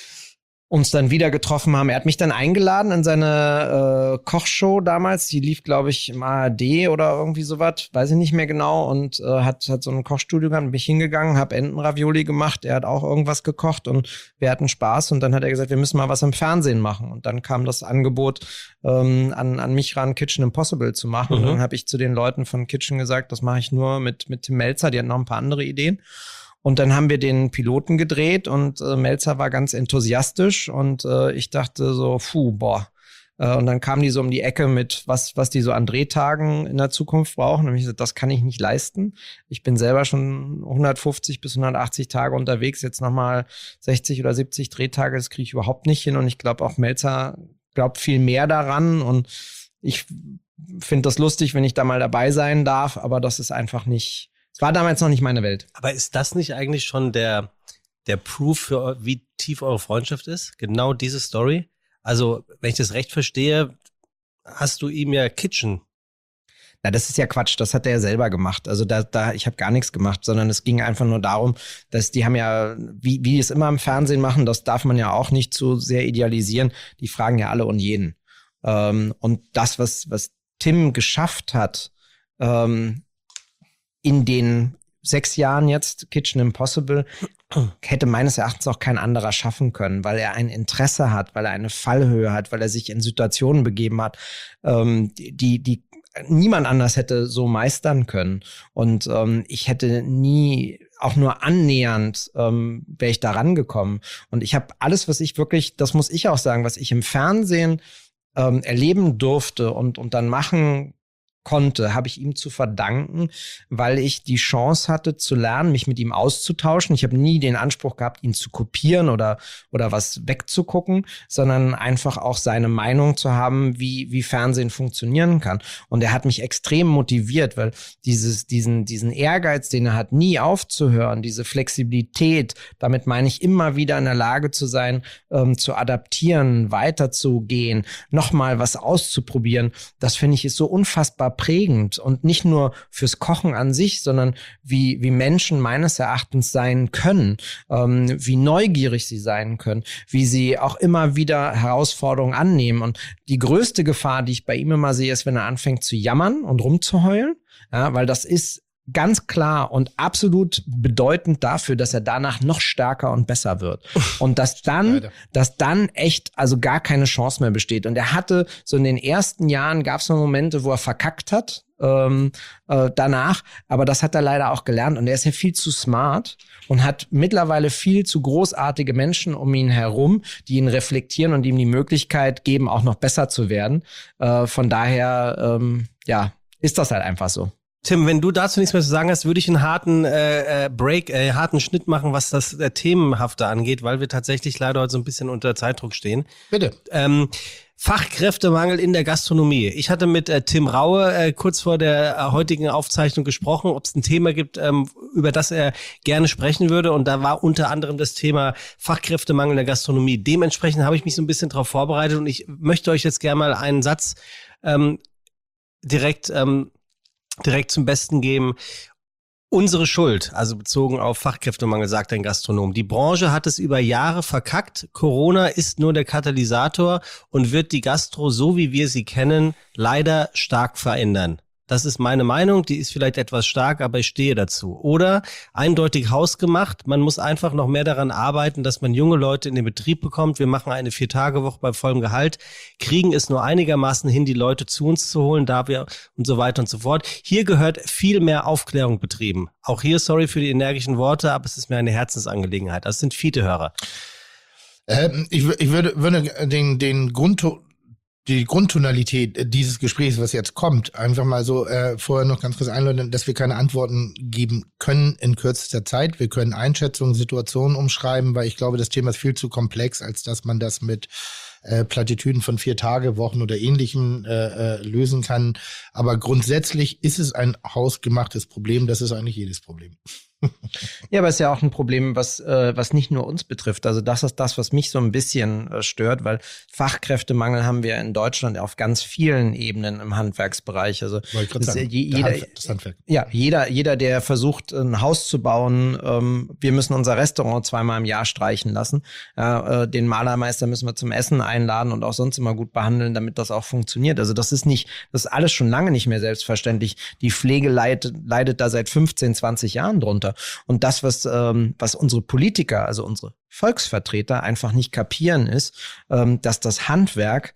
uns dann wieder getroffen haben. Er hat mich dann eingeladen in seine äh, Kochshow damals. Die lief, glaube ich, im A R D oder irgendwie sowas. Weiß ich nicht mehr genau. Und äh, hat, hat so ein Kochstudio gehabt. Bin ich hingegangen, habe Entenravioli gemacht. Er hat auch irgendwas gekocht und wir hatten Spaß. Und dann hat er gesagt, wir müssen mal was im Fernsehen machen. Und dann kam das Angebot ähm, an, an mich ran, Kitchen Impossible zu machen. Mhm. Und dann habe ich zu den Leuten von Kitchen gesagt, das mache ich nur mit, mit Tim Mälzer. Die hatten noch ein paar andere Ideen. Und dann haben wir den Piloten gedreht und äh, Mälzer war ganz enthusiastisch und äh, ich dachte so, puh, boah. Äh, und dann kamen die so um die Ecke mit, was was die so an Drehtagen in der Zukunft brauchen. Und ich gesagt, das kann ich nicht leisten. Ich bin selber schon hundertfünfzig bis hundertachtzig Tage unterwegs, jetzt nochmal sechzig oder siebzig Drehtage, das kriege ich überhaupt nicht hin. Und ich glaube auch Mälzer glaubt viel mehr daran und ich finde das lustig, wenn ich da mal dabei sein darf, aber das ist einfach nicht... Es war damals noch nicht meine Welt. Aber ist das nicht eigentlich schon der, der Proof für wie tief eure Freundschaft ist? Genau diese Story? Also, wenn ich das recht verstehe, hast du ihm ja Kitchen. Na, das ist ja Quatsch. Das hat er ja selber gemacht. Also da, da, ich habe gar nichts gemacht, sondern es ging einfach nur darum, dass die haben ja, wie, wie es immer im Fernsehen machen, das darf man ja auch nicht zu sehr idealisieren. Die fragen ja alle und jeden. Ähm, und das, was, was Tim geschafft hat, ähm, in den sechs Jahren jetzt Kitchen Impossible hätte meines Erachtens auch kein anderer schaffen können, weil er ein Interesse hat, weil er eine Fallhöhe hat, weil er sich in Situationen begeben hat, ähm, die, die niemand anders hätte so meistern können. Und ähm, ich hätte nie auch nur annähernd ähm, wäre ich da rangekommen. Und ich habe alles, was ich wirklich, das muss ich auch sagen, was ich im Fernsehen ähm, erleben durfte und, und dann machen konnte, habe ich ihm zu verdanken, weil ich die Chance hatte zu lernen, mich mit ihm auszutauschen. Ich habe nie den Anspruch gehabt, ihn zu kopieren oder oder was wegzugucken, sondern einfach auch seine Meinung zu haben, wie wie Fernsehen funktionieren kann. Und er hat mich extrem motiviert, weil dieses diesen diesen Ehrgeiz, den er hat, nie aufzuhören, diese Flexibilität, damit meine ich immer wieder in der Lage zu sein, ähm, zu adaptieren, weiterzugehen, nochmal was auszuprobieren. Das finde ich ist so unfassbar prägend und nicht nur fürs Kochen an sich, sondern wie wie Menschen meines Erachtens sein können, ähm, wie neugierig sie sein können, wie sie auch immer wieder Herausforderungen annehmen. Und die größte Gefahr, die ich bei ihm immer sehe, ist, wenn er anfängt zu jammern und rumzuheulen, ja, weil das ist ganz klar und absolut bedeutend dafür, dass er danach noch stärker und besser wird. Und dass dann, dass dann echt also gar keine Chance mehr besteht. Und er hatte so in den ersten Jahren gab es noch Momente, wo er verkackt hat ähm, äh, danach. Aber das hat er leider auch gelernt. Und er ist ja viel zu smart und hat mittlerweile viel zu großartige Menschen um ihn herum, die ihn reflektieren und ihm die Möglichkeit geben, auch noch besser zu werden. Äh, von daher, ähm, ja, ist das halt einfach so. Tim, wenn du dazu nichts mehr zu sagen hast, würde ich einen harten äh, Break, äh, harten Schnitt machen, was das äh, Themenhafte angeht, weil wir tatsächlich leider heute so ein bisschen unter Zeitdruck stehen. Bitte. Ähm, Fachkräftemangel in der Gastronomie. Ich hatte mit äh, Tim Raue äh, kurz vor der äh, heutigen Aufzeichnung gesprochen, ob es ein Thema gibt, ähm, über das er gerne sprechen würde. Und da war unter anderem das Thema Fachkräftemangel in der Gastronomie. Dementsprechend habe ich mich so ein bisschen darauf vorbereitet und ich möchte euch jetzt gerne mal einen Satz ähm, direkt ähm, direkt zum Besten geben. Unsere Schuld, also bezogen auf Fachkräftemangel, sagt ein Gastronom. Die Branche hat es über Jahre verkackt. Corona ist nur der Katalysator und wird die Gastro, so wie wir sie kennen, leider stark verändern. Das ist meine Meinung, die ist vielleicht etwas stark, aber ich stehe dazu. Oder eindeutig hausgemacht, man muss einfach noch mehr daran arbeiten, dass man junge Leute in den Betrieb bekommt. Wir machen eine Vier-Tage-Woche bei vollem Gehalt, kriegen es nur einigermaßen hin, die Leute zu uns zu holen, da wir und so weiter und so fort. Hier gehört viel mehr Aufklärung betrieben. Auch hier, sorry für die energischen Worte, aber es ist mir eine Herzensangelegenheit. Das sind Fiete-Hörer. Ähm, ich, ich würde, würde den, den Grund, die Grundtonalität dieses Gesprächs, was jetzt kommt, einfach mal so äh, vorher noch ganz kurz einläuten, dass wir keine Antworten geben können in kürzester Zeit. Wir können Einschätzungen, Situationen umschreiben, weil ich glaube, das Thema ist viel zu komplex, als dass man das mit äh, Plattitüden von vier Tage, Wochen oder Ähnlichem äh, äh, lösen kann. Aber grundsätzlich ist es ein hausgemachtes Problem. Das ist eigentlich jedes Problem. Ja, aber es ist ja auch ein Problem, was, äh, was nicht nur uns betrifft. Also das ist das, was mich so ein bisschen äh, stört, weil Fachkräftemangel haben wir in Deutschland auf ganz vielen Ebenen im Handwerksbereich. Also das sagen, je, jeder, Handwerk, das Handwerk. Ja, jeder, jeder, der versucht, ein Haus zu bauen, ähm, wir müssen unser Restaurant zweimal im Jahr streichen lassen. Äh, den Malermeister müssen wir zum Essen einladen und auch sonst immer gut behandeln, damit das auch funktioniert. Also das ist nicht, das ist alles schon lange nicht mehr selbstverständlich. Die Pflege leidet, leidet da seit fünfzehn, zwanzig Jahren drunter. Und das, was, ähm, was unsere Politiker, also unsere Volksvertreter einfach nicht kapieren, ist, ähm, dass das Handwerk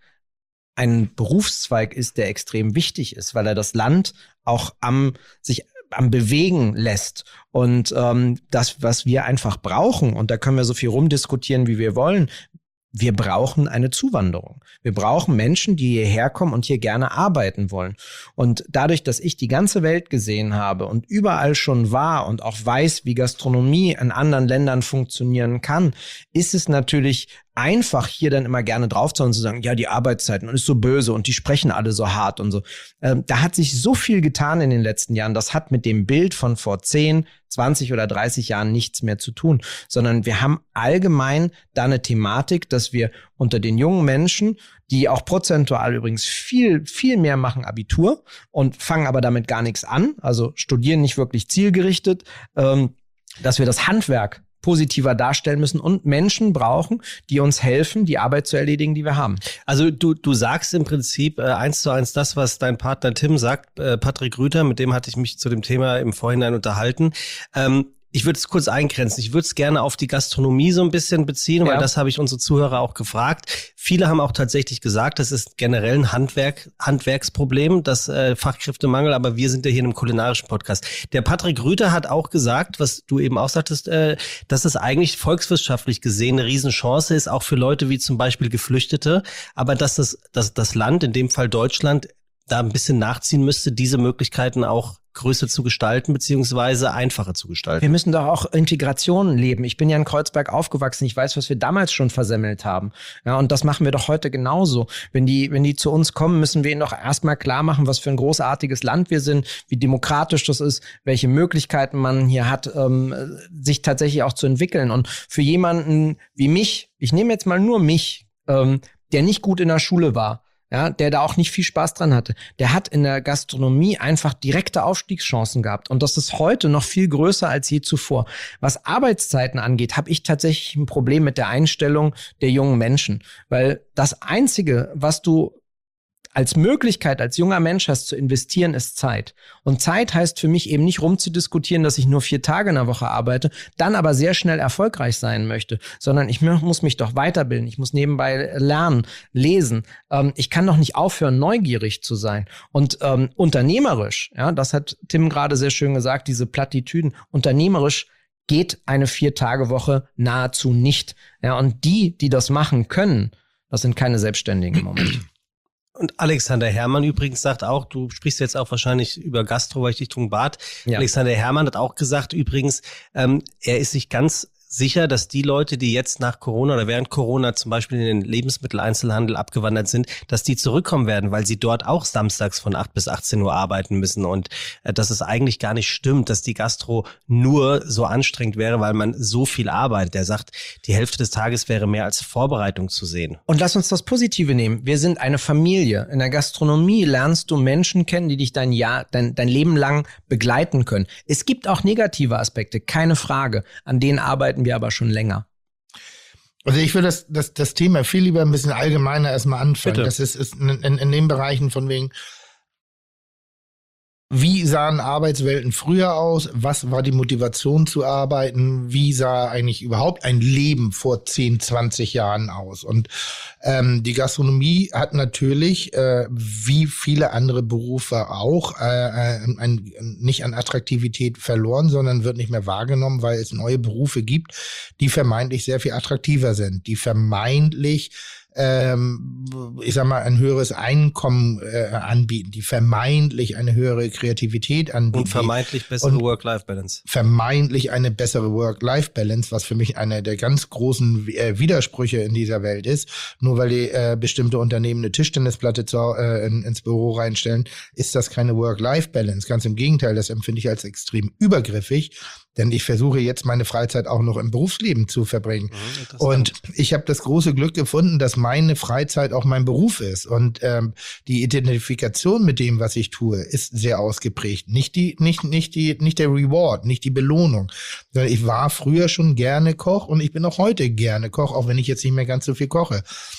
ein Berufszweig ist, der extrem wichtig ist, weil er das Land auch am sich am Bewegen lässt. Und ähm, das, was wir einfach brauchen, und da können wir so viel rumdiskutieren, wie wir wollen, wir brauchen eine Zuwanderung. Wir brauchen Menschen, die hierher kommen und hier gerne arbeiten wollen. Und dadurch, dass ich die ganze Welt gesehen habe und überall schon war und auch weiß, wie Gastronomie in anderen Ländern funktionieren kann, ist es natürlich einfach, hier dann immer gerne drauf zu hauen und zu sagen, ja, die Arbeitszeiten und ist so böse und die sprechen alle so hart und so. Ähm, da hat sich so viel getan in den letzten Jahren. Das hat mit dem Bild von vor zehn, zwanzig oder dreißig Jahren nichts mehr zu tun, sondern wir haben allgemein da eine Thematik, dass wir unter den jungen Menschen, die auch prozentual übrigens viel, viel mehr machen Abitur und fangen aber damit gar nichts an, also studieren nicht wirklich zielgerichtet, ähm, dass wir das Handwerk positiver darstellen müssen und Menschen brauchen, die uns helfen, die Arbeit zu erledigen, die wir haben. Also du du sagst im Prinzip äh, eins zu eins das, was dein Partner Tim sagt, äh, Patrick Rüther, mit dem hatte ich mich zu dem Thema im Vorhinein unterhalten. Ähm, Ich würde es kurz eingrenzen. Ich würde es gerne auf die Gastronomie so ein bisschen beziehen, ja. weil das habe ich unsere Zuhörer auch gefragt. Viele haben auch tatsächlich gesagt, das ist generell ein Handwerk, Handwerksproblem, das äh, Fachkräftemangel, aber wir sind ja hier in einem kulinarischen Podcast. Der Patrick Rüther hat auch gesagt, was du eben auch sagtest, äh, dass es eigentlich volkswirtschaftlich gesehen eine Riesenchance ist, auch für Leute wie zum Beispiel Geflüchtete, aber dass das, dass das Land, in dem Fall Deutschland, da ein bisschen nachziehen müsste, diese Möglichkeiten auch größer zu gestalten, beziehungsweise einfacher zu gestalten. Wir müssen doch auch Integration leben. Ich bin ja in Kreuzberg aufgewachsen. Ich weiß, was wir damals schon versemmelt haben. Ja, und das machen wir doch heute genauso. Wenn die, wenn die zu uns kommen, müssen wir ihnen doch erstmal klar machen, was für ein großartiges Land wir sind, wie demokratisch das ist, welche Möglichkeiten man hier hat, ähm, sich tatsächlich auch zu entwickeln. Und für jemanden wie mich, ich nehme jetzt mal nur mich, ähm, der nicht gut in der Schule war, ja, der da auch nicht viel Spaß dran hatte. Der hat in der Gastronomie einfach direkte Aufstiegschancen gehabt. Und das ist heute noch viel größer als je zuvor. Was Arbeitszeiten angeht, habe ich tatsächlich ein Problem mit der Einstellung der jungen Menschen. Weil das Einzige, was du als Möglichkeit, als junger Mensch hast zu investieren, ist Zeit. Und Zeit heißt für mich eben nicht rumzudiskutieren, dass ich nur vier Tage in der Woche arbeite, dann aber sehr schnell erfolgreich sein möchte, sondern ich muss mich doch weiterbilden, ich muss nebenbei lernen, lesen. Ähm, ich kann doch nicht aufhören, neugierig zu sein. Und ähm, unternehmerisch, ja, das hat Tim gerade sehr schön gesagt, diese Plattitüden, unternehmerisch geht eine Vier-Tage-Woche nahezu nicht. Ja, und die, die das machen können, das sind keine Selbstständigen im Moment. Und Alexander Herrmann übrigens sagt auch, du sprichst jetzt auch wahrscheinlich über Gastro, weil ich Richtung Bad. Ja. Alexander Herrmann hat auch gesagt übrigens, ähm, er ist sich ganz sicher, dass die Leute, die jetzt nach Corona oder während Corona zum Beispiel in den Lebensmitteleinzelhandel abgewandert sind, dass die zurückkommen werden, weil sie dort auch samstags von acht bis achtzehn Uhr arbeiten müssen und äh, dass es eigentlich gar nicht stimmt, dass die Gastro nur so anstrengend wäre, weil man so viel arbeitet. Der sagt, die Hälfte des Tages wäre mehr als Vorbereitung zu sehen. Und lass uns das Positive nehmen. Wir sind eine Familie. In der Gastronomie lernst du Menschen kennen, die dich dein Jahr, dein, dein Leben lang begleiten können. Es gibt auch negative Aspekte, keine Frage. An denen arbeiten wir aber schon länger. Also ich würde das, das, das Thema viel lieber ein bisschen allgemeiner erstmal anfangen. Bitte. Das ist, ist in, in, in den Bereichen von wegen, Wie sahen Arbeitswelten früher aus? Was war die Motivation zu arbeiten? Wie sah eigentlich überhaupt ein Leben vor zehn, zwanzig Jahren aus? Und ähm, die Gastronomie hat natürlich, äh, wie viele andere Berufe auch, äh, ein, ein, nicht an Attraktivität verloren, sondern wird nicht mehr wahrgenommen, weil es neue Berufe gibt, die vermeintlich sehr viel attraktiver sind, die vermeintlich Ähm, ich sag mal, ein höheres Einkommen äh, anbieten, die vermeintlich eine höhere Kreativität anbieten. Und vermeintlich bessere Work-Life-Balance. Vermeintlich eine bessere Work-Life-Balance, was für mich einer der ganz großen äh, Widersprüche in dieser Welt ist. Nur weil die äh, bestimmte Unternehmen eine Tischtennisplatte zu, äh, in, ins Büro reinstellen, ist das keine Work-Life-Balance. Ganz im Gegenteil, das empfinde ich als extrem übergriffig. Denn ich versuche jetzt meine Freizeit auch noch im Berufsleben zu verbringen. Mhm, und ich habe das große Glück gefunden, dass meine Freizeit auch mein Beruf ist. Und ähm, die Identifikation mit dem, was ich tue, ist sehr ausgeprägt. Nicht die, nicht, nicht die, nicht der Reward, nicht die Belohnung. Ich war früher schon gerne Koch und ich bin auch heute gerne Koch, auch wenn ich jetzt nicht mehr ganz so viel koche.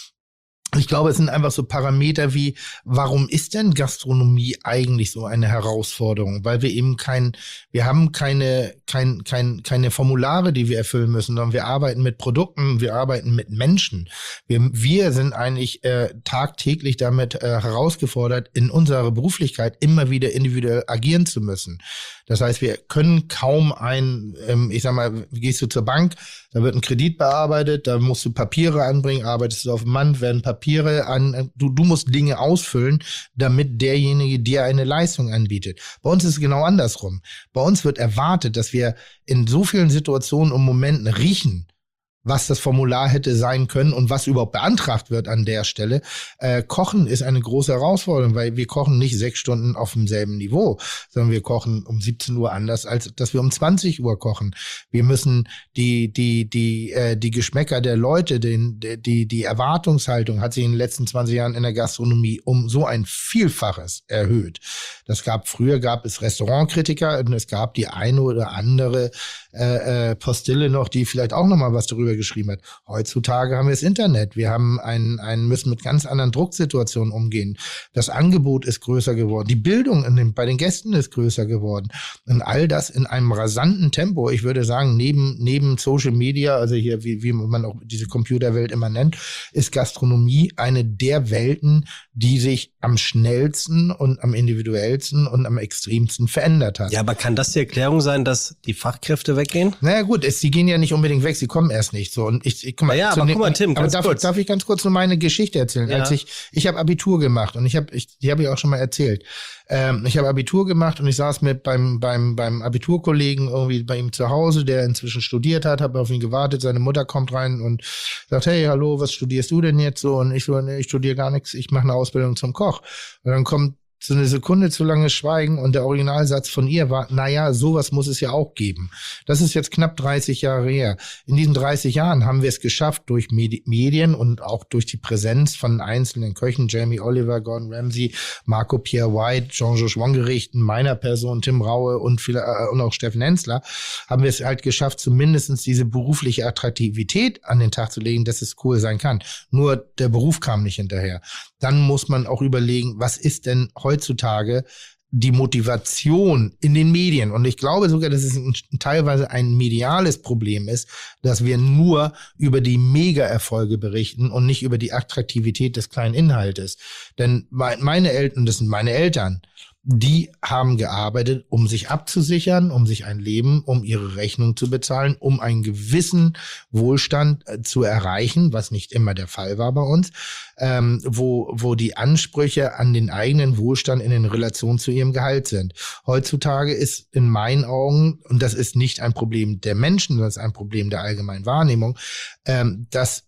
Ich glaube, es sind einfach so Parameter wie, warum ist denn Gastronomie eigentlich so eine Herausforderung? Weil wir eben kein, wir haben keine, kein, kein, keine Formulare, die wir erfüllen müssen, sondern wir arbeiten mit Produkten, wir arbeiten mit Menschen. Wir, wir sind eigentlich äh, tagtäglich damit äh, herausgefordert, in unserer Beruflichkeit immer wieder individuell agieren zu müssen. Das heißt, wir können kaum ein, ähm, ich sag mal, gehst du zur Bank, da wird ein Kredit bearbeitet, da musst du Papiere anbringen, arbeitest du auf dem Mann, werden Papiere an, du, du musst Dinge ausfüllen, damit derjenige dir eine Leistung anbietet. Bei uns ist es genau andersrum. Bei uns wird erwartet, dass wir in so vielen Situationen und Momenten riechen, was das Formular hätte sein können und was überhaupt beantragt wird an der Stelle. Äh, Kochen ist eine große Herausforderung, weil wir kochen nicht sechs Stunden auf demselben Niveau, sondern wir kochen um siebzehn Uhr anders, als dass wir um zwanzig Uhr kochen. Wir müssen die die die äh, die Geschmäcker der Leute, den die die Erwartungshaltung hat sich in den letzten zwanzig Jahren in der Gastronomie um so ein Vielfaches erhöht. Das gab früher gab es Restaurantkritiker und es gab die eine oder andere äh, äh, Postille noch, die vielleicht auch noch mal was darüber geschrieben hat. Heutzutage haben wir das Internet. Wir haben einen, einen müssen mit ganz anderen Drucksituationen umgehen. Das Angebot ist größer geworden. Die Bildung in dem, bei den Gästen ist größer geworden. Und all das in einem rasanten Tempo. Ich würde sagen, neben, neben Social Media, also hier, wie, wie man auch diese Computerwelt immer nennt, ist Gastronomie eine der Welten, die sich am schnellsten und am individuellsten und am extremsten verändert hat. Ja, aber kann das die Erklärung sein, dass die Fachkräfte weggehen? Naja gut, es, sie gehen ja nicht unbedingt weg, sie kommen erst nicht. So, und ich, ich guck mal, ja, so aber ne, guck mal, Tim, aber ganz darf, kurz. darf ich ganz kurz nur meine Geschichte erzählen? Ja. Als ich, ich habe Abitur gemacht und ich habe, ich, die habe ich auch schon mal erzählt. Ähm, ich habe Abitur gemacht und ich saß mit beim beim beim Abiturkollegen irgendwie bei ihm zu Hause, der inzwischen studiert hat, habe auf ihn gewartet. Seine Mutter kommt rein und sagt: Hey, hallo, was studierst du denn jetzt so? Und ich so: Nee, ich studiere gar nichts, ich mache eine Ausbildung zum Koch. Und dann kommt so eine Sekunde zu lange Schweigen und der Originalsatz von ihr war: Naja, sowas muss es ja auch geben. Das ist jetzt knapp dreißig Jahre her. In diesen dreißig Jahren haben wir es geschafft, durch Medi- Medien und auch durch die Präsenz von einzelnen Köchen, Jamie Oliver, Gordon Ramsay, Marco Pierre White, Jean-Georges Wongerichten, meiner Person, Tim Raue und, viele, äh, und auch Steffen Hensler, haben wir es halt geschafft, zumindest diese berufliche Attraktivität an den Tag zu legen, dass es cool sein kann. Nur der Beruf kam nicht hinterher. Dann muss man auch überlegen, was ist denn heutzutage die Motivation in den Medien? Und ich glaube sogar, dass es ein, teilweise ein mediales Problem ist, dass wir nur über die Mega-Erfolge berichten und nicht über die Attraktivität des kleinen Inhaltes. Denn meine Eltern, das sind meine Eltern, die haben gearbeitet, um sich abzusichern, um sich ein Leben, um ihre Rechnung zu bezahlen, um einen gewissen Wohlstand äh, zu erreichen, was nicht immer der Fall war bei uns, ähm, wo, wo die Ansprüche an den eigenen Wohlstand in den Relationen zu ihrem Gehalt sind. Heutzutage ist in meinen Augen, und das ist nicht ein Problem der Menschen, sondern es ist ein Problem der allgemeinen Wahrnehmung, ähm, dass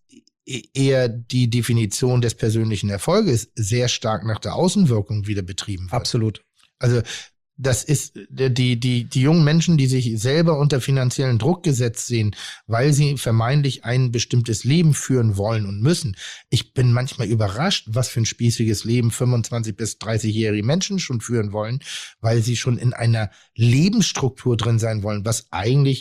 eher die Definition des persönlichen Erfolges sehr stark nach der Außenwirkung wieder betrieben wird. Absolut. Also das ist die die die jungen Menschen, die sich selber unter finanziellen Druck gesetzt sehen, weil sie vermeintlich ein bestimmtes Leben führen wollen und müssen. Ich bin manchmal überrascht, was für ein spießiges Leben fünfundzwanzig bis dreißigjährige Menschen schon führen wollen, weil sie schon in einer Lebensstruktur drin sein wollen, was eigentlich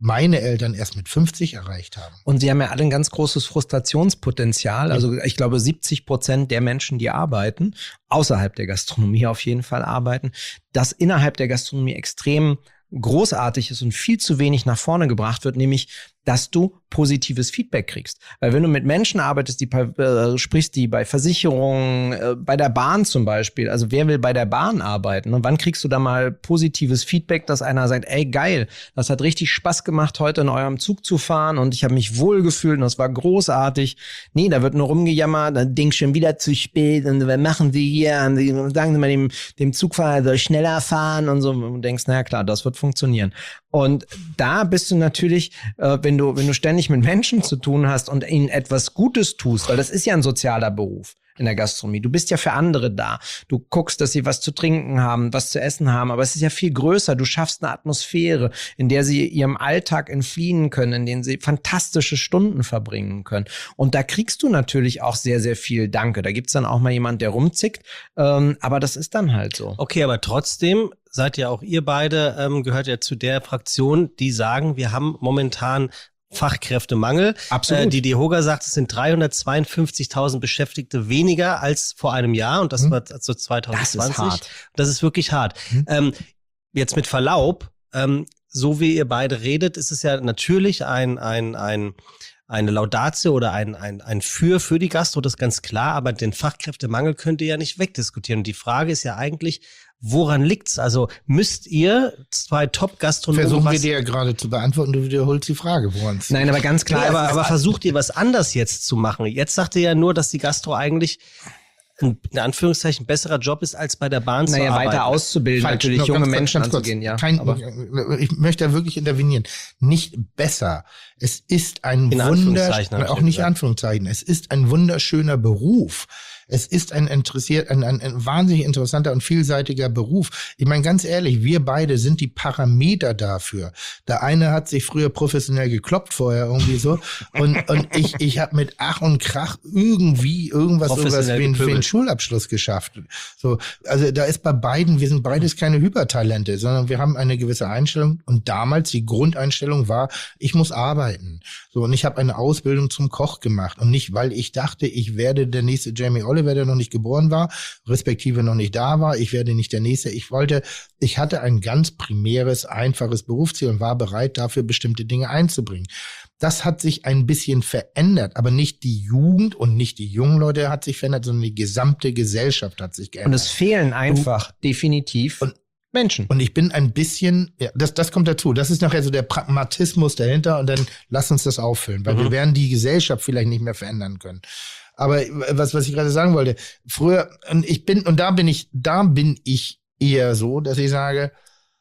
meine Eltern erst mit fünfzig erreicht haben. Und sie haben ja alle ein ganz großes Frustrationspotenzial. Also ich glaube, siebzig Prozent der Menschen, die arbeiten, außerhalb der Gastronomie auf jeden Fall arbeiten, das innerhalb der Gastronomie extrem großartig ist und viel zu wenig nach vorne gebracht wird, nämlich, dass du positives Feedback kriegst. Weil wenn du mit Menschen arbeitest, die äh, sprichst, die bei Versicherungen, äh, bei der Bahn zum Beispiel, also wer will bei der Bahn arbeiten? Und wann kriegst du da mal positives Feedback, dass einer sagt, ey geil, das hat richtig Spaß gemacht, heute in eurem Zug zu fahren und ich habe mich wohlgefühlt und das war großartig. Nee, da wird nur rumgejammert, dann Ding schon wieder zu spät und was machen Sie hier? Und sagen Sie mal dem, dem Zugfahrer, er soll schneller fahren und so. Und du denkst, na klar, das wird funktionieren. Und da bist du natürlich, äh, wenn du wenn du ständig mit Menschen zu tun hast und ihnen etwas Gutes tust, weil das ist ja ein sozialer Beruf in der Gastronomie. Du bist ja für andere da. Du guckst, dass sie was zu trinken haben, was zu essen haben, aber es ist ja viel größer. Du schaffst eine Atmosphäre, in der sie ihrem Alltag entfliehen können, in denen sie fantastische Stunden verbringen können. Und da kriegst du natürlich auch sehr, sehr viel Danke. Da gibt's dann auch mal jemand, der rumzickt, ähm, aber das ist dann halt so. Okay, aber trotzdem seid ja auch ihr beide, ähm, gehört ja zu der Fraktion, die sagen, wir haben momentan Fachkräftemangel. Absolut. Äh, die DEHOGA sagt, es sind dreihundertzweiundfünfzigtausend Beschäftigte weniger als vor einem Jahr und das mhm. war also zwanzig zwanzig. Das ist hart. Das ist wirklich hart. Mhm. Ähm, jetzt mit Verlaub, ähm, so wie ihr beide redet, ist es ja natürlich ein, ein, ein eine Laudatio oder ein, ein, ein Für für die Gastro, das ist ganz klar, aber den Fachkräftemangel könnt ihr ja nicht wegdiskutieren. Und die Frage ist ja eigentlich, woran liegt's? Also müsst ihr zwei Top-Gastronomen... Versuchen wir dir ja gerade zu beantworten, du wiederholst die Frage, woran es Nein, aber ganz klar... Nee, aber, aber versucht ihr was anders jetzt zu machen? Jetzt sagt ihr ja nur, dass die Gastro eigentlich ein, in Anführungszeichen, besserer Job ist, als bei der Bahn naja, zu arbeiten. Naja, weiter auszubilden, Falsch, natürlich junge ganz, Menschen ganz kurz, anzugehen, ja. Kein, aber ich möchte da wirklich intervenieren. Nicht besser. Es ist ein in Wunder, Anführungszeichen, auch nicht Anführungszeichen. Es ist ein wunderschöner Beruf. Es ist ein interessiert, ein, ein, ein wahnsinnig interessanter und vielseitiger Beruf. Ich meine, ganz ehrlich, wir beide sind die Parameter dafür. Der eine hat sich früher professionell gekloppt vorher irgendwie so und, und ich, ich habe mit Ach und Krach irgendwie irgendwas sowas wie, ein, wie einen Schulabschluss geschafft. So, also da ist bei beiden, wir sind beides keine Hypertalente, sondern wir haben eine gewisse Einstellung und damals die Grundeinstellung war, ich muss arbeiten. So, und ich habe eine Ausbildung zum Koch gemacht und nicht, weil ich dachte, ich werde der nächste Jamie Oliver, der noch nicht geboren war, respektive noch nicht da war. Ich werde nicht der Nächste. Ich wollte, ich hatte ein ganz primäres, einfaches Berufsziel und war bereit, dafür bestimmte Dinge einzubringen. Das hat sich ein bisschen verändert, aber nicht die Jugend und nicht die jungen Leute hat sich verändert, sondern die gesamte Gesellschaft hat sich geändert. Und es fehlen einfach du, definitiv und, Menschen. Und ich bin ein bisschen, ja, das, das kommt dazu. Das ist nachher so der Pragmatismus dahinter und dann lass uns das auffüllen, weil mhm. wir werden die Gesellschaft vielleicht nicht mehr verändern können. Aber was, was ich gerade sagen wollte, früher, und ich bin, und da bin ich, da bin ich eher so, dass ich sage,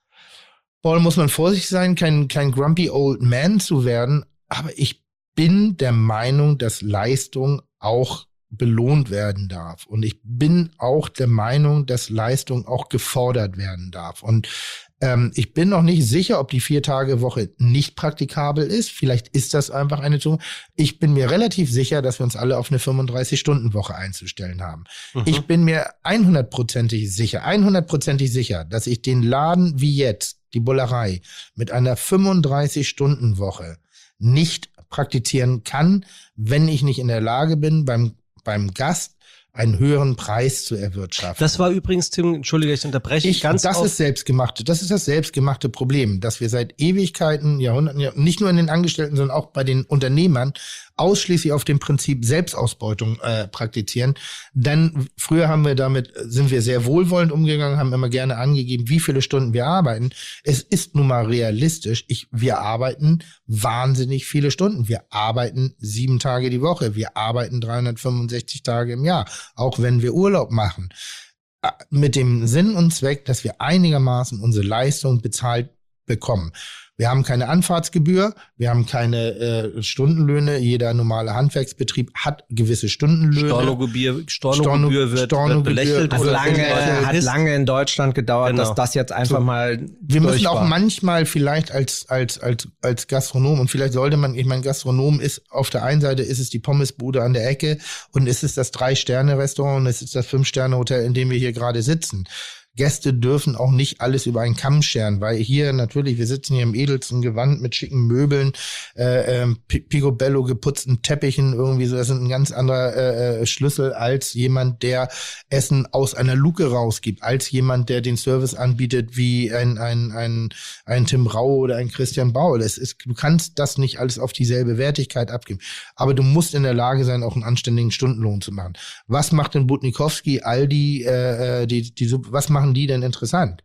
Paul, muss man vorsichtig sein, kein, kein grumpy old man zu werden, aber ich bin der Meinung, dass Leistung auch belohnt werden darf. Und ich bin auch der Meinung, dass Leistung auch gefordert werden darf. Und ähm, ich bin noch nicht sicher, ob die Vier-Tage-Woche nicht praktikabel ist. Vielleicht ist das einfach eine Zukunft. Ich bin mir relativ sicher, dass wir uns alle auf eine fünfunddreißig-Stunden-Woche einzustellen haben. Mhm. Ich bin mir hundertprozentig sicher, hundertprozentig sicher, dass ich den Laden wie jetzt, die Bullerei, mit einer fünfunddreißig-Stunden-Woche nicht praktizieren kann, wenn ich nicht in der Lage bin, beim beim Gast einen höheren Preis zu erwirtschaften. Das war übrigens, Tim, entschuldige, ich unterbreche ich, ganz Das ist selbstgemachte, das ist das selbstgemachte Problem, dass wir seit Ewigkeiten, Jahrhunderten, nicht nur in den Angestellten, sondern auch bei den Unternehmern ausschließlich auf dem Prinzip Selbstausbeutung äh, praktizieren. Denn früher haben wir damit, sind wir sehr wohlwollend umgegangen, haben immer gerne angegeben, wie viele Stunden wir arbeiten. Es ist nun mal realistisch. Ich, wir arbeiten wahnsinnig viele Stunden. Wir arbeiten sieben Tage die Woche. Wir arbeiten dreihundertfünfundsechzig Tage im Jahr, auch wenn wir Urlaub machen. Mit dem Sinn und Zweck, dass wir einigermaßen unsere Leistung bezahlt bekommen. Wir haben keine Anfahrtsgebühr, wir haben keine äh, Stundenlöhne. Jeder normale Handwerksbetrieb hat gewisse Stundenlöhne. Stornogebühr, Stornogebühr wird, wird belächelt. Hat lange, hat lange in Deutschland gedauert, genau. dass das jetzt einfach so, mal Wir müssen auch war. manchmal vielleicht als als als als Gastronom, und vielleicht sollte man, ich meine, Gastronom ist, auf der einen Seite ist es die Pommesbude an der Ecke und es ist das Drei-Sterne-Restaurant und es ist das Fünf-Sterne-Hotel, in dem wir hier gerade sitzen. Gäste dürfen auch nicht alles über einen Kamm scheren, weil hier natürlich, wir sitzen hier im edelsten Gewand mit schicken Möbeln, äh, äh, Picobello geputzten Teppichen, irgendwie so, das ist ein ganz anderer äh, Schlüssel als jemand, der Essen aus einer Luke rausgibt, als jemand, der den Service anbietet wie ein ein ein ein Tim Rau oder ein Christian Bau. Das ist, du kannst das nicht alles auf dieselbe Wertigkeit abgeben, aber du musst in der Lage sein, auch einen anständigen Stundenlohn zu machen. Was macht denn Butnikowski, Aldi, äh, die die was machen die denn interessant?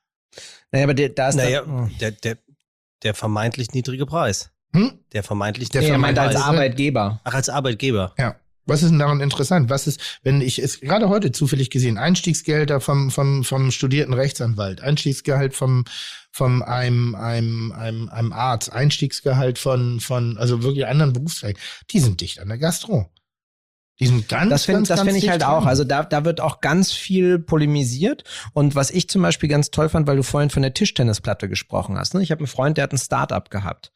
Naja, aber der, da ist naja, da, der, der, der vermeintlich niedrige Preis. Hm? Der vermeintlich Der der meint als Preis. Arbeitgeber. Ach, als Arbeitgeber. Ja. Was ist denn daran interessant? Was ist, wenn ich es gerade heute zufällig gesehen, Einstiegsgelder vom vom vom studierten Rechtsanwalt, Einstiegsgehalt vom vom einem einem einem einem Arzt, Einstiegsgehalt von von also wirklich anderen Berufszweigen, die sind dicht an der Gastro. Die sind ganz, Das finde ganz, das ganz find ich dicht halt dran. auch. Also da, da wird auch ganz viel polemisiert. Und was ich zum Beispiel ganz toll fand, weil du vorhin von der Tischtennisplatte gesprochen hast. Ne? Ich habe einen Freund, der hat ein Start-up gehabt.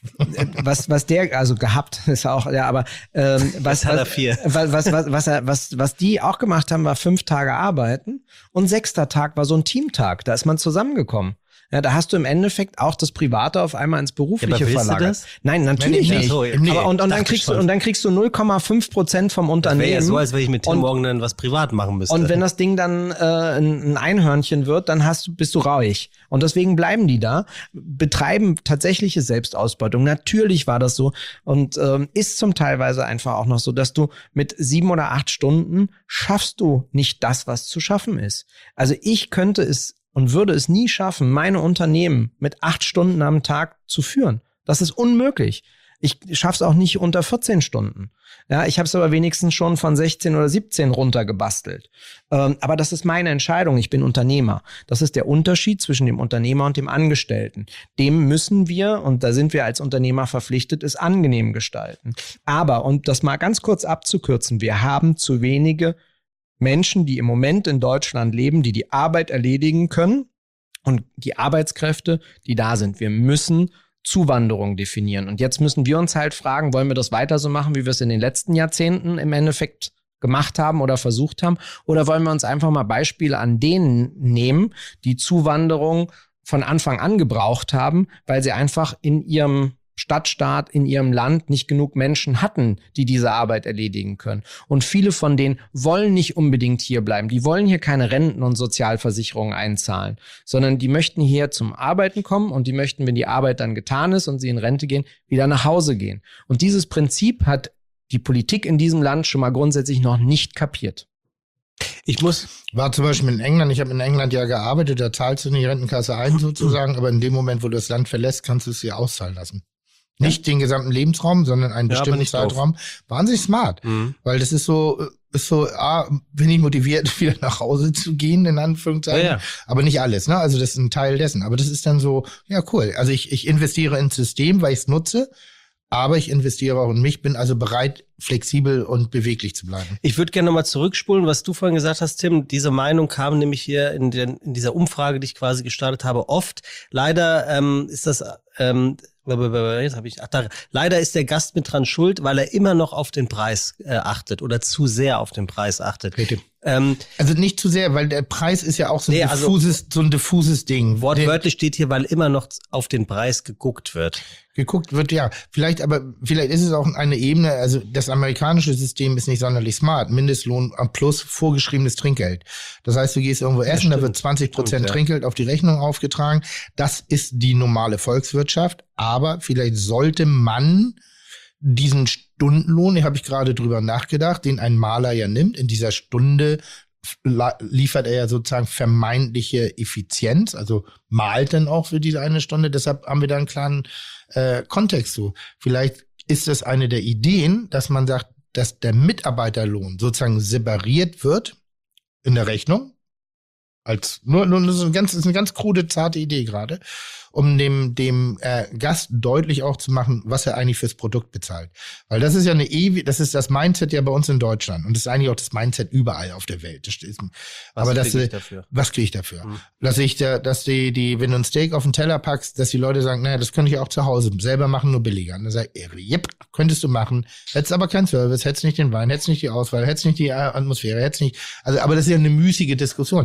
was, was der, also gehabt, ist auch, ja, aber ähm, was, hat er was, vier. was, was, was, was, er, was, was die auch gemacht haben, war fünf Tage arbeiten und sechster Tag war so ein Teamtag. Da ist man zusammengekommen. Ja, da hast du im Endeffekt auch das Private auf einmal ins Berufliche Ja, aber willst du verlagert. das? Nein, natürlich Nee, nee, nicht. so, nee. aber und, und, dann dachte kriegst schon. du, und dann kriegst du null Komma fünf Prozent vom Das Unternehmen. wäre ja so, als wenn ich mit Tim Und- morgen dann was privat machen müsste. Und wenn das Ding dann äh, ein ein Einhörnchen wird, dann hast du, bist du rauig. Und deswegen bleiben die da, betreiben tatsächliche Selbstausbeutung. Natürlich war das so und ähm, ist zum Teilweise einfach auch noch so, dass du mit sieben oder acht Stunden schaffst du nicht das, was zu schaffen ist. Also ich könnte es und würde es nie schaffen, meine Unternehmen mit acht Stunden am Tag zu führen. Das ist unmöglich. Ich schaff's auch nicht unter vierzehn Stunden. Ja, ich habe es aber wenigstens schon von sechzehn oder siebzehn runtergebastelt. Ähm, aber das ist meine Entscheidung. Ich bin Unternehmer. Das ist der Unterschied zwischen dem Unternehmer und dem Angestellten. Dem müssen wir, und da sind wir als Unternehmer verpflichtet, es angenehm gestalten. Aber, um das mal ganz kurz abzukürzen, wir haben zu wenige Menschen, die im Moment in Deutschland leben, die die Arbeit erledigen können und die Arbeitskräfte, die da sind. Wir müssen Zuwanderung definieren. Und jetzt müssen wir uns halt fragen, wollen wir das weiter so machen, wie wir es in den letzten Jahrzehnten im Endeffekt gemacht haben oder versucht haben? Oder wollen wir uns einfach mal Beispiele an denen nehmen, die Zuwanderung von Anfang an gebraucht haben, weil sie einfach in ihrem Stadtstaat, in ihrem Land nicht genug Menschen hatten, die diese Arbeit erledigen können. Und viele von denen wollen nicht unbedingt hier bleiben. Die wollen hier keine Renten- und Sozialversicherungen einzahlen, sondern die möchten hier zum Arbeiten kommen und die möchten, wenn die Arbeit dann getan ist und sie in Rente gehen, wieder nach Hause gehen. Und dieses Prinzip hat die Politik in diesem Land schon mal grundsätzlich noch nicht kapiert. ich muss, War zum Beispiel in England, ich habe in England ja gearbeitet, da zahlst du in die Rentenkasse ein sozusagen, aber in dem Moment, wo du das Land verlässt, kannst du es dir auszahlen lassen. Nicht den gesamten Lebensraum, sondern einen Ja, aber bestimmten nicht doof. Zeitraum. Wahnsinnig smart. Mhm. Weil das ist so, ist so, ah, bin ich motiviert, wieder nach Hause zu gehen, in Anführungszeichen. Ja, ja. Aber nicht alles, ne? Also das ist ein Teil dessen. Aber das ist dann so, ja, cool. Also ich, ich investiere ins System, weil ich es nutze, aber ich investiere auch in mich, bin also bereit, flexibel und beweglich zu bleiben. Ich würde gerne nochmal zurückspulen, was du vorhin gesagt hast, Tim. Diese Meinung kam nämlich hier in, den, in dieser Umfrage, die ich quasi gestartet habe, oft. Leider ähm, ist das, ähm, jetzt habe ich, ach, da, leider ist der Gast mit dran schuld, weil er immer noch auf den Preis äh, achtet oder zu sehr auf den Preis achtet. Richtig. Ähm, Also nicht zu sehr, weil der Preis ist ja auch so ein, Nee, also- diffuses, so ein diffuses Ding. wortwörtlich steht hier, weil immer noch auf den Preis geguckt wird. Geguckt wird, ja. Vielleicht, aber vielleicht ist es auch eine Ebene, also das amerikanische System ist nicht sonderlich smart. Mindestlohn plus vorgeschriebenes Trinkgeld. Das heißt, du gehst irgendwo essen, da wird zwanzig Prozent Stimmt, ja. Trinkgeld auf die Rechnung aufgetragen. Das ist die normale Volkswirtschaft. Aber vielleicht sollte man diesen Stundenlohn, da habe ich gerade drüber nachgedacht, den ein Maler ja nimmt, in dieser Stunde la- liefert er ja sozusagen vermeintliche Effizienz, also malt dann auch für diese eine Stunde. Deshalb haben wir da einen klaren äh, Kontext so. Vielleicht ist es eine der Ideen, dass man sagt, dass der Mitarbeiterlohn sozusagen separiert wird in der Rechnung. Als nur, nur das ist, ein ganz, das ist eine ganz krude, zarte Idee gerade, um dem, dem äh, Gast deutlich auch zu machen, was er eigentlich fürs Produkt bezahlt. Weil das ist ja eine ewig, das ist das Mindset ja bei uns in Deutschland und das ist eigentlich auch das Mindset überall auf der Welt. Das ist, Was aber das, krieg ich dafür? was kriege ich dafür? Hm. Dass ich da, dass die, die, wenn du ein Steak auf den Teller packst, dass die Leute sagen, naja, das könnte ich auch zu Hause selber machen, nur billiger. Und dann sag ich, yep, könntest du machen. Hättest aber keinen Service, hättest nicht den Wein, hättest nicht die Auswahl, hättest nicht die Atmosphäre, hättest nicht, also, aber das ist ja eine müßige Diskussion. Aber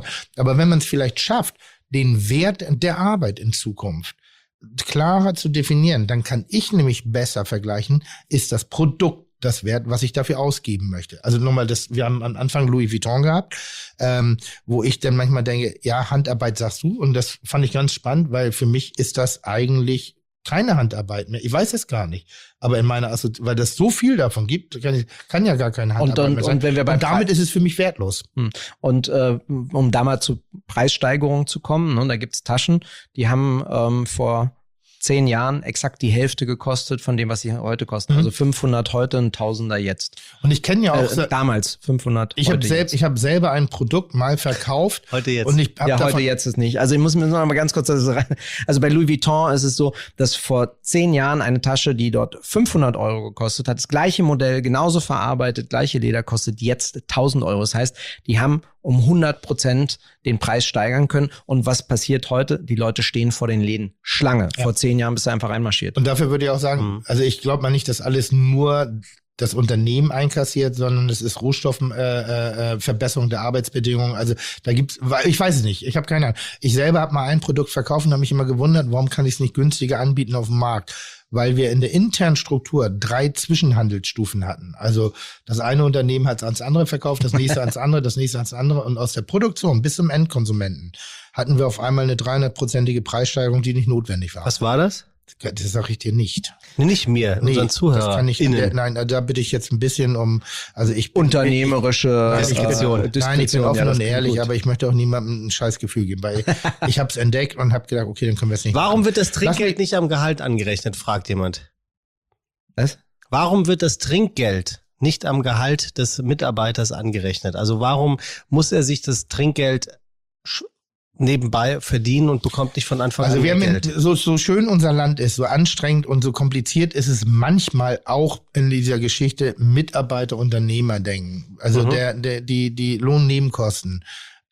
Aber wenn man es vielleicht schafft, den Wert der Arbeit in Zukunft klarer zu definieren, dann kann ich nämlich besser vergleichen, ist das Produkt das Wert, was ich dafür ausgeben möchte. Also nochmal, das, wir haben am Anfang Louis Vuitton gehabt, ähm, wo ich dann manchmal denke, ja, Handarbeit sagst du, und das fand ich ganz spannend, weil für mich ist das eigentlich keine Handarbeit mehr. Ich weiß es gar nicht. Aber in meiner, also, weil das so viel davon gibt, kann, ich, kann ja gar keine Handarbeit und, und, mehr sein. Und, wenn wir beim und damit Pre- ist es für mich wertlos. Und äh, um da mal zu Preissteigerungen zu kommen, ne, da gibt's Taschen, die haben ähm, vor zehn Jahren exakt die Hälfte gekostet von dem, was sie heute kosten. Mhm. Also fünfhundert heute, ein Tausender jetzt. Und ich kenne ja auch Äh, damals fünfhundert. Ich habe heute selbst, jetzt. ich habe selber ein Produkt mal verkauft. Heute jetzt. Und ich hab Ja, davon, heute jetzt ist nicht. Also ich muss mir noch mal ganz kurz also, rein. Also bei Louis Vuitton ist es so, dass vor zehn Jahren eine Tasche, die dort fünfhundert Euro gekostet hat, das gleiche Modell, genauso verarbeitet, gleiche Leder, kostet jetzt tausend Euro. Das heißt, die haben um hundert Prozent den Preis steigern können. Und was passiert heute? Die Leute stehen vor den Läden Schlange. Ja. Vor zehn Jahren bist du einfach reinmarschiert. Und dafür würde ich auch sagen, Mhm. also ich glaube mal nicht, dass alles nur das Unternehmen einkassiert, sondern es ist Rohstoffen, äh, äh, Verbesserung der Arbeitsbedingungen. Also da gibt's, ich weiß es nicht, ich habe keine Ahnung. Ich selber habe mal ein Produkt verkauft und habe mich immer gewundert, warum kann ich es nicht günstiger anbieten auf dem Markt? Weil wir in der internen Struktur drei Zwischenhandelsstufen hatten. Also das eine Unternehmen hat es ans andere verkauft, das nächste ans andere, das nächste ans andere. Und aus der Produktion bis zum Endkonsumenten hatten wir auf einmal eine dreihundertprozentige Preissteigerung, die nicht notwendig war. Was war das? Das sage ich dir nicht. Nee, nicht mir, Nee, unseren Zuhörern. das kann ich, innen. nein, da bitte ich jetzt ein bisschen um, also ich bin, Unternehmerische ich, ich, Diskretion. äh, Nein, ich bin offen ja, das und klingt ehrlich, gut. aber ich möchte auch niemandem ein scheiß Gefühl geben, weil ich habe es entdeckt und habe gedacht, okay, dann können wir es nicht Warum machen. wird das Lass Trinkgeld mich- nicht am Gehalt angerechnet, fragt jemand. Was? Warum wird das Trinkgeld nicht am Gehalt des Mitarbeiters angerechnet? Also warum muss er sich das Trinkgeld sch- nebenbei verdienen und bekommt nicht von Anfang Also an wir haben Geld? in, so, so schön unser Land ist, so anstrengend und so kompliziert ist es manchmal auch in dieser Geschichte Mitarbeiter-Unternehmer denken. Also Mhm. der, der, die, die Lohnnebenkosten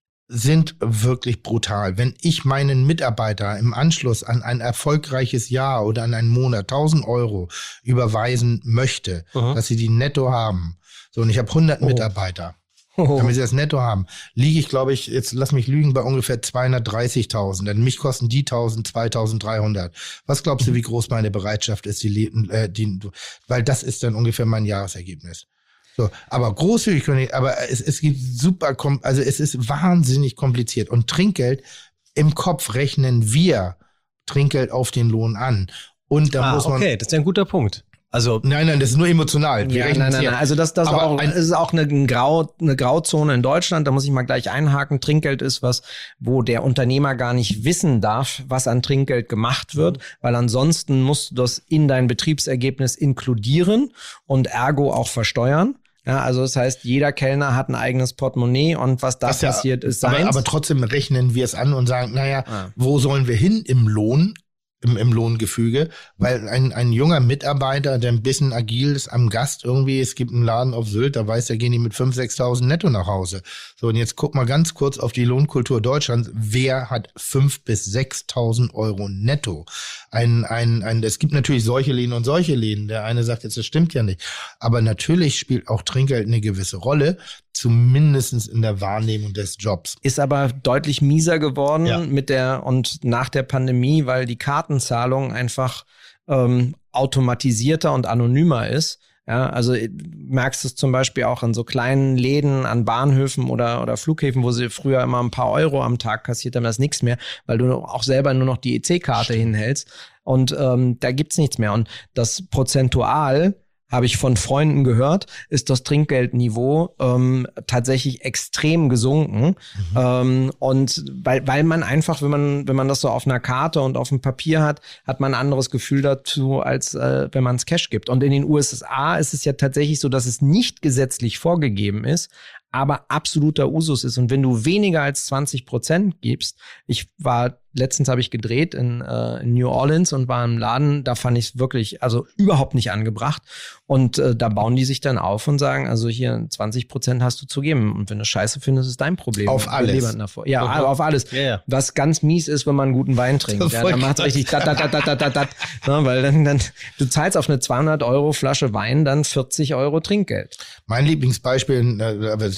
sind wirklich brutal. Wenn ich meinen Mitarbeiter im Anschluss an ein erfolgreiches Jahr oder an einen Monat tausend Euro überweisen möchte, Mhm. dass sie die netto haben, so und ich habe hundert Oh. Mitarbeiter, Oh. damit sie das netto haben, liege ich, glaube ich, jetzt lass mich lügen, bei ungefähr zweihundertdreißigtausend. Denn mich kosten die tausend, zweitausenddreihundert. Was glaubst du, wie groß meine Bereitschaft ist, die, Le- äh, die weil das ist dann ungefähr mein Jahresergebnis. So, aber großzügig, können ich- aber es, es gibt super, kom- also es ist wahnsinnig kompliziert. Und Trinkgeld, im Kopf rechnen wir Trinkgeld auf den Lohn an. Und da Ah, muss man, okay, das ist ja ein guter Punkt. Also nein, nein, das ist nur emotional. Wir Ja, rechnen nein, es nein, hier. nein. Also das, das, Aber auch, ein- ist auch eine, ein Grau, eine Grauzone in Deutschland. Da muss ich mal gleich einhaken. Trinkgeld ist was, wo der Unternehmer gar nicht wissen darf, was an Trinkgeld gemacht wird, weil ansonsten musst du das in dein Betriebsergebnis inkludieren und ergo auch versteuern. Ja, also das heißt, jeder Kellner hat ein eigenes Portemonnaie und was da Das ja- passiert, ist aber, seins. aber trotzdem rechnen wir es an und sagen, naja, Ah. wo sollen wir hin im Lohn, im, im Lohngefüge? Weil ein, ein junger Mitarbeiter, der ein bisschen agil ist am Gast irgendwie, es gibt einen Laden auf Sylt, da weiß der, gehen die mit fünftausend, sechstausend netto nach Hause. So, und jetzt guck mal ganz kurz auf die Lohnkultur Deutschlands. Wer hat fünftausend bis sechstausend Euro netto? Ein, ein, ein, es gibt natürlich solche Läden und solche Läden. Der eine sagt jetzt, das stimmt ja nicht. Aber natürlich spielt auch Trinkgeld eine gewisse Rolle, zumindest in der Wahrnehmung des Jobs. Ist aber deutlich mieser geworden Ja. mit der und nach der Pandemie, weil die Kartenzahlung einfach ähm, automatisierter und anonymer ist. Ja, also äh, merkst du es zum Beispiel auch in so kleinen Läden an Bahnhöfen oder, oder Flughäfen, wo sie früher immer ein paar Euro am Tag kassiert haben, das ist nichts mehr, weil du auch selber nur noch die E C-Karte hinhältst und ähm, da gibt's nichts mehr. Und das prozentual, habe ich von Freunden gehört, ist das Trinkgeldniveau ähm, tatsächlich extrem gesunken. Mhm. Ähm, und weil, weil man einfach, wenn man, wenn man das so auf einer Karte und auf dem Papier hat, hat man ein anderes Gefühl dazu, als äh, wenn man es Cash gibt. Und in den U S A ist es ja tatsächlich so, dass es nicht gesetzlich vorgegeben ist, aber absoluter Usus ist. Und wenn du weniger als zwanzig Prozent gibst, ich war, letztens habe ich gedreht in, äh, in New Orleans und war im Laden, da fand ich es wirklich, also überhaupt nicht angebracht. Und äh, da bauen die sich dann auf und sagen, also hier zwanzig Prozent hast du zu geben. Und wenn du Scheiße findest, ist dein Problem. Auf Wir alles. leben davor. Ja, Mhm. auf alles. Ja, ja. Was ganz mies ist, wenn man guten Wein trinkt. Ja, dann macht es richtig dat, dat, dat, dat, dat, dat, dat. Ja, weil dann, dann, du zahlst auf eine zweihundert Euro Flasche Wein dann vierzig Euro Trinkgeld. Mein Lieblingsbeispiel, äh,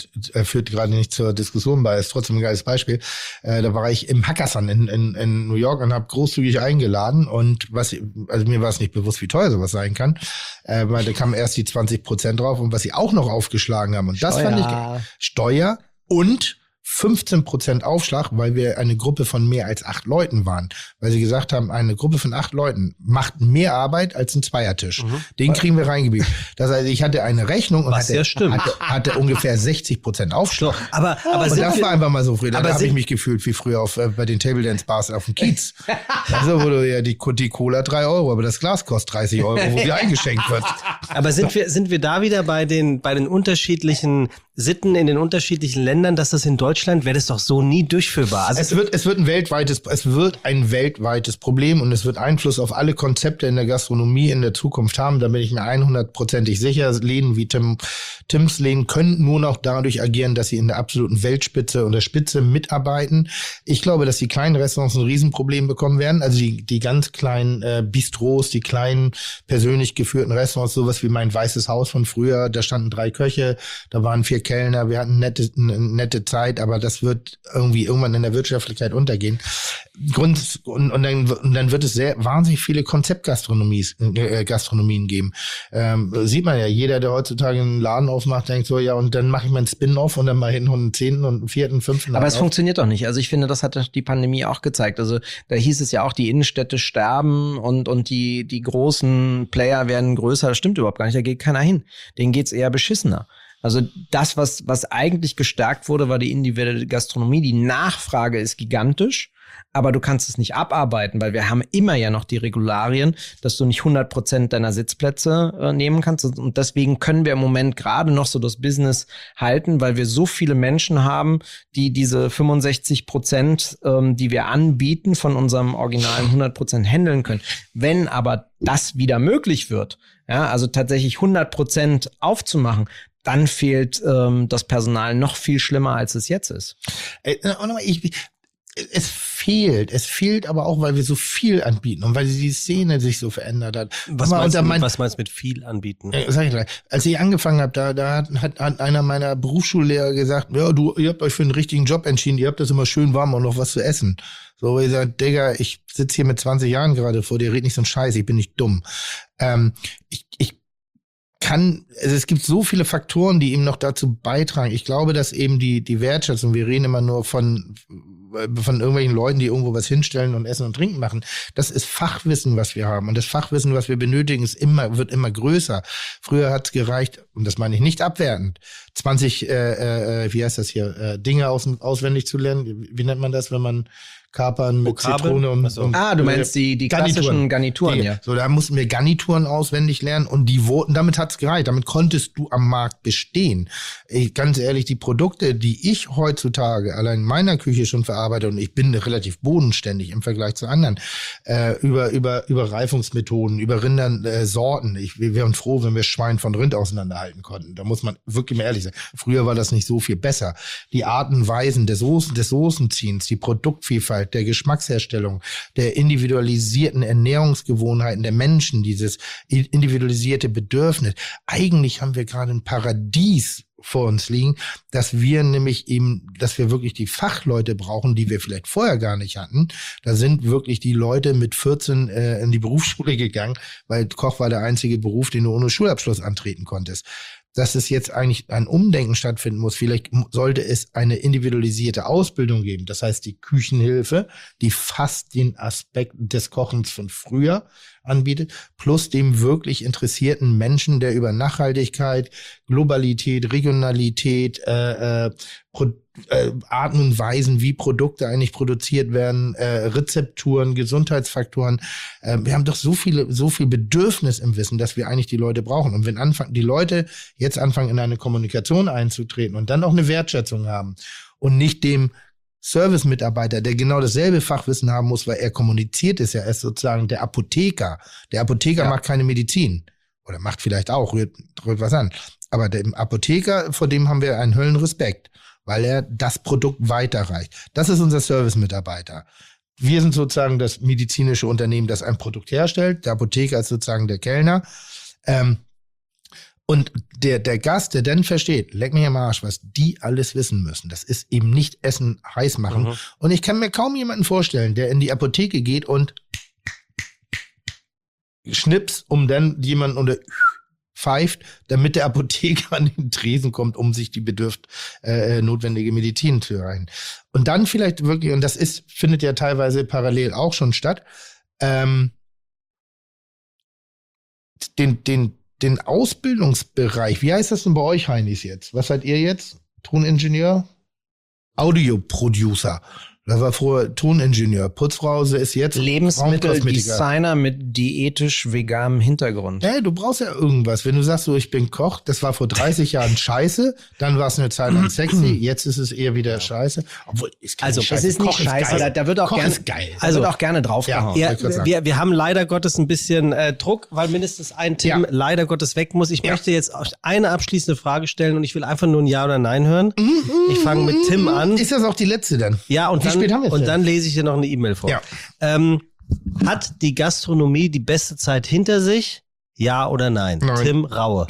äh, führt gerade nicht zur Diskussion bei, ist trotzdem ein geiles Beispiel. Äh, da war ich im Hackathon in, in, in New York und habe großzügig eingeladen und was, also mir war es nicht bewusst, wie teuer sowas sein kann, äh, weil da kamen erst die zwanzig Prozent drauf und was sie auch noch aufgeschlagen haben und das Steuer. fand ich Steuer und fünfzehn Prozent Aufschlag, weil wir eine Gruppe von mehr als acht Leuten waren. Weil sie gesagt haben, eine Gruppe von acht Leuten macht mehr Arbeit als ein Zweiertisch. Mhm. Den kriegen wir reingebiegt. Das heißt, ich hatte eine Rechnung und Was hatte, ja stimmt. hatte, hatte ungefähr sechzig Prozent Aufschlag. Aber, aber und sind das wir, war einfach mal so früh. Da aber habe ich sind- mich gefühlt wie früher auf, äh, bei den Table Dance Bars auf dem Kiez. Also wurde ja die, die Cola drei Euro, aber das Glas kostet dreißig Euro, wo sie eingeschenkt wird. aber sind wir, sind wir da wieder bei den, bei den unterschiedlichen Sitten in den unterschiedlichen Ländern, dass das in Deutschland wäre das doch so nie durchführbar. Also Es wird, es wird ein weltweites, es wird ein weltweites Problem und es wird Einfluss auf alle Konzepte in der Gastronomie in der Zukunft haben. Da bin ich mir hundertprozentig sicher. Läden wie Tim, Tims Läden können nur noch dadurch agieren, dass sie in der absoluten Weltspitze und der Spitze mitarbeiten. Ich glaube, dass die kleinen Restaurants ein Riesenproblem bekommen werden. Also die, die ganz kleinen äh, Bistros, die kleinen persönlich geführten Restaurants, sowas wie mein Weißes Haus von früher. Da standen drei Köche, da waren vier Kellner, wir hatten nette, eine nette Zeit, aber das wird irgendwie irgendwann in der Wirtschaftlichkeit untergehen. Grund, und, und, dann, und dann wird es sehr wahnsinnig viele Konzeptgastronomien äh, Gastronomien geben. Ähm, sieht man ja, jeder, der heutzutage einen Laden aufmacht, denkt so, ja, und dann mache ich mal einen Spin-Off und dann mal hinten einen zehnten und einen vierten, fünften. Aber es auf. funktioniert doch nicht. Also ich finde, das hat die Pandemie auch gezeigt. Also da hieß es ja auch, die Innenstädte sterben und, und die, die großen Player werden größer. Das stimmt überhaupt gar nicht, da geht keiner hin. Denen geht's eher beschissener. Also das, was, was eigentlich gestärkt wurde, war die individuelle Gastronomie. Die Nachfrage ist gigantisch, aber du kannst es nicht abarbeiten, weil wir haben immer ja noch die Regularien, dass du nicht hundert Prozent deiner Sitzplätze äh, nehmen kannst. Und deswegen können wir im Moment gerade noch so das Business halten, weil wir so viele Menschen haben, die diese fünfundsechzig Prozent, ähm, die wir anbieten, von unserem originalen hundert Prozent handeln können. Wenn aber das wieder möglich wird, ja, also tatsächlich hundert Prozent aufzumachen, dann fehlt ähm, das Personal noch viel schlimmer, als es jetzt ist. Äh, ich, es fehlt, es fehlt aber auch, weil wir so viel anbieten und weil die Szene sich so verändert hat. was, Aber meinst du, unter mein- was meinst du mit viel anbieten? Äh, Sag ich gleich. Als ich angefangen habe, da, da hat, hat, hat einer meiner Berufsschullehrer gesagt, ja, du, ihr habt euch für einen richtigen Job entschieden, ihr habt das immer schön warm und noch was zu essen. So, ich sag, Digga, ich sitze hier mit zwanzig Jahren gerade vor dir, red nicht so einen Scheiß, ich bin nicht dumm. Ähm, ich, ich kann, also es gibt so viele Faktoren, die ihm noch dazu beitragen. Ich glaube, dass eben die, die Wertschätzung, wir reden immer nur von, von irgendwelchen Leuten, die irgendwo was hinstellen und Essen und Trinken machen. Das ist Fachwissen, was wir haben. Und das Fachwissen, was wir benötigen, ist immer, wird immer größer. Früher hat es gereicht, und das meine ich nicht abwertend, zwanzig, äh, äh, wie heißt das hier, äh, Dinge aus, auswendig zu lernen. Wie, wie nennt man das, wenn man Kapern mit Vokabeln? Zitrone und, Achso. und Ah, du meinst die, die klassischen Garnituren, Die- ja. So, da mussten wir Garnituren auswendig lernen und die wurden, damit hat's gereicht. Damit konntest du am Markt bestehen. Ich, ganz ehrlich, die Produkte, die ich heutzutage allein in meiner Küche schon verarbeite, und ich bin relativ bodenständig im Vergleich zu anderen, äh, über, über, über Reifungsmethoden, über Rindern, äh, Sorten. Ich, wir wären froh, wenn wir Schwein von Rind auseinanderhalten konnten. Da muss man wirklich mal ehrlich sein. Früher war das nicht so viel besser. Die Arten und Weisen des Soßen, des Soßenziehens, die Produktvielfalt, der Geschmacksherstellung, der individualisierten Ernährungsgewohnheiten der Menschen, dieses individualisierte Bedürfnis. Eigentlich haben wir gerade ein Paradies vor uns liegen, dass wir nämlich eben, dass wir wirklich die Fachleute brauchen, die wir vielleicht vorher gar nicht hatten. Da sind wirklich die Leute mit vierzehn äh, in die Berufsschule gegangen, weil Koch war der einzige Beruf, den du ohne Schulabschluss antreten konntest. Dass es jetzt eigentlich ein Umdenken stattfinden muss. Vielleicht sollte es eine individualisierte Ausbildung geben. Das heißt, die Küchenhilfe, die fast den Aspekt des Kochens von früher anbietet, plus dem wirklich interessierten Menschen, der über Nachhaltigkeit, Globalität, Regionalität, äh, äh, Pro, äh, Arten und Weisen, wie Produkte eigentlich produziert werden, äh, Rezepturen, Gesundheitsfaktoren. Äh, wir haben doch so viele, so viel Bedürfnis im Wissen, dass wir eigentlich die Leute brauchen. Und wenn anfangen, die Leute jetzt anfangen, in eine Kommunikation einzutreten und dann auch eine Wertschätzung haben und nicht dem Service-Mitarbeiter, der genau dasselbe Fachwissen haben muss, weil er kommuniziert ist, ja, er ist sozusagen der Apotheker. Der Apotheker Ja. macht keine Medizin. Oder macht vielleicht auch, rührt, rührt was an. Aber dem Apotheker, vor dem haben wir einen Höllenrespekt, weil er das Produkt weiterreicht. Das ist unser Service-Mitarbeiter. Wir sind sozusagen das medizinische Unternehmen, das ein Produkt herstellt. Der Apotheker ist sozusagen der Kellner. Ähm, Und der, der Gast, der dann versteht, leck mich am Arsch, was die alles wissen müssen. Das ist eben nicht Essen heiß machen. Mhm. Und ich kann mir kaum jemanden vorstellen, der in die Apotheke geht und schnips, um dann jemanden unter pfeift, damit der Apotheker an den Tresen kommt, um sich die bedürft äh, notwendige Medizin zu erreichen. Und dann vielleicht wirklich, und das ist, findet ja teilweise parallel auch schon statt, ähm, den, den, den Ausbildungsbereich, wie heißt das denn bei euch, Heinis, jetzt? Was seid ihr jetzt? Toningenieur? Audioproducer. Das war vorher Toningenieur. Putzfrau ist jetzt Lebensmitteldesigner mit diätisch-veganem Hintergrund. Hey, du brauchst ja irgendwas. Wenn du sagst, so ich bin Koch, das war vor dreißig Jahren scheiße, dann war es eine Zeit lang sexy, jetzt ist es eher wieder scheiße. Obwohl, ist also scheiße. Es ist nicht Koch scheiße, ist da, da wird auch Koch gerne, ist geil. Also, wird auch gerne draufgehauen. Ja, ja, wir, wir haben leider Gottes ein bisschen äh, Druck, weil mindestens ein Team ja. leider Gottes weg muss. Ich ja. möchte jetzt eine abschließende Frage stellen und ich will einfach nur ein Ja oder Nein hören. Ich fange mit Tim an. Ist das auch die letzte dann? Ja, und Wie dann, spät haben wir und denn? dann lese ich dir noch eine E-Mail vor. Ja. Ähm, hat die Gastronomie die beste Zeit hinter sich? Ja oder nein? Nein. Tim Raue.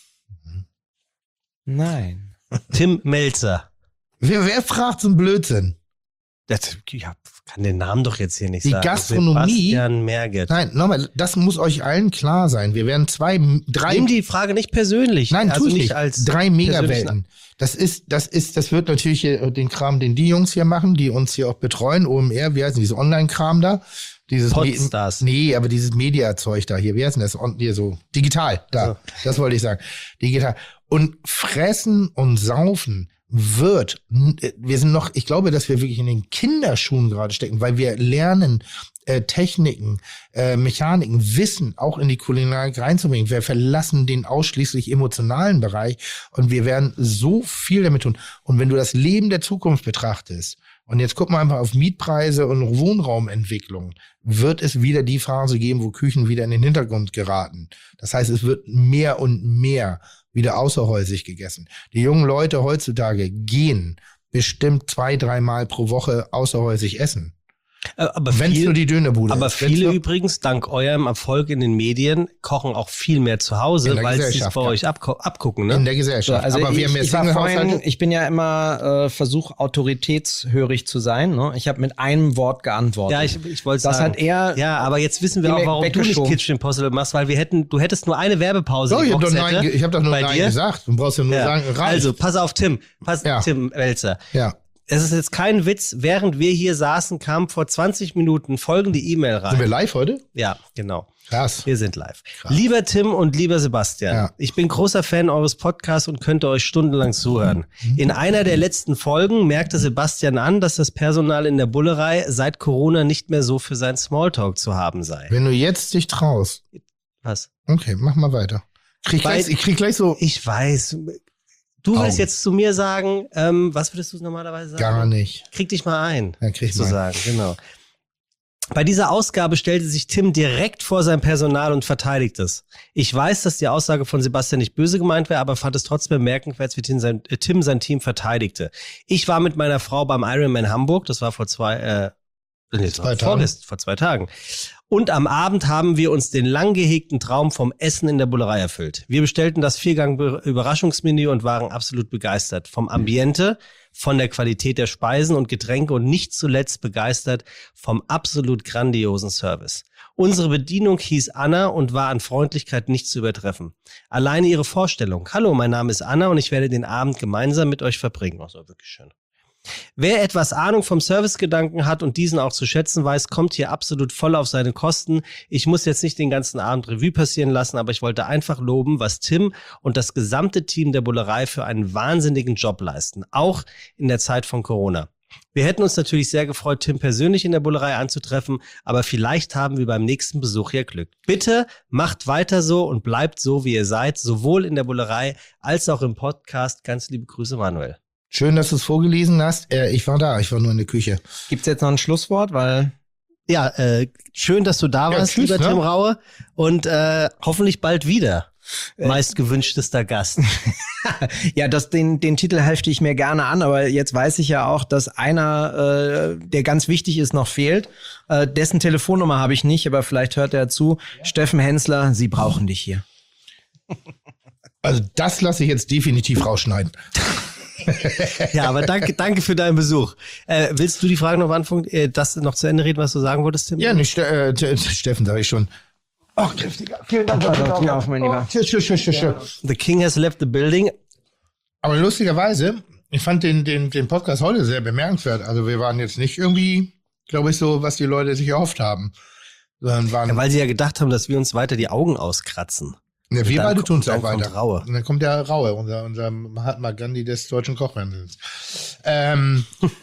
Nein. Tim Melzer. Wer, wer fragt so einen Blödsinn? Das, ja, kann den Namen doch jetzt hier nicht Die sagen. Gastronomie. Sebastian Merget. Nein, nochmal, das muss euch allen klar sein. Wir werden zwei, drei. Nimm die Frage nicht persönlich. Nein, also tu ich nicht nicht. als drei Megawelten. Das ist, das ist, das wird natürlich hier den Kram, den die Jungs hier machen, die uns hier auch betreuen. O M R, wie heißt denn dieses Online-Kram da? Dieses Podstars. Me- nee, aber dieses Media-Zeug da hier. Wie heißt denn das? On- Hier so digital. Da. So. Das wollte ich sagen. Digital. Und fressen und saufen wird, wir sind noch, ich glaube, dass wir wirklich in den Kinderschuhen gerade stecken, weil wir lernen, äh, Techniken, äh, Mechaniken, Wissen auch in die Kulinarik reinzubringen. Wir verlassen den ausschließlich emotionalen Bereich und wir werden so viel damit tun. Und wenn du das Leben der Zukunft betrachtest, und jetzt guck mal einfach auf Mietpreise und Wohnraumentwicklung, wird es wieder die Phase geben, wo Küchen wieder in den Hintergrund geraten. Das heißt, es wird mehr und mehr wieder außerhäusig gegessen. Die jungen Leute heutzutage gehen bestimmt zwei, dreimal pro Woche außerhäusig essen. Aber Wenn es viel, nur die Dönerbude aber ist. viele nur, übrigens, dank eurem Erfolg in den Medien, kochen auch viel mehr zu Hause, In der weil sie es Gesellschaft, bei ja. euch abgu- abgucken. Ne? in der Gesellschaft. Also aber ich, wir haben jetzt ich, war vorhin, Single-Haushalte. ich bin ja immer äh, versuch autoritätshörig zu sein. Ne? Ich habe mit einem Wort geantwortet. Ja, ich, ich wollte das sagen. hat er. Ja, aber jetzt wissen wir auch, warum du nicht weggeschoben. Kitchen Impossible machst, weil wir hätten, du hättest nur eine Werbepause. So, ich habe doch, Boxette nein, ge- ich hab doch nur bei Nein dir. gesagt. Du brauchst ja nur Ja. sagen, reicht. Also, pass auf, Tim. Pass, Ja. Tim Welzer. ja. Es ist jetzt kein Witz. Während wir hier saßen, kam vor zwanzig Minuten folgende E-Mail rein. Sind wir live heute? Ja, genau. Krass. Wir sind live. Lieber Tim und lieber Sebastian, Ja. ich bin großer Fan eures Podcasts und könnte euch stundenlang zuhören. In einer der letzten Folgen merkte Sebastian an, dass das Personal in der Bullerei seit Corona nicht mehr so für sein Smalltalk zu haben sei. Wenn du jetzt dich traust. Was? Okay, mach mal weiter. Krieg Weil- gleich, ich krieg gleich so Ich weiß. Du willst Augen. jetzt zu mir sagen, ähm, was würdest du normalerweise sagen? gar nicht. Krieg dich mal ein. Ja, krieg zu mal. sagen, genau. Bei dieser Ausgabe stellte sich Tim direkt vor sein Personal und verteidigte es. Ich weiß, dass die Aussage von Sebastian nicht böse gemeint wäre, aber fand es trotzdem bemerkenswert, wie Tim sein, äh, Tim sein Team verteidigte. Ich war mit meiner Frau beim Ironman Hamburg, das war vor zwei, äh, nee, das Zwei war Tagen. vorgest, vor zwei Tagen. Und am Abend haben wir uns den lang gehegten Traum vom Essen in der Bullerei erfüllt. Wir bestellten das Viergang-Überraschungsmenü und waren absolut begeistert. Vom Ambiente, von der Qualität der Speisen und Getränke und nicht zuletzt begeistert vom absolut grandiosen Service. Unsere Bedienung hieß Anna und war an Freundlichkeit nicht zu übertreffen. Alleine ihre Vorstellung. Hallo, mein Name ist Anna und ich werde den Abend gemeinsam mit euch verbringen. Das war wirklich schön. Wer etwas Ahnung vom Servicegedanken hat und diesen auch zu schätzen weiß, kommt hier absolut voll auf seine Kosten. Ich muss jetzt nicht den ganzen Abend Revue passieren lassen, aber ich wollte einfach loben, was Tim und das gesamte Team der Bullerei für einen wahnsinnigen Job leisten, auch in der Zeit von Corona. Wir hätten uns natürlich sehr gefreut, Tim persönlich in der Bullerei anzutreffen, aber vielleicht haben wir beim nächsten Besuch ja Glück. Bitte macht weiter so und bleibt so, wie ihr seid, sowohl in der Bullerei als auch im Podcast. Ganz liebe Grüße, Manuel. Schön, dass du es vorgelesen hast. Äh, ich war da, ich war nur in der Küche. Gibt's jetzt noch ein Schlusswort, weil Ja, äh, schön, dass du da Ja, warst, tschüss, lieber ne? Tim Raue. Und äh, hoffentlich bald wieder. Meist gewünschtester Gast. ja, das den den Titel hefte ich mir gerne an, aber jetzt weiß ich ja auch, dass einer, äh, der ganz wichtig ist, noch fehlt. Äh, dessen Telefonnummer habe ich nicht, aber vielleicht hört er zu. Steffen Hensler, Sie brauchen dich hier. Also das lasse ich jetzt definitiv rausschneiden. Ja, aber danke, danke für deinen Besuch. Äh, willst du die Frage noch anfangen, äh, das noch zu Ende reden, was du sagen wolltest, Tim? Ja, nicht Ste- äh, Steffen, sage ich schon. Oh, kräftiger. Vielen Dank. Also, hier auf, mein Lieber. Oh, tschüss, tschüss, tschüss, tschüss. The King has left the building. Aber lustigerweise, ich fand den, den, den Podcast heute sehr bemerkenswert. Also wir waren jetzt nicht irgendwie, glaube ich, so, was die Leute sich erhofft haben. Sondern waren, Ja, weil sie ja gedacht haben, dass wir uns weiter die Augen auskratzen. ja, wir dann beide ko- tun es dann auch weiter. kommt Raue. Und dann kommt der Raue, unser, unser Mahatma Gandhi des deutschen Kochfernsehens. Ähm,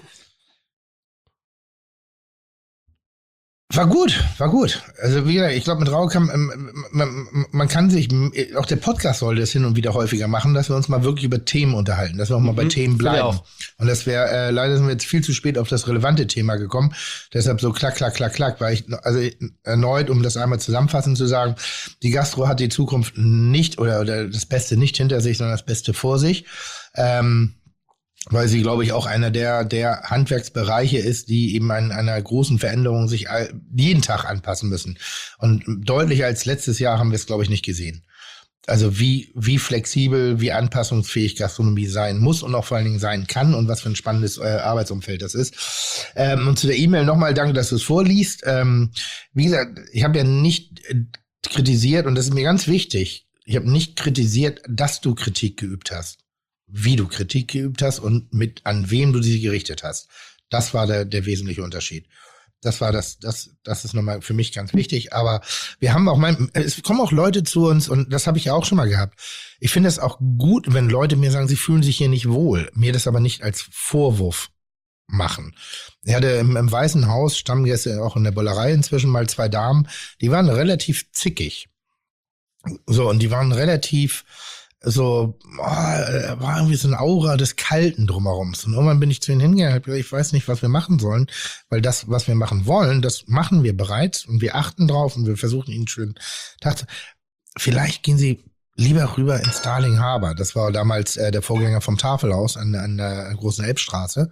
war gut, war gut. Also wie gesagt, ich glaube, mit Raue kann ähm, man, man kann sich, auch der Podcast sollte es hin und wieder häufiger machen, dass wir uns mal wirklich über Themen unterhalten, dass wir auch mal bei Themen finde ich bleiben. auch. Und das wäre, äh, leider sind wir jetzt viel zu spät auf das relevante Thema gekommen. Deshalb so klack, klack, klack, klack, weil ich, also erneut, um das einmal zusammenfassend zu sagen, die Gastro hat die Zukunft nicht oder, oder das Beste nicht hinter sich, sondern das Beste vor sich. Ähm, weil sie, glaube ich, auch einer der, der Handwerksbereiche ist, die eben an einer großen Veränderung sich all, jeden Tag anpassen müssen. Und deutlicher als letztes Jahr haben wir es, glaube ich, nicht gesehen. Also wie, wie flexibel, wie anpassungsfähig Gastronomie sein muss und auch vor allen Dingen sein kann und was für ein spannendes äh, Arbeitsumfeld das ist. Ähm, und zu der E-Mail nochmal danke, dass du es vorliest. Ähm, wie gesagt, ich habe ja nicht äh, kritisiert, und das ist mir ganz wichtig, ich habe nicht kritisiert, dass du Kritik geübt hast, wie du Kritik geübt hast und mit an wem du sie gerichtet hast. Das war der, der wesentliche Unterschied. Das war das, das, das ist nochmal für mich ganz wichtig. Aber wir haben auch mal, es kommen auch Leute zu uns, und das habe ich ja auch schon mal gehabt. Ich finde es auch gut, wenn Leute mir sagen, sie fühlen sich hier nicht wohl, mir das aber nicht als Vorwurf machen. Ich hatte im, im Weißen Haus Stammgäste, auch in der Bollerei inzwischen, mal zwei Damen, die waren relativ zickig. So, und die waren relativ so, oh, war irgendwie so eine Aura des Kalten drumherum. Und irgendwann bin ich zu ihnen hingegangen und habe gesagt, ich weiß nicht, was wir machen sollen, weil das, was wir machen wollen, das machen wir bereits und wir achten drauf und wir versuchen ihnen schön Tag zu. Vielleicht gehen sie lieber rüber ins Darling Harbor. Das war damals äh, der Vorgänger vom Tafelhaus an, an der großen Elbstraße.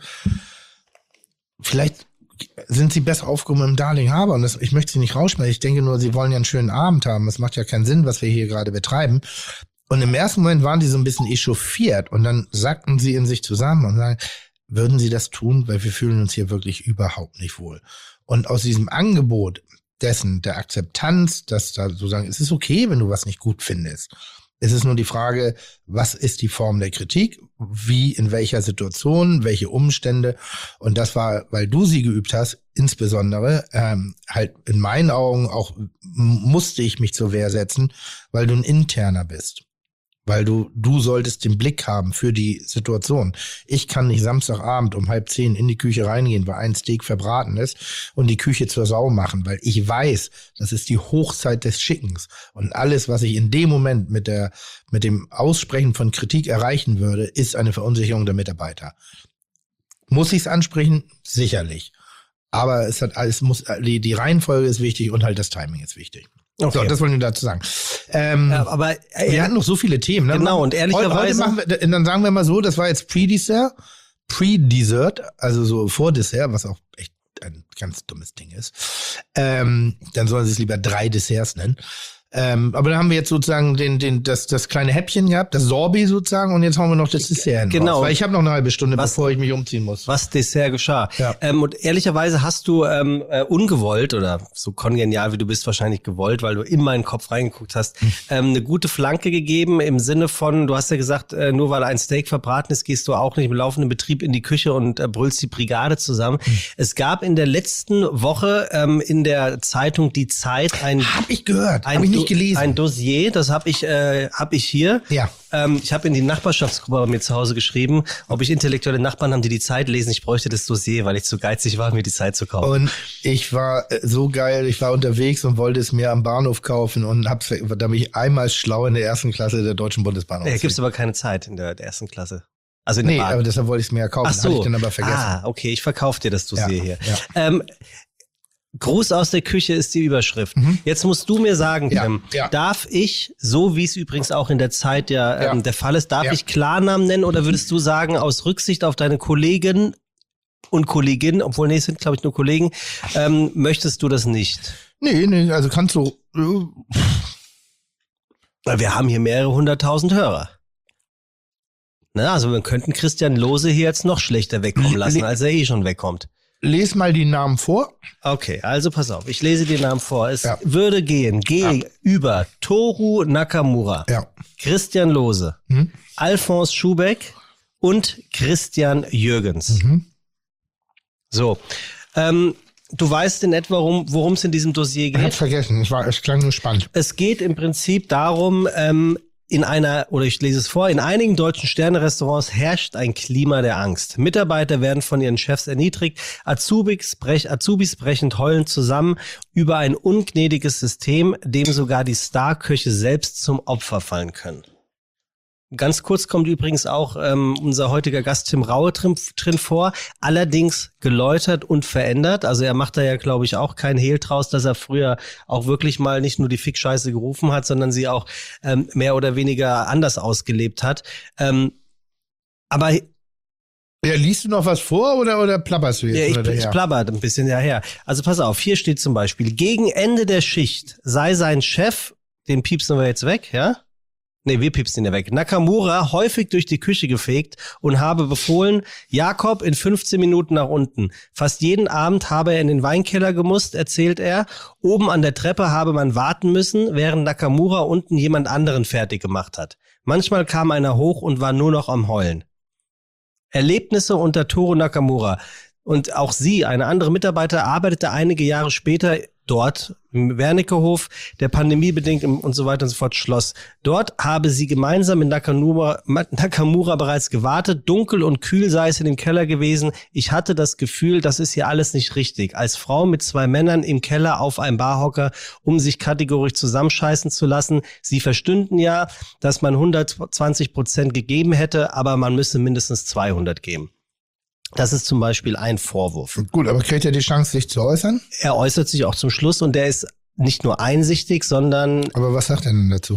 Vielleicht sind sie besser aufgehoben im Darling Harbor, und das, ich möchte sie nicht rausschmeißen. Ich denke nur, sie wollen ja einen schönen Abend haben. Es macht ja keinen Sinn, was wir hier gerade betreiben. Und im ersten Moment waren die so ein bisschen echauffiert, und dann sagten sie in sich zusammen und sagen, würden sie das tun, weil wir fühlen uns hier wirklich überhaupt nicht wohl. Und aus diesem Angebot dessen, der Akzeptanz, dass da so sagen, es ist okay, wenn du was nicht gut findest. Es ist nur die Frage, was ist die Form der Kritik, wie, in welcher Situation, welche Umstände. Und das war, weil du sie geübt hast, insbesondere, ähm, halt in meinen Augen auch musste ich mich zur Wehr setzen, weil du ein Interner bist. Weil du, du solltest den Blick haben für die Situation. Ich kann nicht Samstagabend um halb zehn in die Küche reingehen, weil ein Steak verbraten ist, und die Küche zur Sau machen, weil ich weiß, das ist die Hochzeit des Schickens. Und alles, was ich in dem Moment mit der, mit dem Aussprechen von Kritik erreichen würde, ist eine Verunsicherung der Mitarbeiter. Muss ich es ansprechen? Sicherlich. Aber es hat alles, muss, die, die Reihenfolge ist wichtig und halt das Timing ist wichtig. Okay. So, das wollen wir dazu sagen. Ähm, Ja, aber äh, wir hatten noch so viele Themen. Ne? Genau, und ehrlicherweise- Heute machen wir, dann sagen wir mal so, das war jetzt Pre-Dessert, Pre-Dessert, also so Vor-Dessert, was auch echt ein ganz dummes Ding ist. Ähm, dann sollen sie es lieber drei Desserts nennen. Ähm, aber dann haben wir jetzt sozusagen den, den, das, das kleine Häppchen gehabt, das Sorbet sozusagen, und jetzt haben wir noch das Dessert hin Genau. raus, weil ich habe noch eine halbe Stunde, Was- bevor ich mich umziehen muss. was Dessert geschah. Ja. Ähm, und ehrlicherweise hast du ähm, äh, ungewollt oder so kongenial wie du bist wahrscheinlich gewollt, weil du in meinen Kopf reingeguckt hast, Hm. ähm, eine gute Flanke gegeben im Sinne von, du hast ja gesagt, äh, nur weil ein Steak verbraten ist, gehst du auch nicht im laufenden Betrieb in die Küche und äh, brüllst die Brigade zusammen. Hm. Es gab in der letzten Woche ähm, in der Zeitung Die Zeit ein Hab ich gehört, ein habe ich nicht Do- gelesen. Ein Dossier, das habe ich, äh, hab ich hier. Ja. Ähm, ich habe in die Nachbarschaftsgruppe bei mir zu Hause geschrieben, ob ich intellektuelle Nachbarn haben, die die Zeit lesen. Ich bräuchte das Dossier, weil ich zu geizig war, mir die Zeit zu kaufen. Und ich war äh, so geil, ich war unterwegs und wollte es mir am Bahnhof kaufen und hab's, da bin ich einmal schlau in der ersten Klasse der Deutschen Bundesbahn. Da gibt's aber keine Zeit in der, der ersten Klasse. Also in der Nee, Bahn. aber deshalb wollte ich es mir ja kaufen. Ach so. Hatte ich dann aber vergessen. Ah, okay, ich verkaufe dir das Dossier Ja, hier. ja. Ähm, Gruß aus der Küche ist die Überschrift. Jetzt musst du mir sagen, Ja, Tim, ja. darf ich, so wie es übrigens auch in der Zeit ja, ähm, Ja. der Fall ist, darf Ja. ich Klarnamen nennen, oder würdest du sagen, aus Rücksicht auf deine Kollegen und Kolleginnen, obwohl nee, es sind glaube ich nur Kollegen, ähm, möchtest du das nicht? Nee, nee, also kannst du. Äh, Weil wir haben hier mehrere hunderttausend Hörer. Na, also wir könnten Christian Lose hier jetzt noch schlechter wegkommen lassen, als er eh schon wegkommt. Les mal die Namen vor. Okay, also pass auf, ich lese die Namen vor. Es Ja. würde gehen, G Ja. über Toru Nakamura, Ja. Christian Lose, Mhm. Alphonse Schubeck und Christian Jürgens. Mhm. So, ähm, du weißt in etwa, worum es in diesem Dossier Ich hab's geht. vergessen. Ich war, es klang nur spannend. Es geht im Prinzip darum, ähm, in einer, oder ich lese es vor, in einigen deutschen Sterne-Restaurants herrscht ein Klima der Angst. Mitarbeiter werden von ihren Chefs erniedrigt, Azubis, brech, Azubis brechend heulend zusammen über ein ungnädiges System, dem sogar die Starköche selbst zum Opfer fallen können. Ganz kurz kommt übrigens auch ähm, unser heutiger Gast Tim Raue drin, drin vor, allerdings geläutert und verändert. Also er macht da ja, glaube ich, auch kein Hehl draus, dass er früher auch wirklich mal nicht nur die Fick-Scheiße gerufen hat, sondern sie auch ähm, mehr oder weniger anders ausgelebt hat. Ähm, aber Ja, liest du noch was vor oder, oder plapperst du jetzt? ja, ich, oder ich daher? plappert ein bisschen daher. Also pass auf, hier steht zum Beispiel, gegen Ende der Schicht sei sein Chef, den piepsen wir jetzt weg, ja? Nee, wir piepsen ihn ja weg. Nakamura häufig durch die Küche gefegt und habe befohlen, Jakob in fünfzehn Minuten nach unten. Fast jeden Abend habe er in den Weinkeller gemusst, erzählt er. Oben an der Treppe habe man warten müssen, während Nakamura unten jemand anderen fertig gemacht hat. Manchmal kam einer hoch und war nur noch am Heulen. Erlebnisse unter Toru Nakamura. Und auch sie, eine andere Mitarbeiter, arbeitete einige Jahre später dort im Wernickehof, der Pandemie bedingt und so weiter und so fort schloss. Dort habe sie gemeinsam mit Nakamura, Nakamura bereits gewartet. Dunkel und kühl sei es in dem Keller gewesen. Ich hatte das Gefühl, das ist hier alles nicht richtig. Als Frau mit zwei Männern im Keller auf einem Barhocker, um sich kategorisch zusammenscheißen zu lassen. Sie verstünden ja, dass man hundertzwanzig Prozent gegeben hätte, aber man müsse mindestens zweihundert geben. Das ist zum Beispiel ein Vorwurf. Gut, aber kriegt er die Chance, sich zu äußern? Er äußert sich auch zum Schluss und der ist nicht nur einsichtig, sondern Aber was sagt er denn dazu?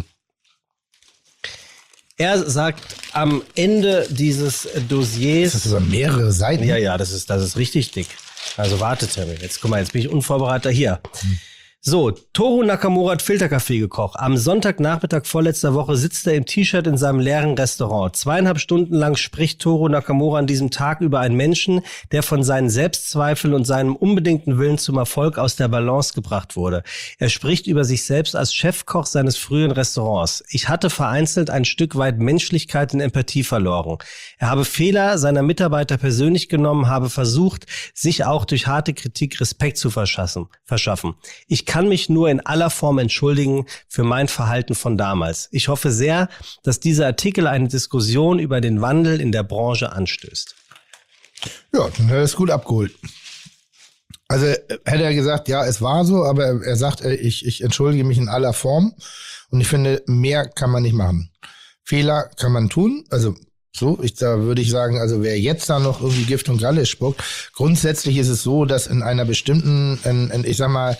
er sagt am Ende dieses Dossiers... Das ist über mehrere Seiten. Ja, ja, das ist, das ist richtig dick. Also wartet, jetzt guck mal, jetzt bin ich unvorbereitet hier. Hm. So, Toru Nakamura hat Filterkaffee gekocht. Am Sonntagnachmittag vorletzter Woche sitzt er im T-Shirt in seinem leeren Restaurant. Zweieinhalb Stunden lang spricht Toru Nakamura an diesem Tag über einen Menschen, der von seinen Selbstzweifeln und seinem unbedingten Willen zum Erfolg aus der Balance gebracht wurde. Er spricht über sich selbst als Chefkoch seines frühen Restaurants. Ich hatte vereinzelt ein Stück weit Menschlichkeit und Empathie verloren. Er habe Fehler seiner Mitarbeiter persönlich genommen, habe versucht, sich auch durch harte Kritik Respekt zu verschaffen. Ich kann mich nur in aller Form entschuldigen für mein Verhalten von damals. Ich hoffe sehr, dass dieser Artikel eine Diskussion über den Wandel in der Branche anstößt. Ja, dann hat er es gut abgeholt. Also hätte er gesagt, ja, es war so, aber er sagt, ich, ich entschuldige mich in aller Form und ich finde, mehr kann man nicht machen. Fehler kann man tun, also so, ich, da würde ich sagen, also wer jetzt da noch irgendwie Gift und Galle spuckt, grundsätzlich ist es so, dass in einer bestimmten, in, in, ich sag mal,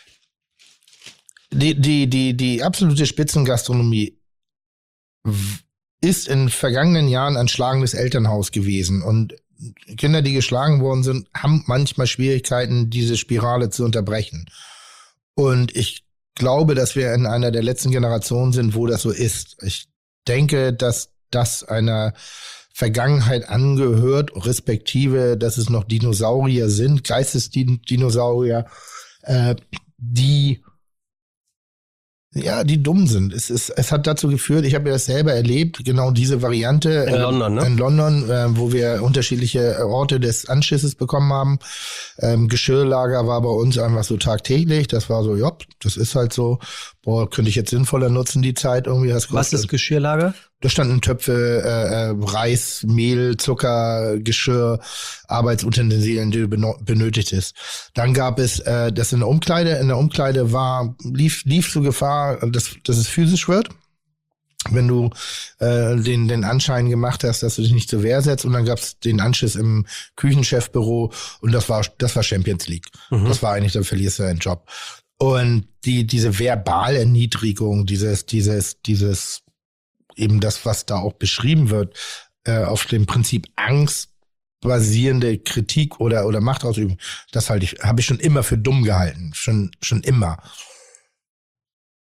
Die, die, die, die absolute Spitzengastronomie ist in vergangenen Jahren ein schlagendes Elternhaus gewesen. Und Kinder, die geschlagen worden sind, haben manchmal Schwierigkeiten, diese Spirale zu unterbrechen. Und ich glaube, dass wir in einer der letzten Generationen sind, wo das so ist. Ich denke, dass das einer Vergangenheit angehört, respektive, dass es noch Dinosaurier sind, Geistesdinosaurier, äh, die Ja, die dumm sind. Es ist, es hat dazu geführt, ich habe ja das selber erlebt, genau diese Variante. In äh, London, ne? In London, äh, wo wir unterschiedliche Orte des Anschisses bekommen haben. Ähm, Geschirrlager war bei uns einfach so tagtäglich. Das war so, ja, das ist halt so. Boah, könnte ich jetzt sinnvoller nutzen, die Zeit irgendwie. Das Was ist Geschirrlager? Da standen Töpfe, äh, Reis, Mehl, Zucker, Geschirr, Arbeitsutensilien, die du beno- benötigtest. Dann gab es äh, das in der Umkleide. In der Umkleide war lief lief so Gefahr, dass, dass es physisch wird, wenn du äh, den den Anschein gemacht hast, dass du dich nicht zur Wehr setzt. Und dann gab es den Anschiss im Küchenchefbüro und das war das war Champions League. Mhm. Das war eigentlich, dann verlierst du deinen Job. Und die diese Verbalerniedrigung, dieses dieses dieses eben das, was da auch beschrieben wird, äh, auf dem Prinzip Angst basierende Kritik oder oder Machtausübung, das halte ich, habe ich schon immer für dumm gehalten, schon schon immer.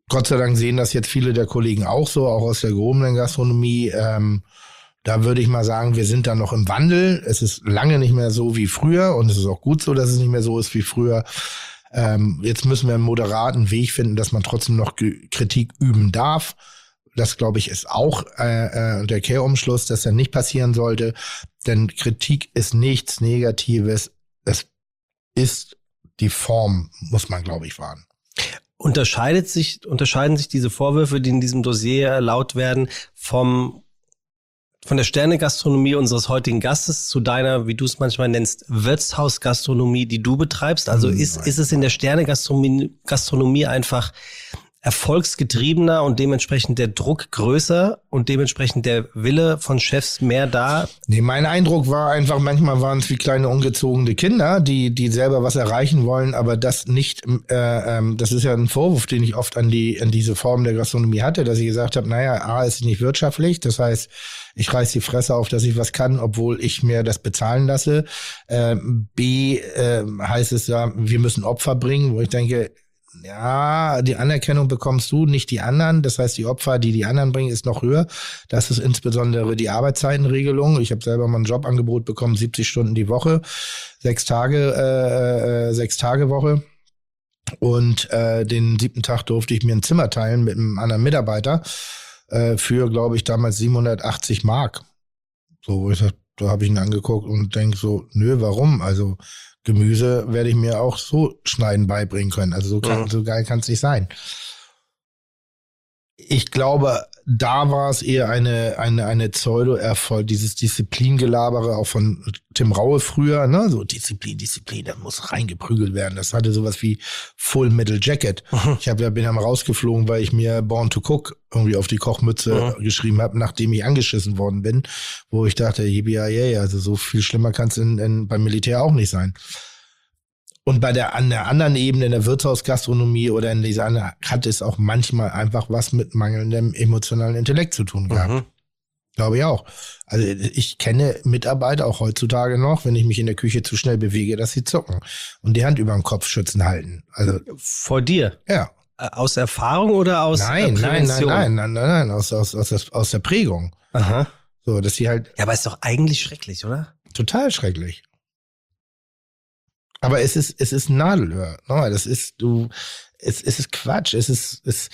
Gott sei Dank sehen das jetzt viele der Kollegen auch so, auch aus der gehobenen Gastronomie. Ähm, da würde ich mal sagen, wir sind da noch im Wandel. Es ist lange nicht mehr so wie früher und es ist auch gut so, dass es nicht mehr so ist wie früher. Ähm, jetzt müssen wir einen moderaten Weg finden, dass man trotzdem noch G- Kritik üben darf. Das, glaube ich, ist auch äh, äh, der Kehrumschluss, dass er nicht passieren sollte. Denn Kritik ist nichts Negatives. Es ist die Form, muss man, glaube ich, wahren. Unterscheidet sich, unterscheiden sich diese Vorwürfe, die in diesem Dossier laut werden, vom von der Sterne-Gastronomie unseres heutigen Gastes zu deiner, wie du es manchmal nennst, Wirtshausgastronomie, die du betreibst? Also ist, ist es in der Sterne-Gastronomie Gastronomie einfach erfolgsgetriebener und dementsprechend der Druck größer und dementsprechend der Wille von Chefs mehr da? Nee, mein Eindruck war einfach, manchmal waren es wie kleine ungezogene Kinder, die die selber was erreichen wollen, aber das nicht, äh, ähm, das ist ja ein Vorwurf, den ich oft an die an diese Form der Gastronomie hatte, dass ich gesagt habe, naja, A, ist nicht wirtschaftlich, das heißt, ich reiß die Fresse auf, dass ich was kann, obwohl ich mir das bezahlen lasse. Ähm, B, äh, heißt es ja, wir müssen Opfer bringen, wo ich denke, ja, die Anerkennung bekommst du, nicht die anderen. Das heißt, die Opfer, die die anderen bringen, ist noch höher. Das ist insbesondere die Arbeitszeitenregelung. Ich habe selber mal ein Jobangebot bekommen, siebzig Stunden die Woche, sechs Tage, äh, sechs Tage Woche. Und äh, den siebten Tag durfte ich mir ein Zimmer teilen mit einem anderen Mitarbeiter äh, für, glaube ich, damals siebenhundertachtzig Mark. So, wo ich sag, da habe ich ihn angeguckt und denke so, nö, warum? Also Gemüse werde ich mir auch so schneiden beibringen können. Also so, kann, so geil kann es nicht sein. Ich glaube, da war es eher eine eine eine Pseudo-Erfolg, dieses Disziplingelabere auch von Tim Raue früher, ne, so Disziplin, Disziplin, da muss reingeprügelt werden. Das hatte sowas wie Full Metal Jacket. Mhm. Ich habe ja bin ja mal rausgeflogen, weil ich mir Born to Cook irgendwie auf die Kochmütze mhm. geschrieben habe, nachdem ich angeschissen worden bin, wo ich dachte, yippie, also so viel schlimmer kann es in, in, beim Militär auch nicht sein. Und bei der, an der anderen Ebene, in der Wirtshausgastronomie oder in dieser anderen, hat es auch manchmal einfach was mit mangelndem emotionalen Intellekt zu tun gehabt. Mhm. Glaube ich auch. Also ich kenne Mitarbeiter auch heutzutage noch, wenn ich mich in der Küche zu schnell bewege, dass sie zucken und die Hand über den Kopfschützen halten. Also vor dir? Ja. Aus Erfahrung oder aus nein, Prävention? Nein, nein, nein, nein, nein, aus, aus, aus, der, aus der Prägung. Aha. So, dass sie halt. Ja, aber ist doch eigentlich schrecklich, oder? Total schrecklich. Aber es ist, es ist Nadelöhr. Das ist, du, es, es ist Quatsch. Es ist, es,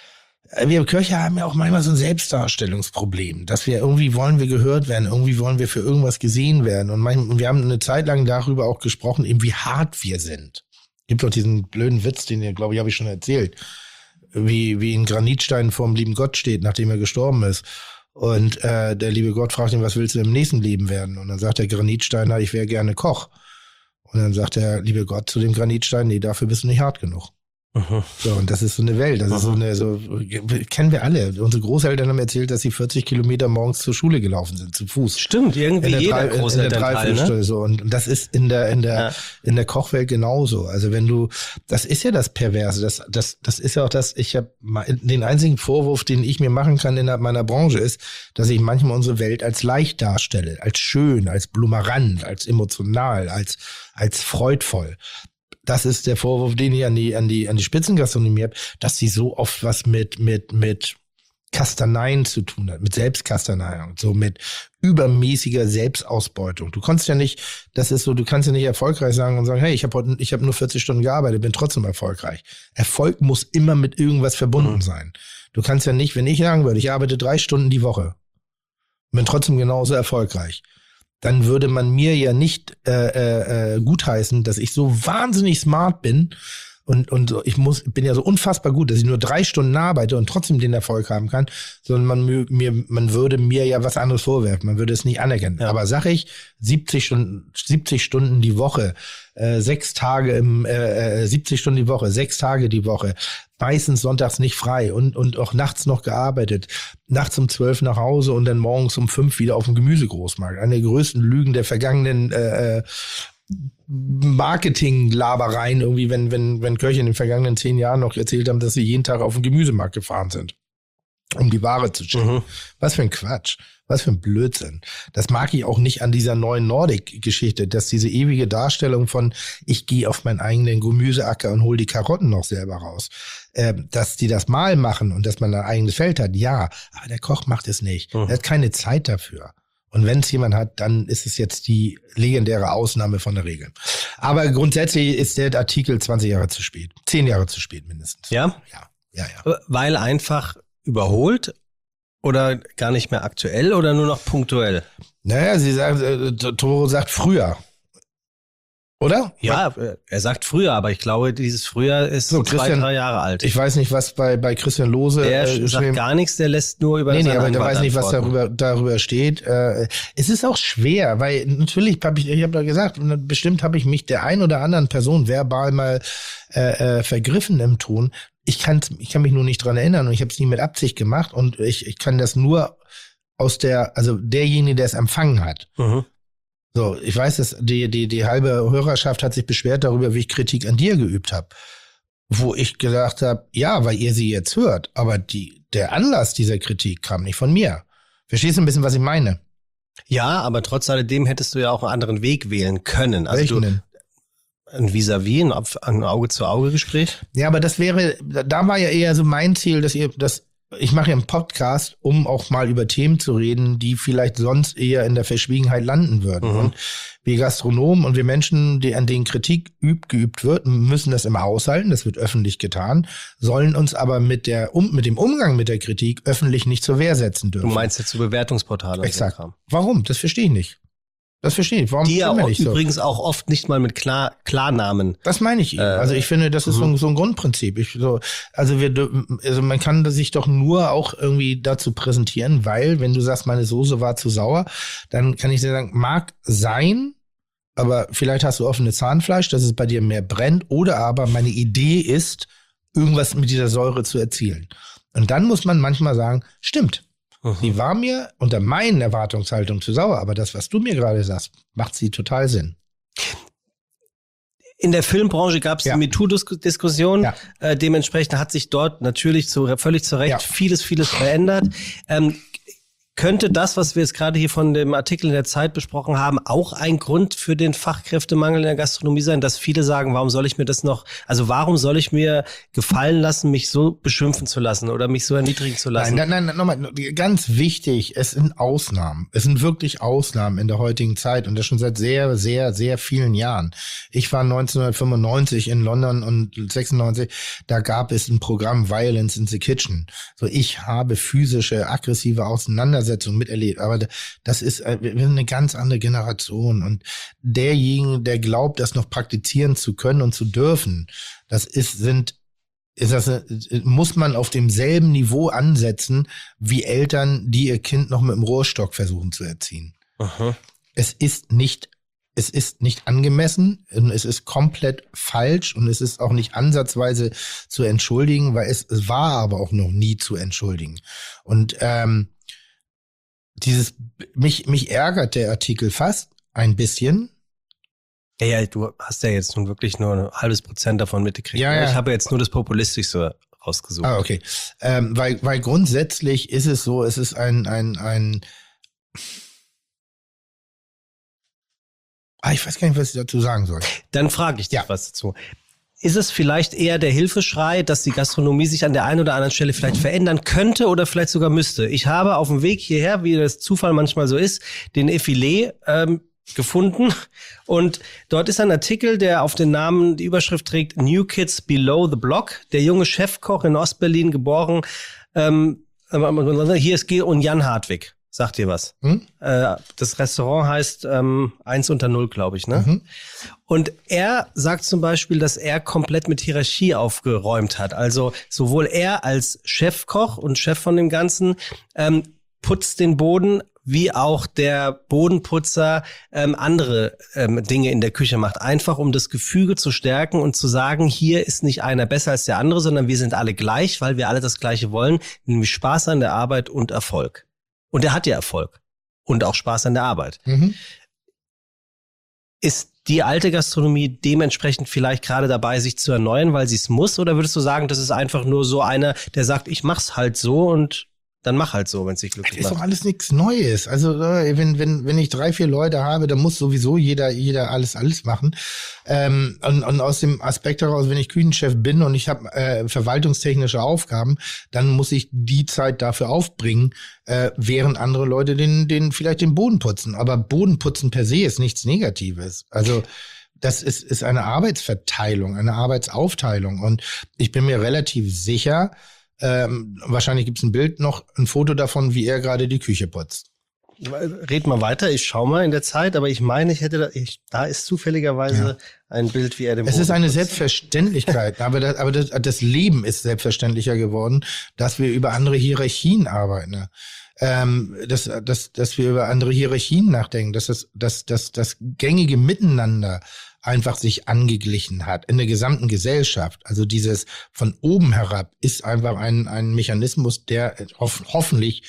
wir Köche haben ja auch manchmal so ein Selbstdarstellungsproblem, dass wir irgendwie wollen wir gehört werden, irgendwie wollen wir für irgendwas gesehen werden. Und manchmal, wir haben eine Zeit lang darüber auch gesprochen, eben wie hart wir sind. Gibt doch diesen blöden Witz, den ihr, glaube ich, habe ich schon erzählt. Wie, wie ein Granitstein vorm lieben Gott steht, nachdem er gestorben ist. Und äh, der liebe Gott fragt ihn, was willst du im nächsten Leben werden? Und dann sagt der Granitstein, ich wäre gerne Koch. Und dann sagt der liebe Gott zu dem Granitstein, nee, dafür bist du nicht hart genug. Mhm. So, und das ist so eine Welt, das mhm. ist so eine, so, kennen wir alle. Unsere Großeltern haben erzählt, dass sie vierzig Kilometer morgens zur Schule gelaufen sind, zu Fuß. Stimmt, irgendwie jeder drei, Großelternteil, ne? So. Und, und das ist in der, in der, ja. in der Kochwelt genauso. Also wenn du, das ist ja das Perverse, das, das, das ist ja auch das, ich habe den einzigen Vorwurf, den ich mir machen kann innerhalb meiner Branche ist, dass ich manchmal unsere Welt als leicht darstelle, als schön, als blummerant, als emotional, als, als freudvoll. Das ist der Vorwurf, den ich an die, an die, an die Spitzengastronomie habe, dass sie so oft was mit, mit, mit Kastaneien zu tun hat, mit Selbstkastaneien, so mit übermäßiger Selbstausbeutung. Du kannst ja nicht, das ist so, du kannst ja nicht erfolgreich sagen und sagen, hey, ich habe heute, ich habe nur vierzig Stunden gearbeitet, bin trotzdem erfolgreich. Erfolg muss immer mit irgendwas verbunden mhm. sein. Du kannst ja nicht, wenn ich sagen würde, ich arbeite drei Stunden die Woche, bin trotzdem genauso erfolgreich, dann würde man mir ja nicht äh, äh, gutheißen, dass ich so wahnsinnig smart bin und und ich muss bin ja so unfassbar gut, dass ich nur drei Stunden arbeite und trotzdem den Erfolg haben kann, sondern man mir man würde mir ja was anderes vorwerfen, man würde es nicht anerkennen. Ja. Aber sag ich siebzig Stunden siebzig Stunden die Woche, äh, sechs Tage im äh, siebzig Stunden die Woche, sechs Tage die Woche, meistens sonntags nicht frei und und auch nachts noch gearbeitet, nachts um zwölf nach Hause und dann morgens um fünf wieder auf dem Gemüsegroßmarkt. Eine der größten Lügen der vergangenen äh, Marketing-Labereien irgendwie, wenn wenn wenn Köche in den vergangenen zehn Jahren noch erzählt haben, dass sie jeden Tag auf den Gemüsemarkt gefahren sind, um die Ware zu schicken. Mhm. Was für ein Quatsch. Was für ein Blödsinn. Das mag ich auch nicht an dieser neuen Nordic-Geschichte, dass diese ewige Darstellung von, ich gehe auf meinen eigenen Gemüseacker und hole die Karotten noch selber raus. äh, dass die das mal machen und dass man ein eigenes Feld hat, ja, aber der Koch macht es nicht. Mhm. Er hat keine Zeit dafür. Und wenn es jemand hat, dann ist es jetzt die legendäre Ausnahme von der Regel. Aber grundsätzlich ist der Artikel zwanzig Jahre zu spät. zehn Jahre zu spät mindestens. Ja? Ja, ja, ja. Weil einfach überholt oder gar nicht mehr aktuell oder nur noch punktuell? Naja, sie sagt, äh, Toro sagt früher. Oder? Ja, er sagt früher, aber ich glaube, dieses früher ist so zwei, drei Jahre alt. Ich weiß nicht, was bei bei Christian Lose. Der äh, sagt gar nichts, der lässt nur über. Nee, nee, aber der weiß nicht, was darüber darüber steht. Äh, es ist auch schwer, weil natürlich habe ich, ich habe da gesagt, bestimmt habe ich mich der ein oder anderen Person verbal mal äh, äh, vergriffen im Ton. Ich kann ich kann mich nur nicht dran erinnern und ich habe es nie mit Absicht gemacht und ich ich kann das nur aus der, also derjenige, der es empfangen hat. Mhm. So, ich weiß, dass die, die, die halbe Hörerschaft hat sich beschwert darüber, wie ich Kritik an dir geübt habe. Wo ich gesagt habe, ja, weil ihr sie jetzt hört, aber die, der Anlass dieser Kritik kam nicht von mir. Verstehst du ein bisschen, was ich meine? Ja, aber trotz alledem hättest du ja auch einen anderen Weg wählen können. Also Welchen du, denn? Ein Vis-à-vis, ein, ein Auge-zu-Auge-Gespräch? Ja, aber das wäre, da war ja eher so mein Ziel, dass ihr, dass ich mache ja einen Podcast, um auch mal über Themen zu reden, die vielleicht sonst eher in der Verschwiegenheit landen würden. Mhm. Und wir Gastronomen und wir Menschen, die, an denen Kritik übt, geübt wird, müssen das immer aushalten. Das wird öffentlich getan, sollen uns aber mit der um, mit dem Umgang mit der Kritik öffentlich nicht zur Wehr setzen dürfen. Du meinst jetzt zu Bewertungsportale? Exakt. Warum? Das verstehe ich nicht. Das verstehe ich. Warum die ja auch, nicht so? Übrigens auch oft nicht mal mit Klar, Klarnamen. Das meine ich. Äh, also ich finde, das ist so ein, so ein Grundprinzip. Ich, so, also wir, also man kann sich doch nur auch irgendwie dazu präsentieren, weil wenn du sagst, meine Soße war zu sauer, dann kann ich dir sagen, mag sein, aber vielleicht hast du offene Zahnfleisch, dass es bei dir mehr brennt, oder aber meine Idee ist, irgendwas mit dieser Säure zu erzielen. Und dann muss man manchmal sagen, stimmt. Die war mir unter meinen Erwartungshaltungen zu sauer, aber das, was du mir gerade sagst, macht sie total Sinn. In der Filmbranche gab es ja. die MeToo-Diskussion. Ja. Äh, dementsprechend hat sich dort natürlich zu, völlig zu Recht ja. vieles, vieles verändert. Ähm, könnte das, was wir jetzt gerade hier von dem Artikel in der Zeit besprochen haben, auch ein Grund für den Fachkräftemangel in der Gastronomie sein, dass viele sagen, warum soll ich mir das noch, also warum soll ich mir gefallen lassen, mich so beschimpfen zu lassen oder mich so erniedrigen zu lassen? Nein, nein, nein, nochmal, ganz wichtig, es sind Ausnahmen. Es sind wirklich Ausnahmen in der heutigen Zeit und das schon seit sehr, sehr, sehr vielen Jahren. Ich war neunzehnhundertfünfundneunzig in London und sechsundneunzig, da gab es ein Programm Violence in the Kitchen. So, ich habe physische, aggressive Auseinandersetzungen miterlebt, aber das ist wir sind eine ganz andere Generation und derjenige, der glaubt, das noch praktizieren zu können und zu dürfen, das ist sind ist das muss man auf demselben Niveau ansetzen wie Eltern, die ihr Kind noch mit dem Rohrstock versuchen zu erziehen. Aha. Es ist nicht Es ist nicht angemessen, es ist komplett falsch und es ist auch nicht ansatzweise zu entschuldigen, weil es, es war aber auch noch nie zu entschuldigen. Und ähm, Dieses, mich, mich ärgert der Artikel fast ein bisschen. Ja, ja, du hast ja jetzt nun wirklich nur ein halbes Prozent davon mitgekriegt. Ja, ja. Ich habe jetzt nur das Populistischste rausgesucht. Ah, okay. Ähm, weil, weil grundsätzlich ist es so, es ist ein, ein, ein, ah, ich weiß gar nicht, was ich dazu sagen soll. Dann frage ich dich ja. was dazu. Ist es vielleicht eher der Hilfeschrei, dass die Gastronomie sich an der einen oder anderen Stelle vielleicht verändern könnte oder vielleicht sogar müsste? Ich habe auf dem Weg hierher, wie das Zufall manchmal so ist, den Effilé ähm, gefunden und dort ist ein Artikel, der auf den Namen die Überschrift trägt New Kids Below the Block. Der junge Chefkoch in Ostberlin geboren. Ähm, hier ist G. und Jan Hartwig. Sagt ihr was? Hm? Äh, das Restaurant heißt ähm, eins unter null, glaube ich, ne? Mhm. Und er sagt zum Beispiel, dass er komplett mit Hierarchie aufgeräumt hat. Also sowohl er als Chefkoch und Chef von dem Ganzen ähm, putzt den Boden, wie auch der Bodenputzer ähm, andere ähm, Dinge in der Küche macht. Einfach um das Gefüge zu stärken und zu sagen, hier ist nicht einer besser als der andere, sondern wir sind alle gleich, weil wir alle das Gleiche wollen, nämlich Spaß an der Arbeit und Erfolg. Und er hat ja Erfolg und auch Spaß an der Arbeit. Mhm. Ist die alte Gastronomie dementsprechend vielleicht gerade dabei, sich zu erneuern, weil sie es muss? Oder würdest du sagen, das ist einfach nur so einer, der sagt, ich mach's halt so und dann mach halt so, wenn es dich glücklich Das ist macht. doch alles nichts Neues. Also äh, wenn wenn wenn ich drei, vier Leute habe, dann muss sowieso jeder jeder alles alles machen. Ähm, und, und aus dem Aspekt heraus, wenn ich Küchenchef bin und ich habe äh, verwaltungstechnische Aufgaben, dann muss ich die Zeit dafür aufbringen, äh, während andere Leute den den vielleicht den Boden putzen. Aber Bodenputzen per se ist nichts Negatives. Also das ist ist eine Arbeitsverteilung, eine Arbeitsaufteilung. Und ich bin mir relativ sicher, Ähm, wahrscheinlich gibt's ein Bild noch, ein Foto davon, wie er gerade die Küche putzt. Red mal weiter, ich schau mal in der Zeit, aber ich meine, ich hätte da, ich, da ist zufälligerweise ja. ein Bild, wie er den Es Boden ist eine putzt. Selbstverständlichkeit, aber, das, aber das, das Leben ist selbstverständlicher geworden, dass wir über andere Hierarchien arbeiten. Ähm, dass, dass, dass wir über andere Hierarchien nachdenken, dass das, dass, dass das gängige Miteinander einfach sich angeglichen hat in der gesamten Gesellschaft. Also dieses von oben herab ist einfach ein, ein Mechanismus, der hoff, hoffentlich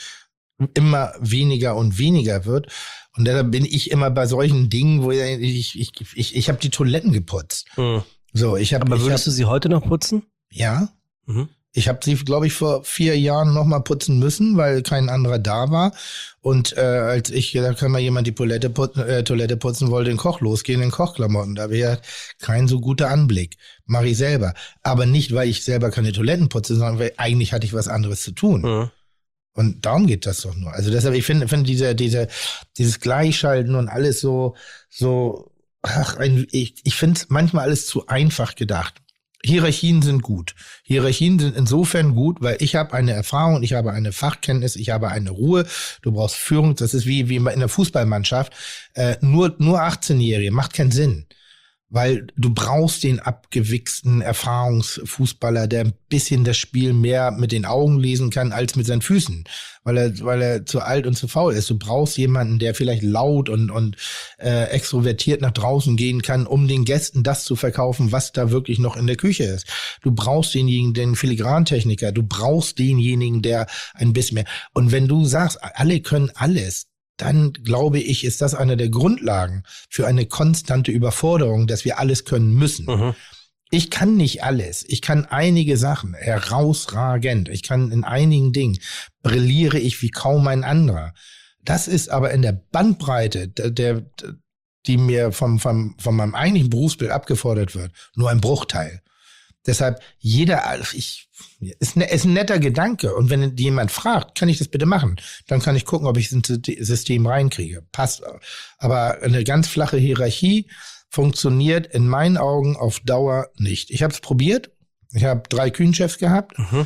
immer weniger und weniger wird. Und deshalb bin ich immer bei solchen Dingen, wo ich, ich, ich, ich habe die Toiletten geputzt. Hm. So, ich hab, Aber ich würdest hab, du sie heute noch putzen? Ja. Mhm. Ich habe sie, glaube ich, vor vier Jahren noch mal putzen müssen, weil kein anderer da war. Und äh, als ich, da kann mal jemand die Toilette putzen, äh, Toilette putzen wollte, den Koch losgehen in Kochklamotten. Da wäre kein so guter Anblick. Mach ich selber. Aber nicht, weil ich selber keine Toiletten putze, sondern weil eigentlich hatte ich was anderes zu tun. Mhm. Und darum geht das doch nur. Also deshalb, ich finde, finde diese, diese, dieses Gleichschalten und alles so, so, ach, ein, ich, ich finde es manchmal alles zu einfach gedacht. Hierarchien sind gut. Hierarchien sind insofern gut, weil ich habe eine Erfahrung, ich habe eine Fachkenntnis, ich habe eine Ruhe. Du brauchst Führung. Das ist wie wie in der Fußballmannschaft. Äh, nur nur achtzehnjährige macht keinen Sinn, weil du brauchst den abgewichsten Erfahrungsfußballer, der ein bisschen das Spiel mehr mit den Augen lesen kann als mit seinen Füßen, weil er weil er zu alt und zu faul ist. Du brauchst jemanden, der vielleicht laut und und äh, extrovertiert nach draußen gehen kann, um den Gästen das zu verkaufen, was da wirklich noch in der Küche ist. Du brauchst denjenigen, den Filigrantechniker, du brauchst denjenigen, der ein bisschen mehr. Und wenn du sagst, alle können alles, dann glaube ich, ist das eine der Grundlagen für eine konstante Überforderung, dass wir alles können müssen. Mhm. Ich kann nicht alles. Ich kann einige Sachen herausragend. Ich kann in einigen Dingen brilliere ich wie kaum ein anderer. Das ist aber in der Bandbreite, der, der die mir vom, vom, von meinem eigentlichen Berufsbild abgefordert wird, nur ein Bruchteil. Deshalb jeder, ich, ist, ne, ist ein netter Gedanke. Und wenn jemand fragt, kann ich das bitte machen? Dann kann ich gucken, ob ich ins System reinkriege. Passt. Aber eine ganz flache Hierarchie funktioniert in meinen Augen auf Dauer nicht. Ich habe es probiert. Ich habe drei Küchenchefs gehabt. Mhm.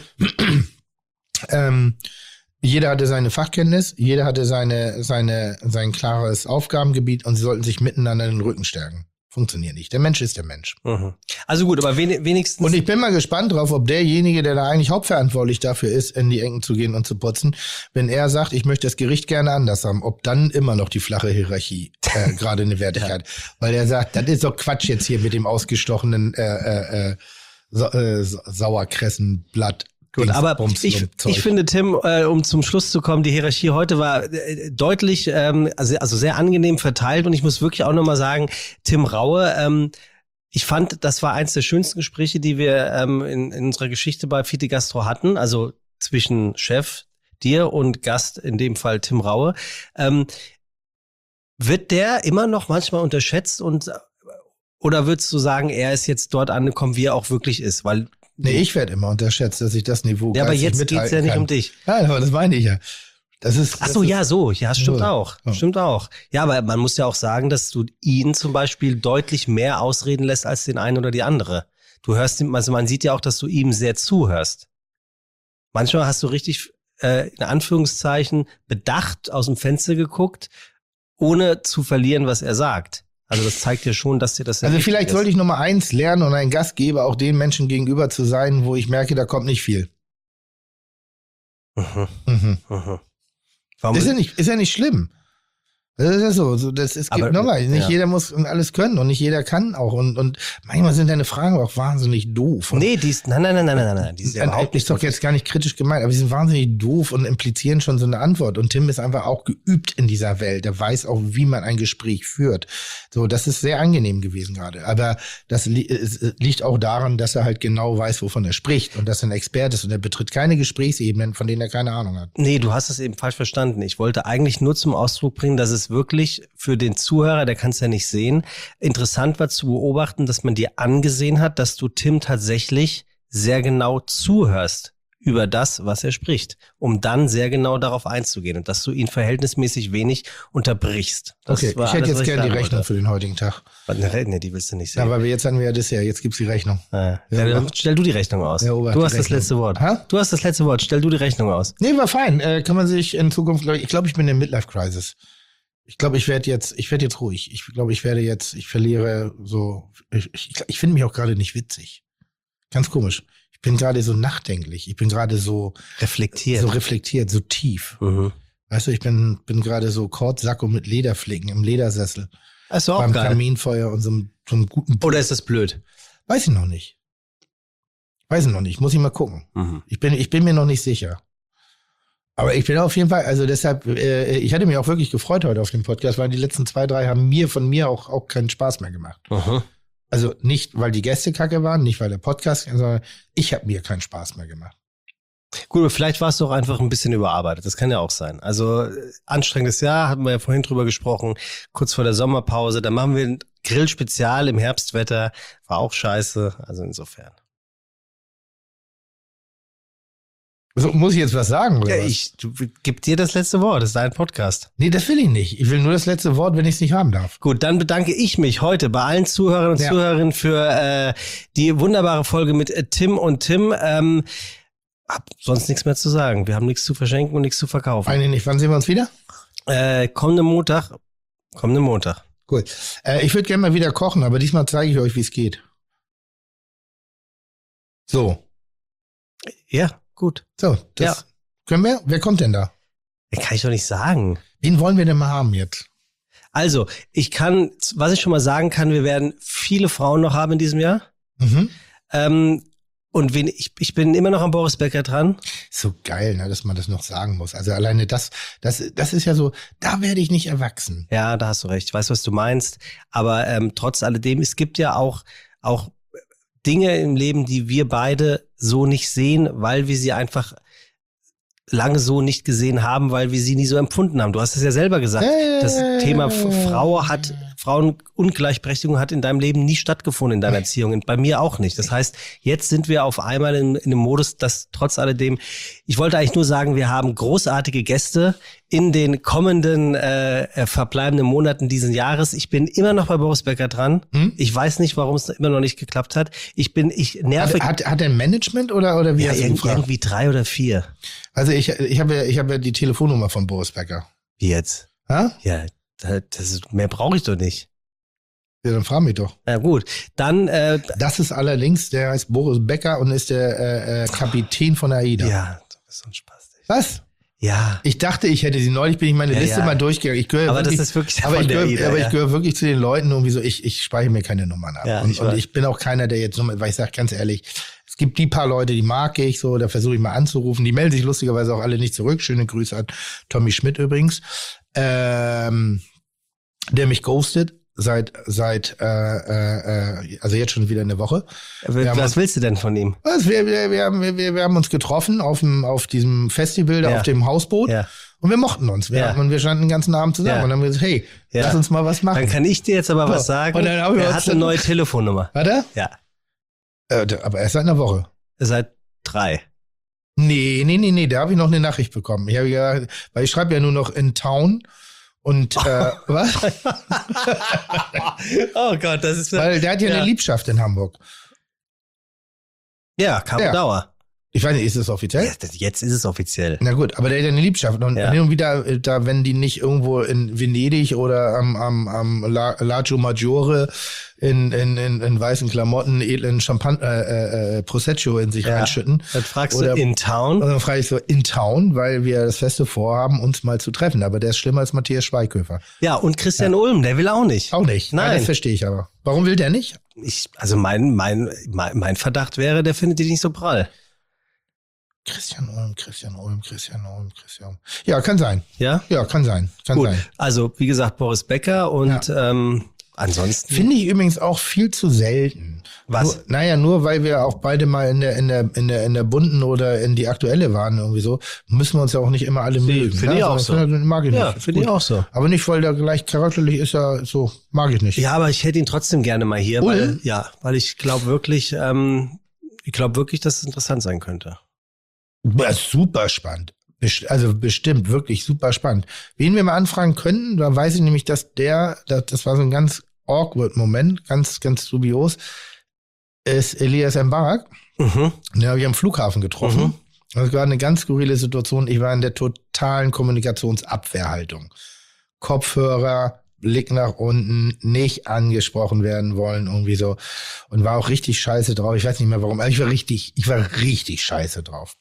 ähm, jeder hatte seine Fachkenntnis, jeder hatte seine, seine, sein klares Aufgabengebiet und sie sollten sich miteinander den Rücken stärken. Funktioniert nicht. Der Mensch ist der Mensch. Mhm. Also gut, aber wen, wenigstens... Und ich bin mal gespannt drauf, ob derjenige, der da eigentlich hauptverantwortlich dafür ist, in die Ecken zu gehen und zu putzen, wenn er sagt, ich möchte das Gericht gerne anders haben, ob dann immer noch die flache Hierarchie äh, gerade eine Wertigkeit. Ja. Weil er sagt, das ist doch Quatsch jetzt hier mit dem ausgestochenen äh, äh, Sa äh, Sauerkressenblatt. Gut, aber ich, ich finde, Tim, äh, um zum Schluss zu kommen, die Hierarchie heute war äh, deutlich, ähm, also, also sehr angenehm verteilt und ich muss wirklich auch nochmal sagen, Tim Raue, ähm, ich fand, das war eins der schönsten Gespräche, die wir ähm, in, in unserer Geschichte bei Fide Gastro hatten, also zwischen Chef, dir und Gast, in dem Fall Tim Raue. Ähm, wird der immer noch manchmal unterschätzt und oder würdest du sagen, er ist jetzt dort angekommen, wie er auch wirklich ist, weil Nee, ich werde immer unterschätzt, dass ich das Niveau Ja, aber jetzt geht's ja nicht kann. um dich. Ja, aber das meine ich ja. Das ist. Ach so, das ja, ist, so. Ja, stimmt so. auch. Ja. Stimmt auch. Ja, aber man muss ja auch sagen, dass du ihn zum Beispiel deutlich mehr ausreden lässt als den einen oder die andere. Du hörst ihm, also man sieht ja auch, dass du ihm sehr zuhörst. Manchmal hast du richtig, äh, in Anführungszeichen, bedacht aus dem Fenster geguckt, ohne zu verlieren, was er sagt. Also das zeigt ja schon, dass dir das... Also vielleicht sollte ich Nummer eins lernen und ein Gastgeber auch den Menschen gegenüber zu sein, wo ich merke, da kommt nicht viel. Mhm. Mhm. Mhm. Warum Ist ja nicht, ist ja nicht schlimm. Das ist ja so, so das, es gibt Aber, nochmal, nicht ja. jeder muss alles können und nicht jeder kann auch und, und manchmal sind deine Fragen auch wahnsinnig doof. Und Nee, die ist, nein, nein, nein, nein, nein, nein, die ist ja überhaupt ist doch jetzt gar nicht kritisch gemeint, aber die sind wahnsinnig doof und implizieren schon so eine Antwort. Und Tim ist einfach auch geübt in dieser Welt. Der weiß auch, wie man ein Gespräch führt. So, das ist sehr angenehm gewesen gerade. Aber das li- es liegt auch daran, dass er halt genau weiß, wovon er spricht und dass er ein Experte ist und er betritt keine Gesprächsebenen, von denen er keine Ahnung hat. Nee, du hast es eben falsch verstanden. Ich wollte eigentlich nur zum Ausdruck bringen, dass es wirklich für den Zuhörer, der kann es ja nicht sehen, interessant war zu beobachten, dass man dir angesehen hat, dass du Tim tatsächlich sehr genau zuhörst über das, was er spricht, um dann sehr genau darauf einzugehen und dass du ihn verhältnismäßig wenig unterbrichst. Das Okay, war ich hätte alles, jetzt was ich gerne die sagen Rechnung wollte. für den heutigen Tag. Nee, nee, die willst du nicht sehen. Ja, weil wir jetzt hatten wir ja das ja, jetzt gibt's die Rechnung. Ja, Ja, dann Ober- stell du die Rechnung aus. Ja, Ober- du die hast das Rechnung. letzte Wort. Ha? Du hast das letzte Wort. Stell du die Rechnung aus. Nee, war fein. Äh, kann man sich in Zukunft, glaub ich, ich glaube, ich bin in Midlife-Crisis. Ich glaube, ich werde jetzt, ich werde jetzt ruhig. Ich glaube, ich werde jetzt, ich verliere so, ich, ich, ich finde mich auch gerade nicht witzig. Ganz komisch. Ich bin gerade so nachdenklich. Ich bin gerade so, Reflektiert. so reflektiert, so tief. Mhm. Weißt du, ich bin, bin gerade so Kortsacko mit Lederflicken im Ledersessel. Ist doch auch beim geil. Kaminfeuer und so einem, so einem guten, Oder ist das blöd? weiß ich noch nicht. Weiß ich noch nicht. Muss ich mal gucken. Mhm. Ich bin, ich bin mir noch nicht sicher. Aber ich bin auf jeden Fall, also deshalb, äh, ich hatte mich auch wirklich gefreut heute auf dem Podcast, weil die letzten zwei, drei haben mir von mir auch, auch keinen Spaß mehr gemacht. Mhm. Also nicht, weil die Gäste kacke waren, nicht weil der Podcast, sondern ich habe mir keinen Spaß mehr gemacht. Gut, aber vielleicht warst du auch einfach ein bisschen überarbeitet. Das kann ja auch sein. Also äh, anstrengendes Jahr, hatten wir ja vorhin drüber gesprochen, kurz vor der Sommerpause. Dann machen wir ein Grillspezial im Herbstwetter. War auch scheiße. Also insofern. So, muss ich jetzt was sagen, oder Ja, was? ich du, gib dir das letzte Wort. Das ist dein Podcast. Nee, das will ich nicht. Ich will nur das letzte Wort, wenn ich es nicht haben darf. Gut, dann bedanke ich mich heute bei allen Zuhörern und Ja. Zuhörerinnen für äh, die wunderbare Folge mit äh, Tim und Tim. Ähm, hab sonst nichts mehr zu sagen. Wir haben nichts zu verschenken und nichts zu verkaufen. Eine nicht. Wann sehen wir uns wieder? Äh, kommenden Montag. Kommenden Montag. Cool. Äh, ich würde gerne mal wieder kochen, aber diesmal zeige ich euch, wie es geht. So. Ja, gut. So, das Ja. können wir? Wer kommt denn da? Ja, kann ich doch nicht sagen. Wen wollen wir denn mal haben jetzt? Also, ich kann, was ich schon mal sagen kann, wir werden viele Frauen noch haben in diesem Jahr. Mhm. Ähm, und wen, ich, ich bin immer noch am Boris Becker dran. So geil, ne, dass man das noch sagen muss. Also alleine das, das, das ist ja so, da werde ich nicht erwachsen. Ja, da hast du recht. Ich weiß, was du meinst. Aber ähm, trotz alledem, es gibt ja auch, auch Dinge im Leben, die wir beide so nicht sehen, weil wir sie einfach lange so nicht gesehen haben, weil wir sie nie so empfunden haben. Du hast es ja selber gesagt. Äh. Das Thema F- Frau hat, Frauenungleichberechtigung hat in deinem Leben nie stattgefunden, in deiner Erziehung. Und bei mir auch nicht. Das heißt, jetzt sind wir auf einmal in, in einem Modus, dass trotz alledem, ich wollte eigentlich nur sagen, wir haben großartige Gäste in den kommenden äh, verbleibenden Monaten diesen Jahres. Ich bin immer noch bei Boris Becker dran. Hm? Ich weiß nicht, warum es immer noch nicht geklappt hat. Ich bin, ich nerve. Hat, hat, hat er ein Management oder, oder wie ja, hast du irg- gefragt? irgendwie drei oder vier. Also ich, ich habe ja, ich habe ja die Telefonnummer von Boris Becker. Wie jetzt? Ha? Ja, da- das ist, mehr brauche ich doch nicht. Ja, dann frag mich doch. Na gut, dann, äh, Das ist allerdings, der heißt Boris Becker und ist der äh, äh, Kapitän von AIDA. ja, du bist so ein Spastik. Was? Ja, Ich dachte, ich hätte sie neulich, bin ich meine Ja, Liste ja. mal durchgegangen. Ich gehöre aber wirklich, das ist wirklich aber von ich der gehöre, AIDA, aber ja. ich gehöre wirklich zu den Leuten irgendwie so, ich, ich speichere mir keine Nummern ab. Ja, und, ich und weiß. ich bin auch keiner, der jetzt Nummer, weil ich sage ganz ehrlich, es gibt die paar Leute, die mag ich so, da versuche ich mal anzurufen. Die melden sich lustigerweise auch alle nicht zurück. Schöne Grüße an Tommy Schmidt übrigens, ähm, der mich ghostet seit seit äh, äh, also jetzt schon wieder eine Woche. W- haben was uns- willst du denn von ihm? Was, wir, wir, wir, haben, wir, wir haben uns getroffen auf dem auf diesem Festival, da Ja. auf dem Hausboot. Ja. Und wir mochten uns. Wir, Ja. haben, und wir standen den ganzen Abend zusammen. Ja. Und dann haben wir gesagt, hey, Ja. lass uns mal was machen. Dann kann ich dir jetzt aber was So, sagen. und dann haben wir er uns hat eine dann- neue Telefonnummer. Warte? Ja, Äh, d- aber erst seit einer Woche. seit drei. Nee, nee, nee, nee, da habe ich noch eine Nachricht bekommen. Ich habe ja, weil ich schreibe ja nur noch in Town. Und äh, was? Oh Gott, das ist Weil der hat ja, Ja. eine Liebschaft in Hamburg. ja, Caro Ja. Dauer. Ich weiß nicht, ist das offiziell? Ja, das- Jetzt ist es offiziell. Na gut, aber der hat ja eine Liebschaft. Und Ja. hin und wieder, äh, da, wenn die nicht irgendwo in Venedig oder am, am, am La- Lago Maggiore in, in, in, in weißen Klamotten edlen Champagner, äh, äh, Prosecco in sich Ja. reinschütten. Dann fragst Oder- du in Town. Und dann frage ich so, in Town, weil wir das feste Vorhaben, uns mal zu treffen. Aber der ist schlimmer als Matthias Schweighöfer. Ja, und Christian Ulm, der will auch nicht. Auch nicht. Nein. Ja, das verstehe ich aber. Warum will der nicht? Ich, also mein, mein, mein, mein Verdacht wäre, der findet die nicht so prall. Christian Ulm, Christian Ulm, Christian Ulm, Christian Ulm. Ja, kann sein. Ja? Ja, kann sein. Kann Gut. sein. Also, wie gesagt, Boris Becker und ähm, ansonsten. Finde ich übrigens auch viel zu selten. Was? Nur, naja, nur weil wir auch beide mal in der, in der, in der, in der bunten oder in die aktuelle waren irgendwie so, müssen wir uns ja auch nicht immer alle mögen. finde ich auch so. Finde, mag ich Ja, nicht. finde ich Gut. auch so. Aber nicht, weil der gleich charakterlich ist, ja so, mag ich nicht. Ja, aber ich hätte ihn trotzdem gerne mal hier, weil, Ulm? ja, weil ich glaube wirklich, ähm, ich glaube wirklich, dass es interessant sein könnte. Ja, super spannend. Best- Also bestimmt, wirklich super spannend. Wen wir mal anfragen können, da weiß ich nämlich, dass der, das, das war so ein ganz awkward Moment, ganz, ganz dubios, ist Elias Mbarak. Mhm. Den habe ich am Flughafen getroffen. Mhm. Das war eine ganz skurrile Situation. Ich war in der totalen Kommunikationsabwehrhaltung. Kopfhörer, Blick nach unten, nicht angesprochen werden wollen, irgendwie so. Und war auch richtig scheiße drauf. Ich weiß nicht mehr warum. Aber ich war richtig, ich war richtig scheiße drauf.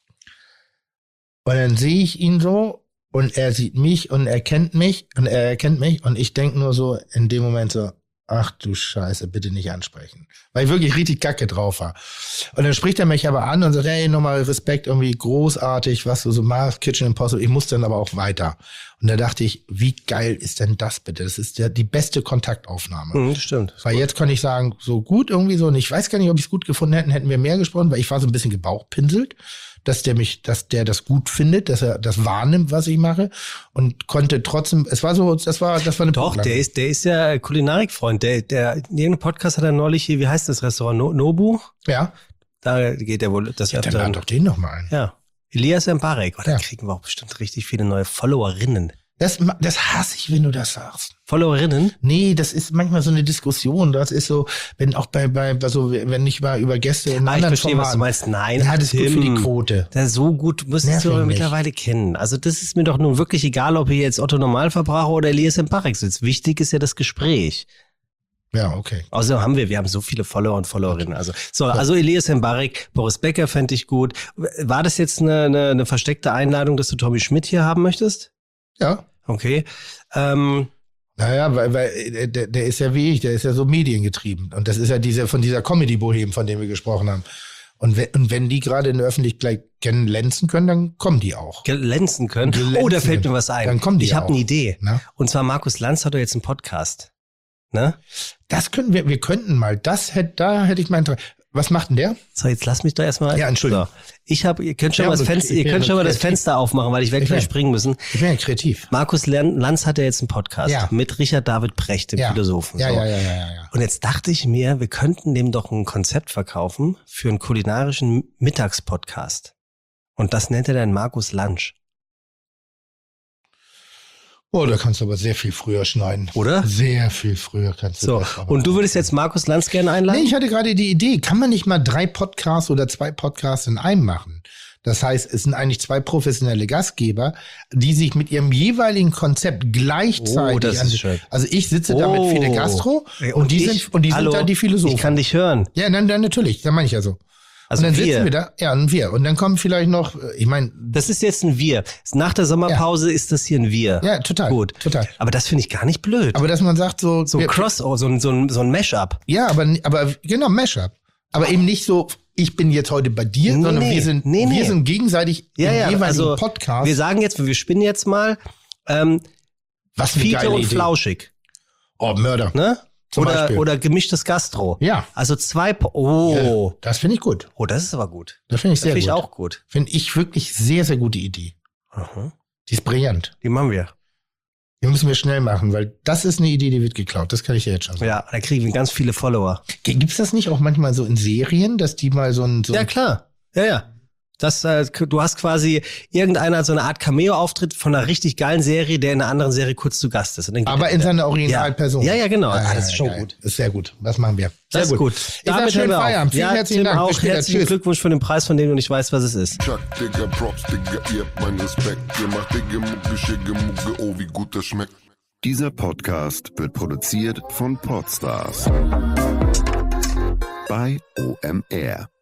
Und dann sehe ich ihn so und er sieht mich und er kennt mich und er erkennt mich und ich denke nur so in dem Moment so, ach du Scheiße, bitte nicht ansprechen. Weil ich wirklich richtig kacke drauf war. Und dann spricht er mich aber an und sagt, hey, nochmal Respekt, irgendwie großartig, was du so machst, Kitchen Impossible. Ich muss dann aber auch weiter. Und da dachte ich, wie geil ist denn das bitte? Das ist ja die beste Kontaktaufnahme. Mhm, das stimmt. Weil jetzt kann ich sagen, so gut irgendwie so, und ich weiß gar nicht, ob ich es gut gefunden hätten, hätten wir mehr gesprochen, weil ich war so ein bisschen gebauchpinselt, dass der mich, dass der das gut findet, dass er das wahrnimmt, was ich mache und konnte trotzdem, es war so, das war, das war eine Doch, Punktlandung. der ist, der ist ja Kulinarikfreund. Der, der, in irgendeinem Podcast hat er neulich hier, wie heißt das Restaurant? No, Nobu? Ja, Da geht er wohl, das ja dann öfteren- lad doch den noch mal ein. Ja. Elias Mbarek. Oh, da Ja. kriegen wir auch bestimmt richtig viele neue Followerinnen. Das, das hasse ich, wenn du das sagst. Followerinnen? Nee, das ist manchmal so eine Diskussion. Das ist so, wenn auch bei, bei, also wenn ich mal über Gäste in Ah, ich anderen verstehe, was du Formaten. meinst. Nein, Ja, das ist gut für die Tim. Quote. Der so gut müsstest Nerv du mich aber nicht. mittlerweile kennen. Also das ist mir doch nun wirklich egal, ob hier jetzt Otto Normalverbraucher oder Elias Mbarek sitzt. Wichtig ist ja das Gespräch. Ja, okay. Außerdem haben wir, wir haben so viele Follower und Followerinnen. Also, so, also Elias Mbarek, Boris Becker fände ich gut. War das jetzt eine, eine, eine versteckte Einladung, dass du Tommy Schmidt hier haben möchtest? Ja. Okay. Ähm, Naja, weil, weil äh, der, der ist ja wie ich, der ist ja so mediengetrieben. Und das ist ja diese von dieser Comedy-Bohem, von dem wir gesprochen haben. Und wenn, und wenn die gerade in der Öffentlichkeit glänzen können, dann kommen die auch. glänzen können. Glänzen Oh, da fällt können. mir was ein. Dann kommen die ich habe auch. eine Idee. Na? Und zwar Markus Lanz hat doch jetzt einen Podcast. Ne? Das können wir, wir könnten mal, das hätte, da hätte ich mein Interesse. Was macht denn der? So, jetzt lass mich doch erstmal. Ja, Entschuldigung. So. Ich habe, ihr könnt schon Ja, mal das aber Fenster, ich ihr bin könnt schon mal das kreativ. Fenster aufmachen, weil ich werde Ich gleich will. springen müssen. Ich bin ja kreativ. Markus Lan- Lanz hat ja jetzt einen Podcast Ja. mit Richard David Precht, dem Ja. Philosophen. Ja, so. ja, ja, ja, ja, ja. Und jetzt dachte ich mir, wir könnten dem doch ein Konzept verkaufen für einen kulinarischen Mittagspodcast. Und das nennt er dann Markus Lunch. Oh, da kannst du aber sehr viel früher schneiden. Oder? Sehr viel früher kannst du So. das. aber- Und du würdest jetzt Markus Lanz gerne einladen? Nee, ich hatte gerade die Idee, kann man nicht mal drei Podcasts oder zwei Podcasts in einem machen? Das heißt, es sind eigentlich zwei professionelle Gastgeber, die sich mit ihrem jeweiligen Konzept gleichzeitig Oh, das ist an- schön. Also ich sitze da mit Oh. Fide Gastro Ey, und, die ich- sind und die sind Hallo, da die Philosophen. Ich kann dich hören. ja, dann, dann natürlich, dann meine ich ja so. Also und dann wir. sitzen wir da, ja, und wir. Und dann kommen vielleicht noch, ich meine, Das ist jetzt ein Wir. Nach der Sommerpause ist das hier ein Wir. ja, total. Gut. Total. Aber das finde ich gar nicht blöd. Aber dass man sagt so, so ein wir- Crossover, so ein, so ein, so ein Mashup. ja, aber, aber genau, Mashup. Aber eben nicht so, ich bin jetzt heute bei dir, Nee, sondern nee, wir sind, nee, nee. wir sind gegenseitig Ja, im ja, jeweiligen also Podcast. wir sagen jetzt, wir spinnen jetzt mal ähm, Was eine Fiete geile und Idee. Flauschig. Oh, Mörder. Ne? Zum Oder, Beispiel. oder gemischtes Gastro. Ja. Also zwei, Po- oh, Ja, das finde ich gut. oh, das ist aber gut. Das finde ich Das sehr finde ich gut. auch gut. Finde ich wirklich sehr, sehr gute Idee. Aha. Die ist brillant. Die machen wir. Die müssen wir schnell machen, weil das ist eine Idee, die wird geklaut. Das kann ich dir jetzt schon sagen. Ja, da kriegen wir ganz viele Follower. Gibt's das nicht auch manchmal so in Serien, dass die mal so ein, so Ja, ein klar. Ja, ja. Das, äh, du hast quasi irgendeiner hat so eine Art Cameo-Auftritt von einer richtig geilen Serie, der in einer anderen Serie kurz zu Gast ist. Und dann geht aber er in wieder. seiner Originalperson. Ja, ja, genau. Ja, Ah, das ja, ist schon geil. gut. Das ist sehr gut. Das machen wir. Sehr Das ist gut. Ich sag Damit schönen hören wir auf. Feierabend. Vielen Ja, herzlichen Tim Dank. auch Bis später. herzlichen Tschüss. Glückwunsch für den Preis, von dem du nicht weißt, was es ist. Chuck, Digga, Props, Digga, ihr habt meinen Respekt. Ihr macht Digga, Mucke, Schicke, Mucke, oh, wie gut das schmeckt. Dieser Podcast wird produziert von Podstars bei O M R.